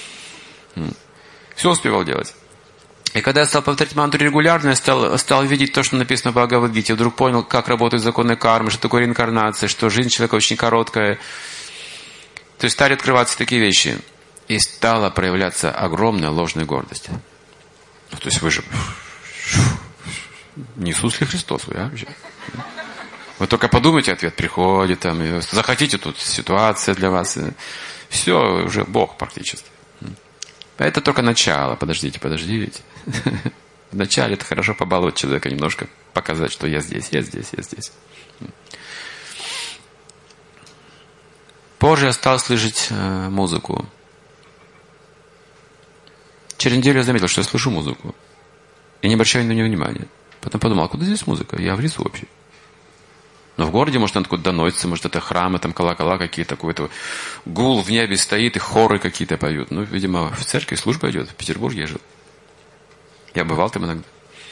Все успевал делать. И когда я стал повторять мантру регулярно, я стал видеть то, что написано в Бхагавад-гите. Вдруг понял, как работают законы кармы, что такое реинкарнация, что жизнь человека очень короткая. То есть стали открываться такие вещи. И стала проявляться огромная ложная гордость. То есть вы же... Не Иисус ли Христос вы, а? Вообще? Вы только подумайте, ответ приходит, там, захотите, тут ситуация для вас. Все, уже Бог практически. Это только начало. Подождите. Вначале это хорошо побаловать человека, немножко показать, что я здесь. Позже я стал слышать музыку. Через неделю я заметил, что я слышу музыку. И не обращаю на нее внимания. Потом подумал, а куда здесь музыка? Я в лесу вообще. Но в городе, может, она откуда доносится, может, это храмы, там колокола какие-то, какой-то гул в небе стоит, и хоры какие-то поют. Ну, видимо, в церкви служба идет. В Петербурге я жил. Я бывал там иногда.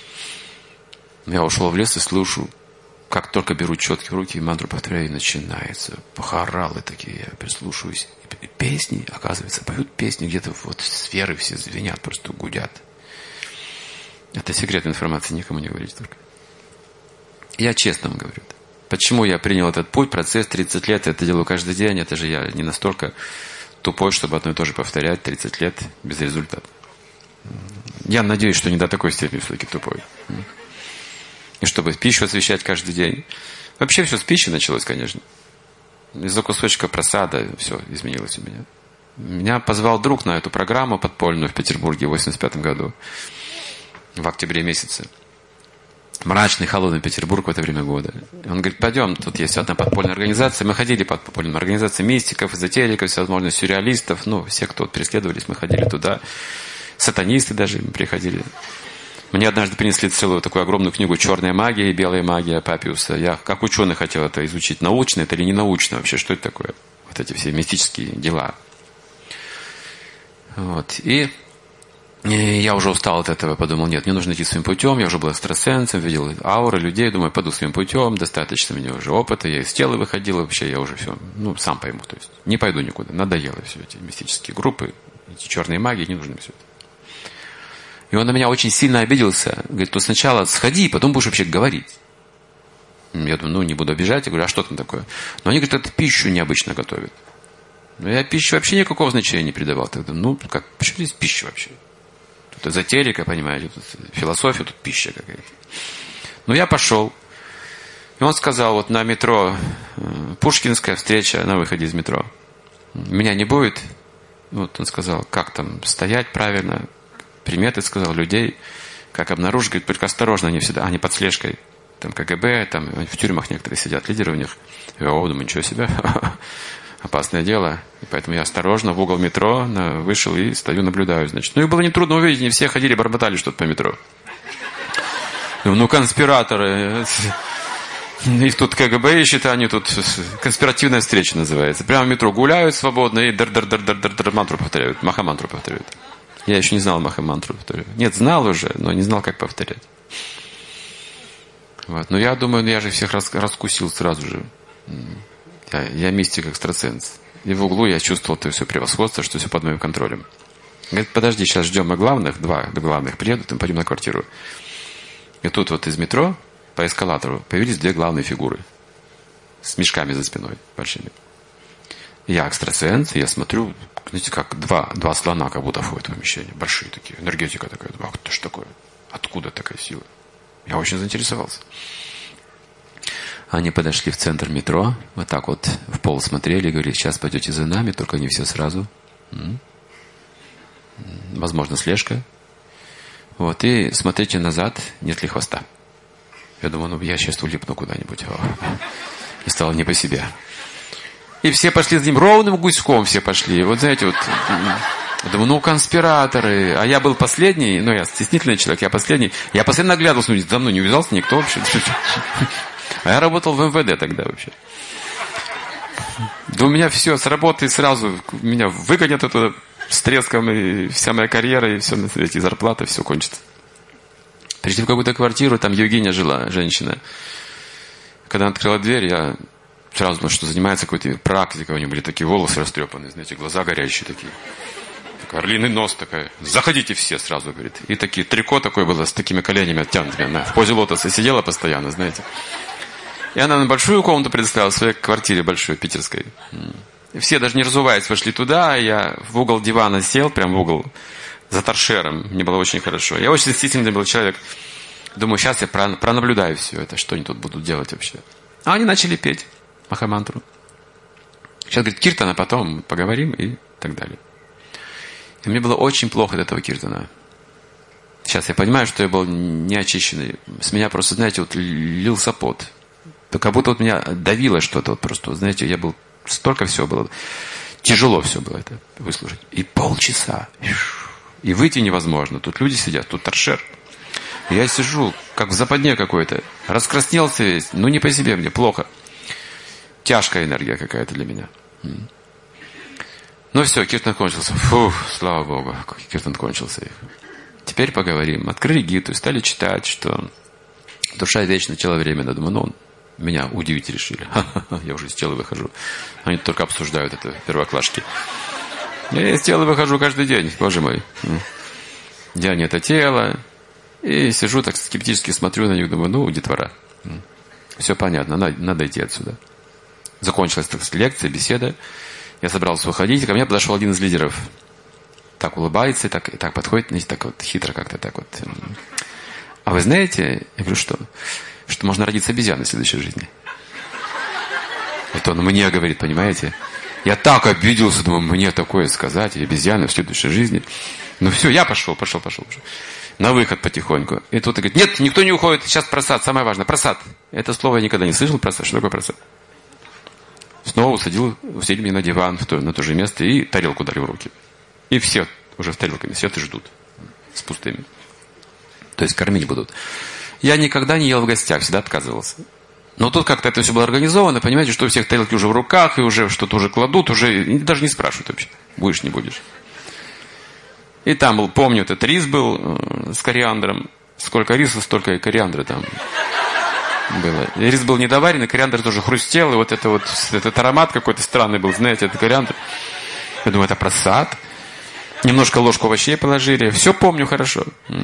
Я ушел в лес и слышу, как только беру четки в руки и мантру повторяю, и начинается. Хоралы такие, я прислушиваюсь. И песни, оказывается, поют песни, где-то вот сферы все звенят, просто гудят. Это секретная информация, никому не говорите только. Я честно вам говорю. Почему я принял этот путь, процесс 30 лет, это делаю каждый день, это же я не настолько тупой, чтобы одно и то же повторять 30 лет без результата. Я надеюсь, что не до такой степени все-таки тупой. И чтобы пищу освещать каждый день. Вообще все с пищи началось, конечно. Из-за кусочка просада все изменилось у меня. Меня позвал друг на эту программу подпольную в Петербурге в 1985 году. В октябре месяце. Мрачный, холодный Петербург в это время года. Он говорит, пойдем, тут есть одна подпольная организация. Мы ходили под подпольную организацию мистиков, эзотериков, всевозможных сюрреалистов. Ну, все, кто преследовались, мы ходили туда. Сатанисты даже приходили. Мне однажды принесли целую такую огромную книгу «Черная магия» и «Белая магия» Папиуса. Я как ученый хотел это изучить. Научно это или не научно вообще? Что это такое? Вот эти все мистические дела. Вот. И я уже устал от этого, подумал, нет, мне нужно идти своим путем, я уже был экстрасенсом, видел ауры людей, думаю, пойду своим путем, достаточно мне уже опыта, я из тела выходил, вообще я уже все, сам пойму, то есть не пойду никуда, надоело все эти мистические группы, эти черные магии, не нужны все это. И он на меня очень сильно обиделся, говорит, то сначала сходи, потом будешь вообще говорить. Я думаю, не буду обижать, я говорю, а что там такое? Но они говорят, это пищу необычно готовят. Но я пище вообще никакого значения не придавал тогда, почему здесь пища вообще? Тут эзотерика, понимаете, тут философия, тут пища какая-то. Я пошел. И он сказал, вот на метро, Пушкинская встреча на выходе из метро. Меня не будет. Вот он сказал, как там стоять правильно. Приметы, сказал, людей. Как обнаружить, говорит, только осторожно, они всегда, они под слежкой. Там КГБ, там в тюрьмах некоторые сидят, лидеры у них. Я думаю, ничего себе. Опасное дело. И поэтому я осторожно в угол метро вышел и стою, наблюдаю, значит. Их было нетрудно увидеть, не все ходили, бормотали что-то по метро. Конспираторы. Их тут КГБ ищет, они тут конспиративная встреча называется. Прямо в метро гуляют свободно и мантру повторяют, махамантру повторяют. Я еще не знал махамантру повторяю. Нет, знал уже, но не знал, как повторять. Вот. Но я думаю, я же всех раскусил сразу же. Я мистик-экстрасенс. И в углу я чувствовал это все превосходство, что все под моим контролем. Говорит, подожди, сейчас ждем мы главных, 2 главных приедут, и мы пойдем на квартиру. И тут вот из метро по эскалатору появились 2 главные фигуры с мешками за спиной большими. Я экстрасенс, и я смотрю, знаете, как два слона как будто входят в помещение. Большие такие, энергетика такая. Думаю, а что ж такое? Откуда такая сила? Я очень заинтересовался. Они подошли в центр метро, вот так вот в пол смотрели и говорили, сейчас пойдете за нами, только не все сразу. Возможно, слежка. Вот, и смотрите назад, нет ли хвоста. Я думаю, ну я сейчас улипну куда-нибудь. И стало не по себе. И все пошли за ним ровным гуськом, все пошли. Вот знаете, вот, думаю, ну конспираторы. А я был последний, ну я стеснительный человек, я последний. Я постоянно оглядывался, за мной не увязался никто вообще. А я работал в МВД тогда вообще. Да у меня все с работы сразу, меня выгонят оттуда с треском, и вся моя карьера, и все на свете, и зарплата, все кончится. Пришли в какую-то квартиру, там Евгения жила, женщина. Когда она открыла дверь, я сразу думал, что занимается какой-то практикой, у нее были такие волосы растрепанные, знаете, глаза горящие такие. Орлиный нос такая. Заходите все сразу, говорит. И такие, трико такое было, с такими коленями оттянутыми. Она в позе лотоса сидела постоянно, знаете. И она на большую комнату предоставила в своей квартире большой, питерской. И все, даже не разуваясь, вошли туда. Я в угол дивана сел, прям в угол, за торшером. Мне было очень хорошо. Я очень стеснительный был человек. Думаю, сейчас я пронаблюдаю все это, что они тут будут делать вообще. А они начали петь Махамантру. Сейчас, говорит, киртана, потом поговорим и так далее. И мне было очень плохо от этого киртана. Сейчас я понимаю, что я был неочищенный. С меня просто, знаете, вот лился пот. Как будто вот меня давило что-то. Вот просто, знаете, я был... Столько всего было. Тяжело все было это выслушать. И полчаса. И выйти невозможно. Тут люди сидят, тут торшер. Я сижу, как в западне какой-то. Раскраснелся весь. Ну, не по себе мне, плохо. Тяжкая энергия какая-то для меня. Ну все, киртан кончился. Фу, слава Богу, киртан кончился. Теперь поговорим. Открыли гиту, стали читать, что душа вечна, тело временно. Думаю, ну, меня удивить решили. Я уже из тела выхожу. Они только обсуждают это, первоклашки. Я из тела выхожу каждый день, боже мой. Я не это тело. И сижу так скептически смотрю на них, думаю, ну, детвора. Все понятно, надо идти отсюда. Закончилась так лекция, беседа. Я собрался выходить, и ко мне подошел один из лидеров. Так улыбается, и так подходит, знаете, так вот хитро как-то так вот. А вы знаете, я говорю, что можно родиться обезьяной в следующей жизни. Это он мне говорит, понимаете? Я так обиделся, думаю, мне такое сказать, и обезьяна в следующей жизни. Ну все, я пошел. На выход потихоньку. И тут он говорит, нет, никто не уходит, сейчас просад, самое важное, просад. Это слово я никогда не слышал, просад. Что такое просад? Снова усадили меня на диван, на то же место, и тарелку дали в руки. И все уже в тарелками сидят и ждут. С пустыми. То есть кормить будут. Я никогда не ел в гостях, всегда отказывался. Но тут как-то это все было организовано, понимаете, что у всех тарелки уже в руках, и уже что-то уже кладут, уже даже не спрашивают вообще, будешь, не будешь. И там был, помню, этот рис был с кориандром. Сколько риса, столько и кориандра там было. И рис был недоваренный, кориандр тоже хрустел, и вот этот аромат какой-то странный был, знаете, это кориандр. Я думаю, это просад. Немножко ложку овощей положили. Все помню хорошо.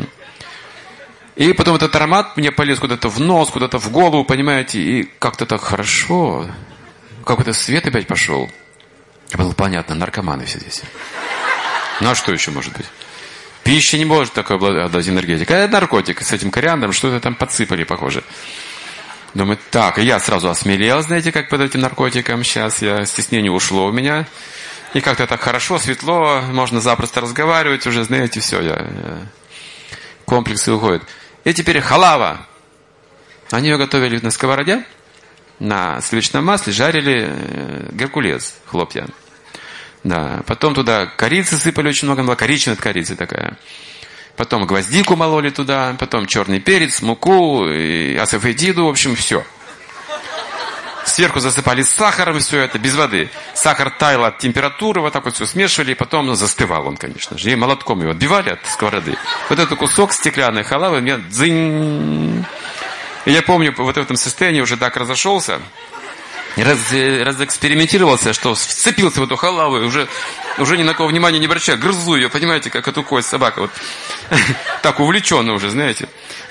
И потом этот аромат мне полез куда-то в нос, куда-то в голову, понимаете, и как-то так хорошо. Какой-то свет опять пошел. Было понятно, наркоманы все здесь. Ну а что еще может быть? Пища не может такой обладать энергетикой. А это наркотик с этим кориандром, что-то там подсыпали, похоже. Думаю, так, и я сразу осмелел, знаете, как под этим наркотиком. Сейчас стеснение ушло у меня. И как-то так хорошо, светло, можно запросто разговаривать, уже, знаете, все, комплексы уходят. И теперь халава. Они ее готовили на сковороде, на сливочном масле, жарили геркулес, хлопья. Да, потом туда корицы сыпали очень много, была коричневая корица такая. Потом гвоздику мололи туда, потом черный перец, муку, асафетиду, в общем, все. Сверху засыпали сахаром все это, без воды. Сахар таял от температуры, вот так вот все смешивали, и потом застывал он, конечно же. И молотком его отбивали от сковороды. Вот этот кусок стеклянной халавы мне дзынь. И я помню, вот в этом состоянии уже так разошелся. разэкспериментировался, что вцепился в эту халаву и уже ни на кого внимания не обращаю. Грызу ее, понимаете, как эту кость собака. Вот. Так увлеченно уже, знаете.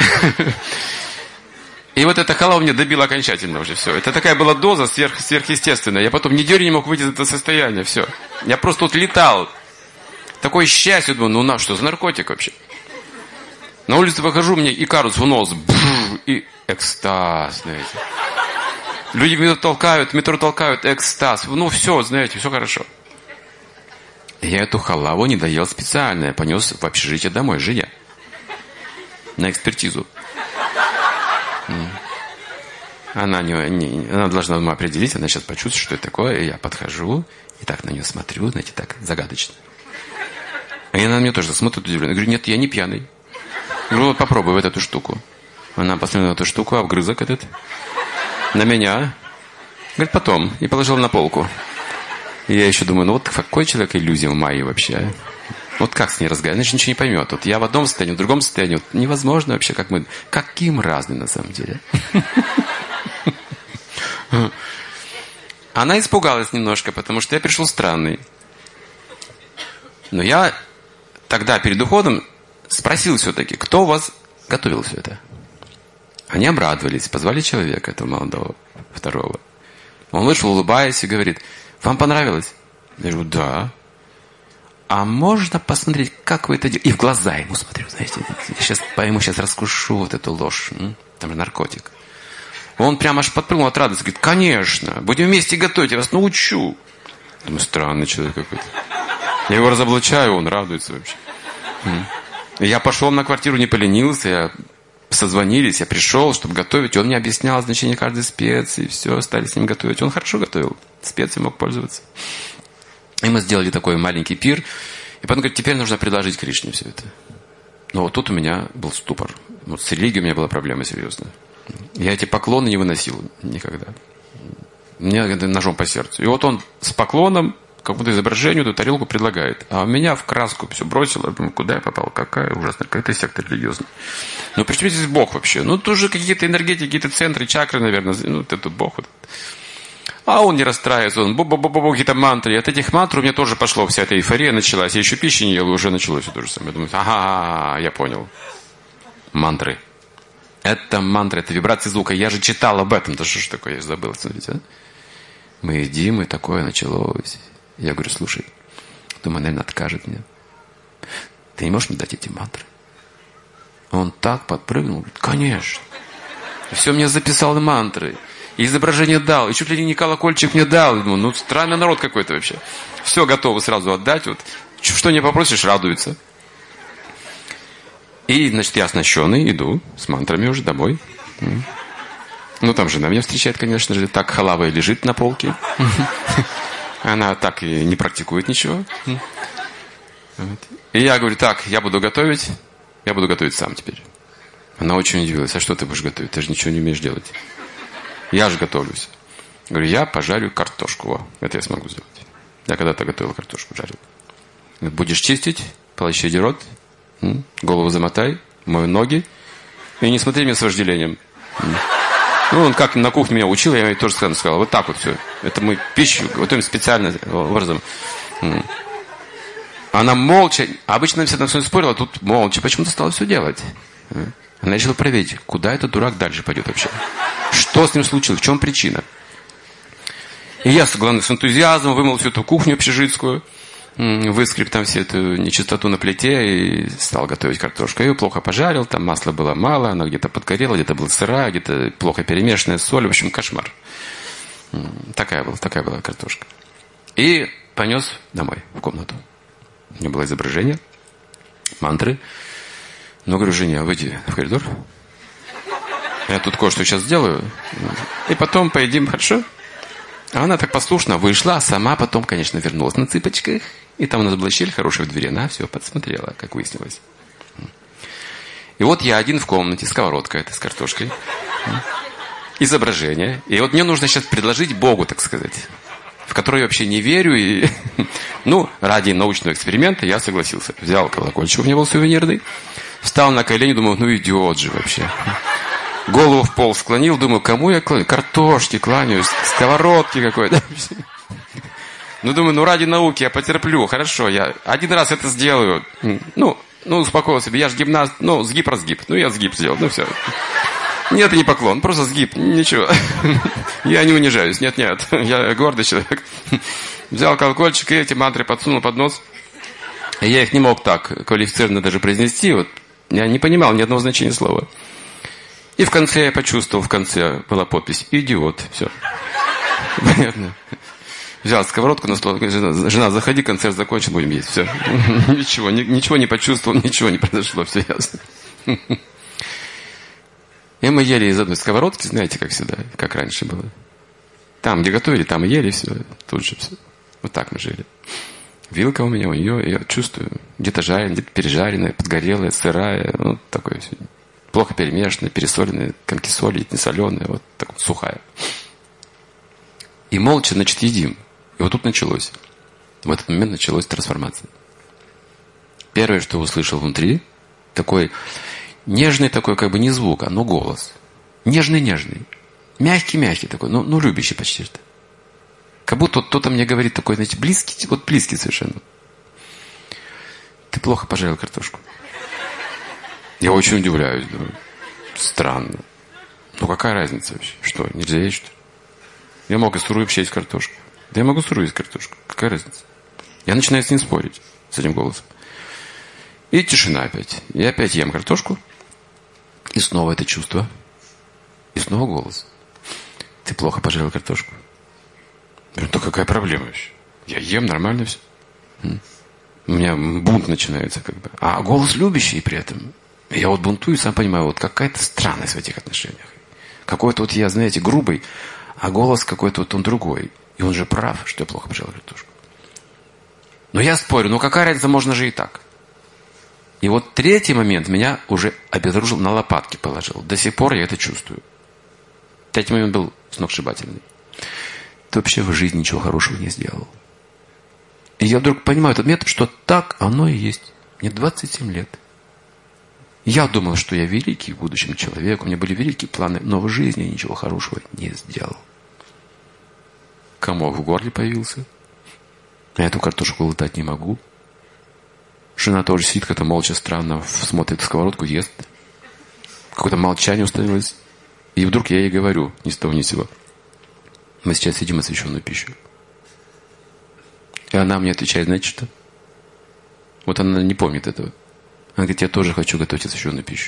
И вот эта халава меня добила окончательно уже все. Это такая была доза сверхъестественная. Я потом неделю не мог выйти из этого состояния. Все. Я просто вот летал. Такое счастье. Думаю, ну на что за наркотик вообще? На улице выхожу, мне икарус в нос. И экстаз, знаете. Люди в метро толкают, экстаз. Ну все, знаете, все хорошо. Я эту халаву не доел специально. Я понес в общежитие домой, жене. На экспертизу. Она должна определить, она сейчас почувствует, что это такое. И я подхожу и так на нее смотрю, знаете, так загадочно. И она на меня тоже смотрит удивленно. Я говорю, нет, я не пьяный. Я говорю, вот попробуй вот эту штуку. Она посмотрела на эту штуку, обгрызок этот. На меня. Говорит, потом. И положила на полку. И я еще думаю, ну вот какой человек иллюзия в мае вообще. Вот как с ней разговаривать? Значит, ничего не поймет. Вот я в одном состоянии, в другом состоянии. Вот невозможно вообще, как мы... Каким разным на самом деле. Она испугалась немножко, потому что я пришел странный. Но я тогда перед уходом спросил все-таки, кто у вас готовил все это? Они обрадовались, позвали человека, этого молодого, второго. Он вышел, улыбаясь, и говорит, вам понравилось? Я говорю, да. А можно посмотреть, как вы это делаете? И в глаза ему смотрю, знаете. Я ему сейчас раскушу вот эту ложь. Там же наркотик. Он прямо аж подпрыгнул от радости. Говорит, конечно, будем вместе готовить, я вас научу. Думаю, странный человек какой-то. Я его разоблачаю, он радуется вообще. Я пошел на квартиру, не поленился, созвонились, я пришел, чтобы готовить. Он мне объяснял значение каждой специи, все, стали с ним готовить. Он хорошо готовил, специей мог пользоваться. И мы сделали такой маленький пир. И потом говорит, теперь нужно предложить Кришне все это. Но вот тут у меня был ступор. Вот с религией у меня была проблема серьезная. Я эти поклоны не выносил никогда. Мне ножом по сердцу. И вот он с поклоном, как будто изображению, эту тарелку предлагает. А у меня в краску все бросило. Я думаю, куда я попал? Какая ужасная, какая-то секта религиозная. Ну, почему здесь Бог вообще? Ну, тоже какие-то энергетики, какие-то центры, чакры, наверное. Ну, вот это Бог. Вот. А он не расстраивается, он бу-бу-бу-бу, какие-то мантры. И от этих мантр у меня тоже пошло, вся эта эйфория началась. Я еще пищи не ел, и уже началось то же самое. Я думаю, ага, я понял. Мантры. Это мантры, это вибрации звука. Я же читал об этом. Да что ж такое, я же забыл, смотрите, а? Мы едим, и такое началось. Я говорю, слушай, думаю, наверное, откажет мне. Ты не можешь мне дать эти мантры? Он так подпрыгнул, говорит, конечно. И все мне записал мантры. И изображение дал. И чуть ли не колокольчик мне дал. Думаю, ну, странный народ какой-то вообще. Все готовы сразу отдать. Вот. Что не попросишь, радуется. И, значит, я оснащенный, иду с мантрами уже домой. Ну, там жена меня встречает, конечно же. Так халава и лежит на полке. Она так и не практикует ничего. И я говорю, так, я буду готовить сам теперь. Она очень удивилась. А что ты будешь готовить? Ты же ничего не умеешь делать. Я же готовлюсь. Говорю, я пожарю картошку. Во, это я смогу сделать. Я когда-то готовил картошку, жарил. Будешь чистить, полощади рот, голову замотай, мой ноги. И не смотри меня с вожделением. Ну, он как на кухне меня учил, я ей тоже сказал, вот так вот все. Это мы пищу готовим специальным образом. Она молча, обычно всегда со мной спорила, тут молча почему-то стала все делать. Она решила проверить, куда этот дурак дальше пойдет вообще. Что с ним случилось, в чем причина. И я, главное, с энтузиазмом вымыл всю эту кухню общежитскую, выскреб там всю эту нечистоту на плите и стал готовить картошку. Я ее плохо пожарил, там масла было мало, она где-то подгорела, где-то была сырая, где-то плохо перемешанная соль. В общем, кошмар. Такая была картошка. И понес домой, в комнату. У меня было изображение, мантры. Но говорю, Женя, выйди в коридор. Я тут кое-что сейчас сделаю. И потом поедим, хорошо? А она так послушно вышла, а сама потом, конечно, вернулась на цыпочках. И там у нас была щель хорошая в двери. Она все подсмотрела, как выяснилось. И вот я один в комнате, сковородка эта с картошкой. Изображение. И вот мне нужно сейчас предложить Богу, так сказать, в который я вообще не верю. И, ну, ради научного эксперимента я согласился. Взял колокольчик, у меня был сувенирный. Встал на колени, думал, ну идиот же вообще. Голову в пол склонил, думаю, кому я кланяюсь? Картошки кланяюсь, сковородки какой-то. Ну, думаю, ну ради науки я потерплю, хорошо, я один раз это сделаю. Ну, успокоил себя, я же гимнаст, сгиб-разгиб. Ну, я сгиб сделал, все. Нет, это не поклон, просто сгиб, ничего. Я не унижаюсь, нет, я гордый человек. Взял колокольчик и эти мантры подсунул под нос. И я их не мог так квалифицированно даже произнести, я не понимал ни одного значения слова. И в конце я почувствовал, была подпись «Идиот», все. Понятно. Взял сковородку на стол, жена, заходи, концерт закончен, будем есть. Все. Ничего не почувствовал, ничего не произошло, все ясно. И мы ели из одной сковородки, знаете, как всегда, как раньше было. Там, где готовили, там и ели все, тут же все. Вот так мы жили. Вилка у меня, у нее, я чувствую, где-то жареная, где-то пережаренная, подгорелая, сырая, такое все. Плохо перемешанная, пересоленная, комки соли, не соленая, вот так вот, сухая. И молча, едим. И вот тут началось. В этот момент началась трансформация. Первое, что услышал внутри, такой нежный такой, как бы не звук, но голос. Нежный-нежный. Мягкий-мягкий такой, любящий почти что. Как будто кто-то мне говорит такой, знаете, близкий совершенно. Ты плохо пожарил картошку. Я очень удивляюсь. Думаю, странно. Какая разница вообще? Что, нельзя есть, что ли? Я мог и сырую вообще есть картошку. Да я могу сырую есть картошку. Какая разница? Я начинаю с ним спорить, с этим голосом. И тишина опять. Я опять ем картошку. И снова это чувство. И снова голос. Ты плохо пожарил картошку. Да какая проблема вообще? Я ем, нормально все. У меня бунт начинается как бы. А голос любящий при этом. Я бунтую, сам понимаю, какая-то странность в этих отношениях. Какой-то я, знаете, грубый, а голос какой-то он другой. И он же прав, что я плохо пожарил картошку. Но я спорю, какая разница, можно же и так. И третий момент меня уже обезоружил, на лопатки положил. До сих пор я это чувствую. Третий момент был сногсшибательный. Ты вообще в жизни ничего хорошего не сделал. И я вдруг понимаю этот метод, что так оно и есть. Мне 27 лет. Я думал, что я великий в будущем человек, у меня были великие планы, но в жизни я ничего хорошего не сделал. Комок в горле появился. Я эту картошку глотать не могу. Жена тоже сидит, как-то молча, странно, смотрит в сковородку, ест. Какое-то молчание установилось. И вдруг я ей говорю, ни с того ни с сего. Мы сейчас едим освященную пищу. И она мне отвечает, знаете что? Она не помнит этого. Она говорит, я тоже хочу готовить освященную пищу.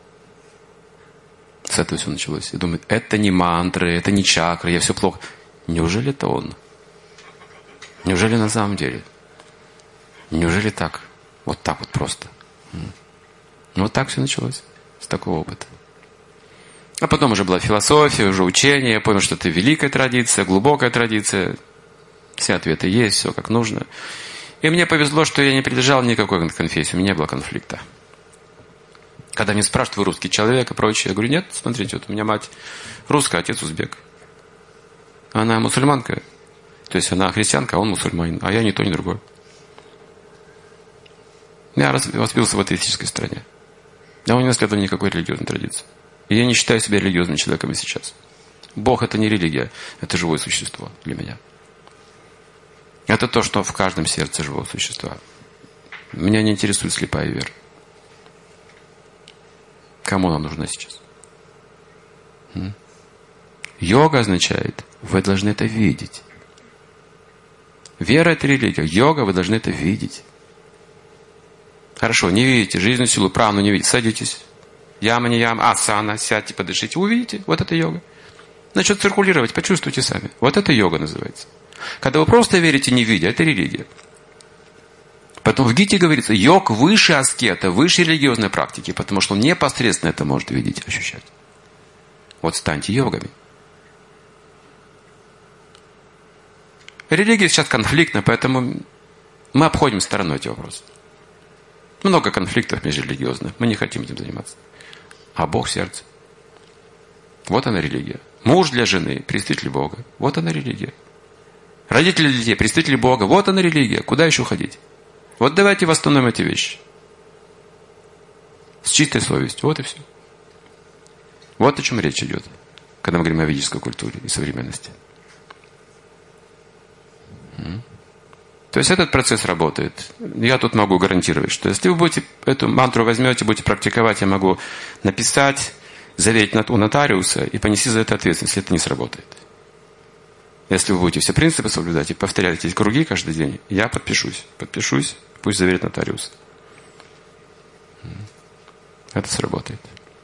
С этого все началось. Я думаю, это не мантры, это не чакры, я все плохо. Неужели это он? Неужели на самом деле? Неужели так? Вот так вот просто. Так все началось. С такого опыта. А потом уже была философия, уже учение. Я понял, что это великая традиция, глубокая традиция. Все ответы есть, все как нужно. И мне повезло, что я не принадлежал никакой конфессии, у меня не было конфликта. Когда меня спрашивают, вы русский человек и прочее, я говорю, нет, смотрите, у меня мать русская, отец узбек. Она мусульманка, то есть она христианка, а он мусульманин, а я ни то, ни другое. Я воспитывался в атеистической стране. Я не наследовал никакой религиозной традиции. И я не считаю себя религиозным человеком и сейчас. Бог – это не религия, это живое существо для меня. Это то, что в каждом сердце живого существа. Меня не интересует слепая вера. Кому она нужна сейчас? Йога означает, вы должны это видеть. Вера – это религия. Йога – вы должны это видеть. Хорошо, не видите, жизненную силу, прану не видите. Садитесь. Яма, не яма, асана, сядьте, подышите. Увидите, вот это йога. Начнет циркулировать, почувствуйте сами. Вот это йога называется. Когда вы просто верите, не видя, это религия. Поэтому в Гите говорится, йог выше аскета, выше религиозной практики, потому что он непосредственно это может видеть, ощущать. Вот станьте йогами. Религия сейчас конфликтна, поэтому мы обходим стороной эти вопросы. Много конфликтов межрелигиозных, мы не хотим этим заниматься. А Бог в сердце. Вот она религия. Муж для жены, представитель Бога. Вот она религия. Родители для детей, представители Бога. Вот она религия. Куда еще ходить? Вот давайте восстановим эти вещи. С чистой совестью. Вот и все. Вот о чем речь идет, когда мы говорим о ведической культуре и современности. То есть этот процесс работает. Я тут могу гарантировать, что если вы будете эту мантру возьмете, будете практиковать, я могу написать, заверить у нотариуса и понести за это ответственность, если это не сработает. Если вы будете все принципы соблюдать и повторять эти круги каждый день, я подпишусь, пусть заверит нотариус. Это сработает.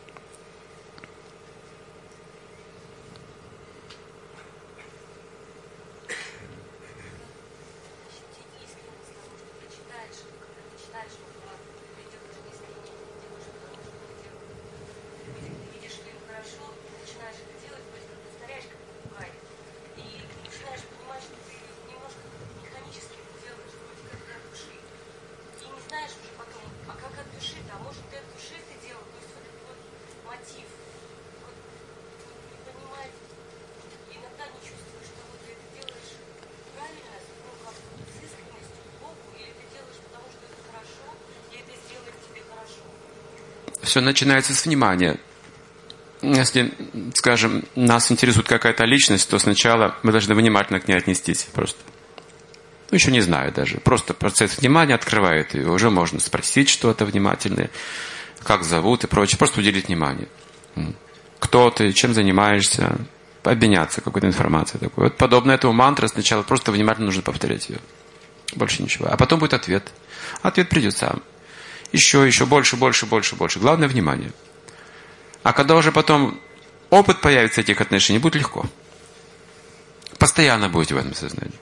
Все начинается с внимания. Если, скажем, нас интересует какая-то личность, то сначала мы должны внимательно к ней отнестись просто. Ну, еще не знаю даже. Просто процесс внимания открывает ее. Уже можно спросить что-то внимательное, как зовут и прочее. Просто уделить внимание. Кто ты, чем занимаешься, обменяться какой-то информацией такой. Вот подобно этому мантра сначала просто внимательно нужно повторять ее. Больше ничего. А потом будет ответ. Ответ придет сам. Еще больше. Главное внимание. А когда уже потом опыт появится этих отношений, будет легко. Постоянно будете в этом сознании.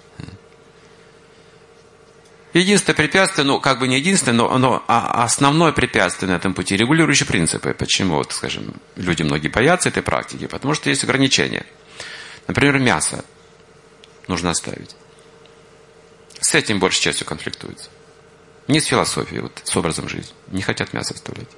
Единственное препятствие, ну, как бы не единственное, но основное препятствие на этом пути — регулирующие принципы. Почему, вот, скажем, люди многие боятся этой практики? Потому что есть ограничения. Например, мясо нужно оставить. С этим большей частью конфликтуется. Не с философией, вот, с образом жизни. Не хотят мясо оставлять.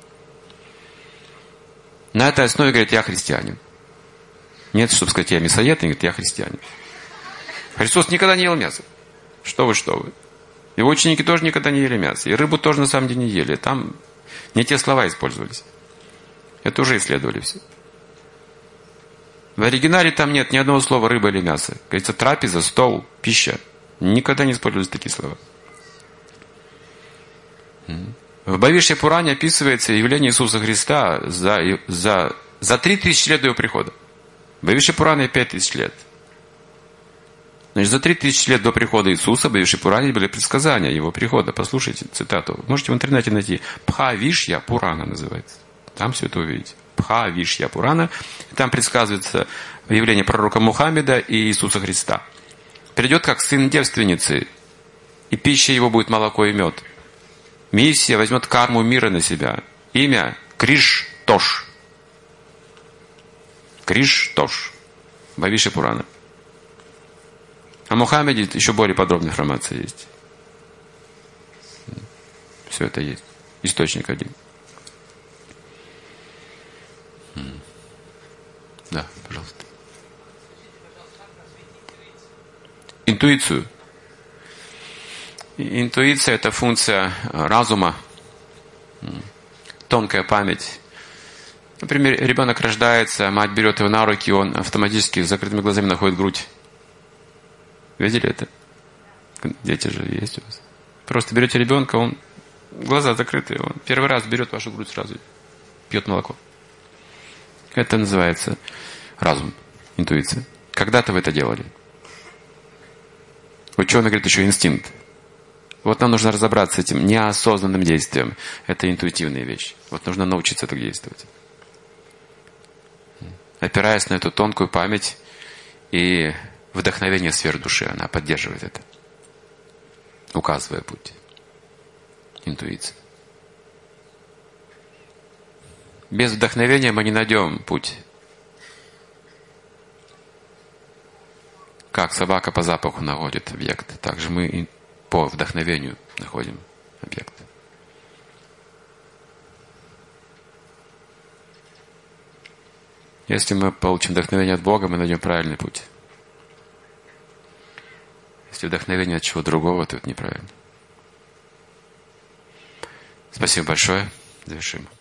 На этой основе говорят: я христианин. Нет, чтобы сказать, я мясоед, они говорят: я христианин. Христос никогда не ел мясо. Что вы. Его ученики тоже никогда не ели мясо. И рыбу тоже на самом деле не ели. Там не те слова использовались. Это уже исследовали все. В оригинале там нет ни одного слова рыба или мясо. Говорится: трапеза, стол, пища. Никогда не использовались такие слова. В Бхавишья Пуране описывается явление Иисуса Христа за 3000 лет до Его прихода. В Бхавишья Пуране 5000 лет. Значит, за 3000 лет до прихода Иисуса в Бхавишья Пуране были предсказания Его прихода. Послушайте цитату. Можете в интернете найти. Бхавишья Пурана называется. Там все это увидите. Бхавишья Пурана. Там предсказывается явление пророка Мухаммеда и Иисуса Христа. Придет как сын девственницы, и пища его будет молоко и мед. Миссия возьмет карму мира на себя. Имя Криш-Тош. Криш-Тош. Бхавишья Пурана. О Мухаммеде еще более подробная информация есть. Все это есть. Источник один. Да, пожалуйста. Интуицию. Интуиция — это функция разума, тонкая память. Например, ребенок рождается, мать берет его на руки, он автоматически с закрытыми глазами находит грудь. Видели это? Дети же есть у вас. Просто берете ребенка, он глаза закрыты, он первый раз берет вашу грудь сразу, пьет молоко. Это называется разум, интуиция. Когда-то вы это делали. Ученый говорит, еще инстинкт. Вот нам нужно разобраться с этим неосознанным действием. Это интуитивная вещь. Вот нужно научиться так действовать. Опираясь на эту тонкую память и вдохновение сфер души, она поддерживает это, указывая путь. Интуиция. Без вдохновения мы не найдем путь. Как собака по запаху находит объект, так же мы и по вдохновению находим объект. Если мы получим вдохновение от Бога, мы найдем правильный путь. Если вдохновение от чего другого, то это неправильно. Спасибо большое. Завершим.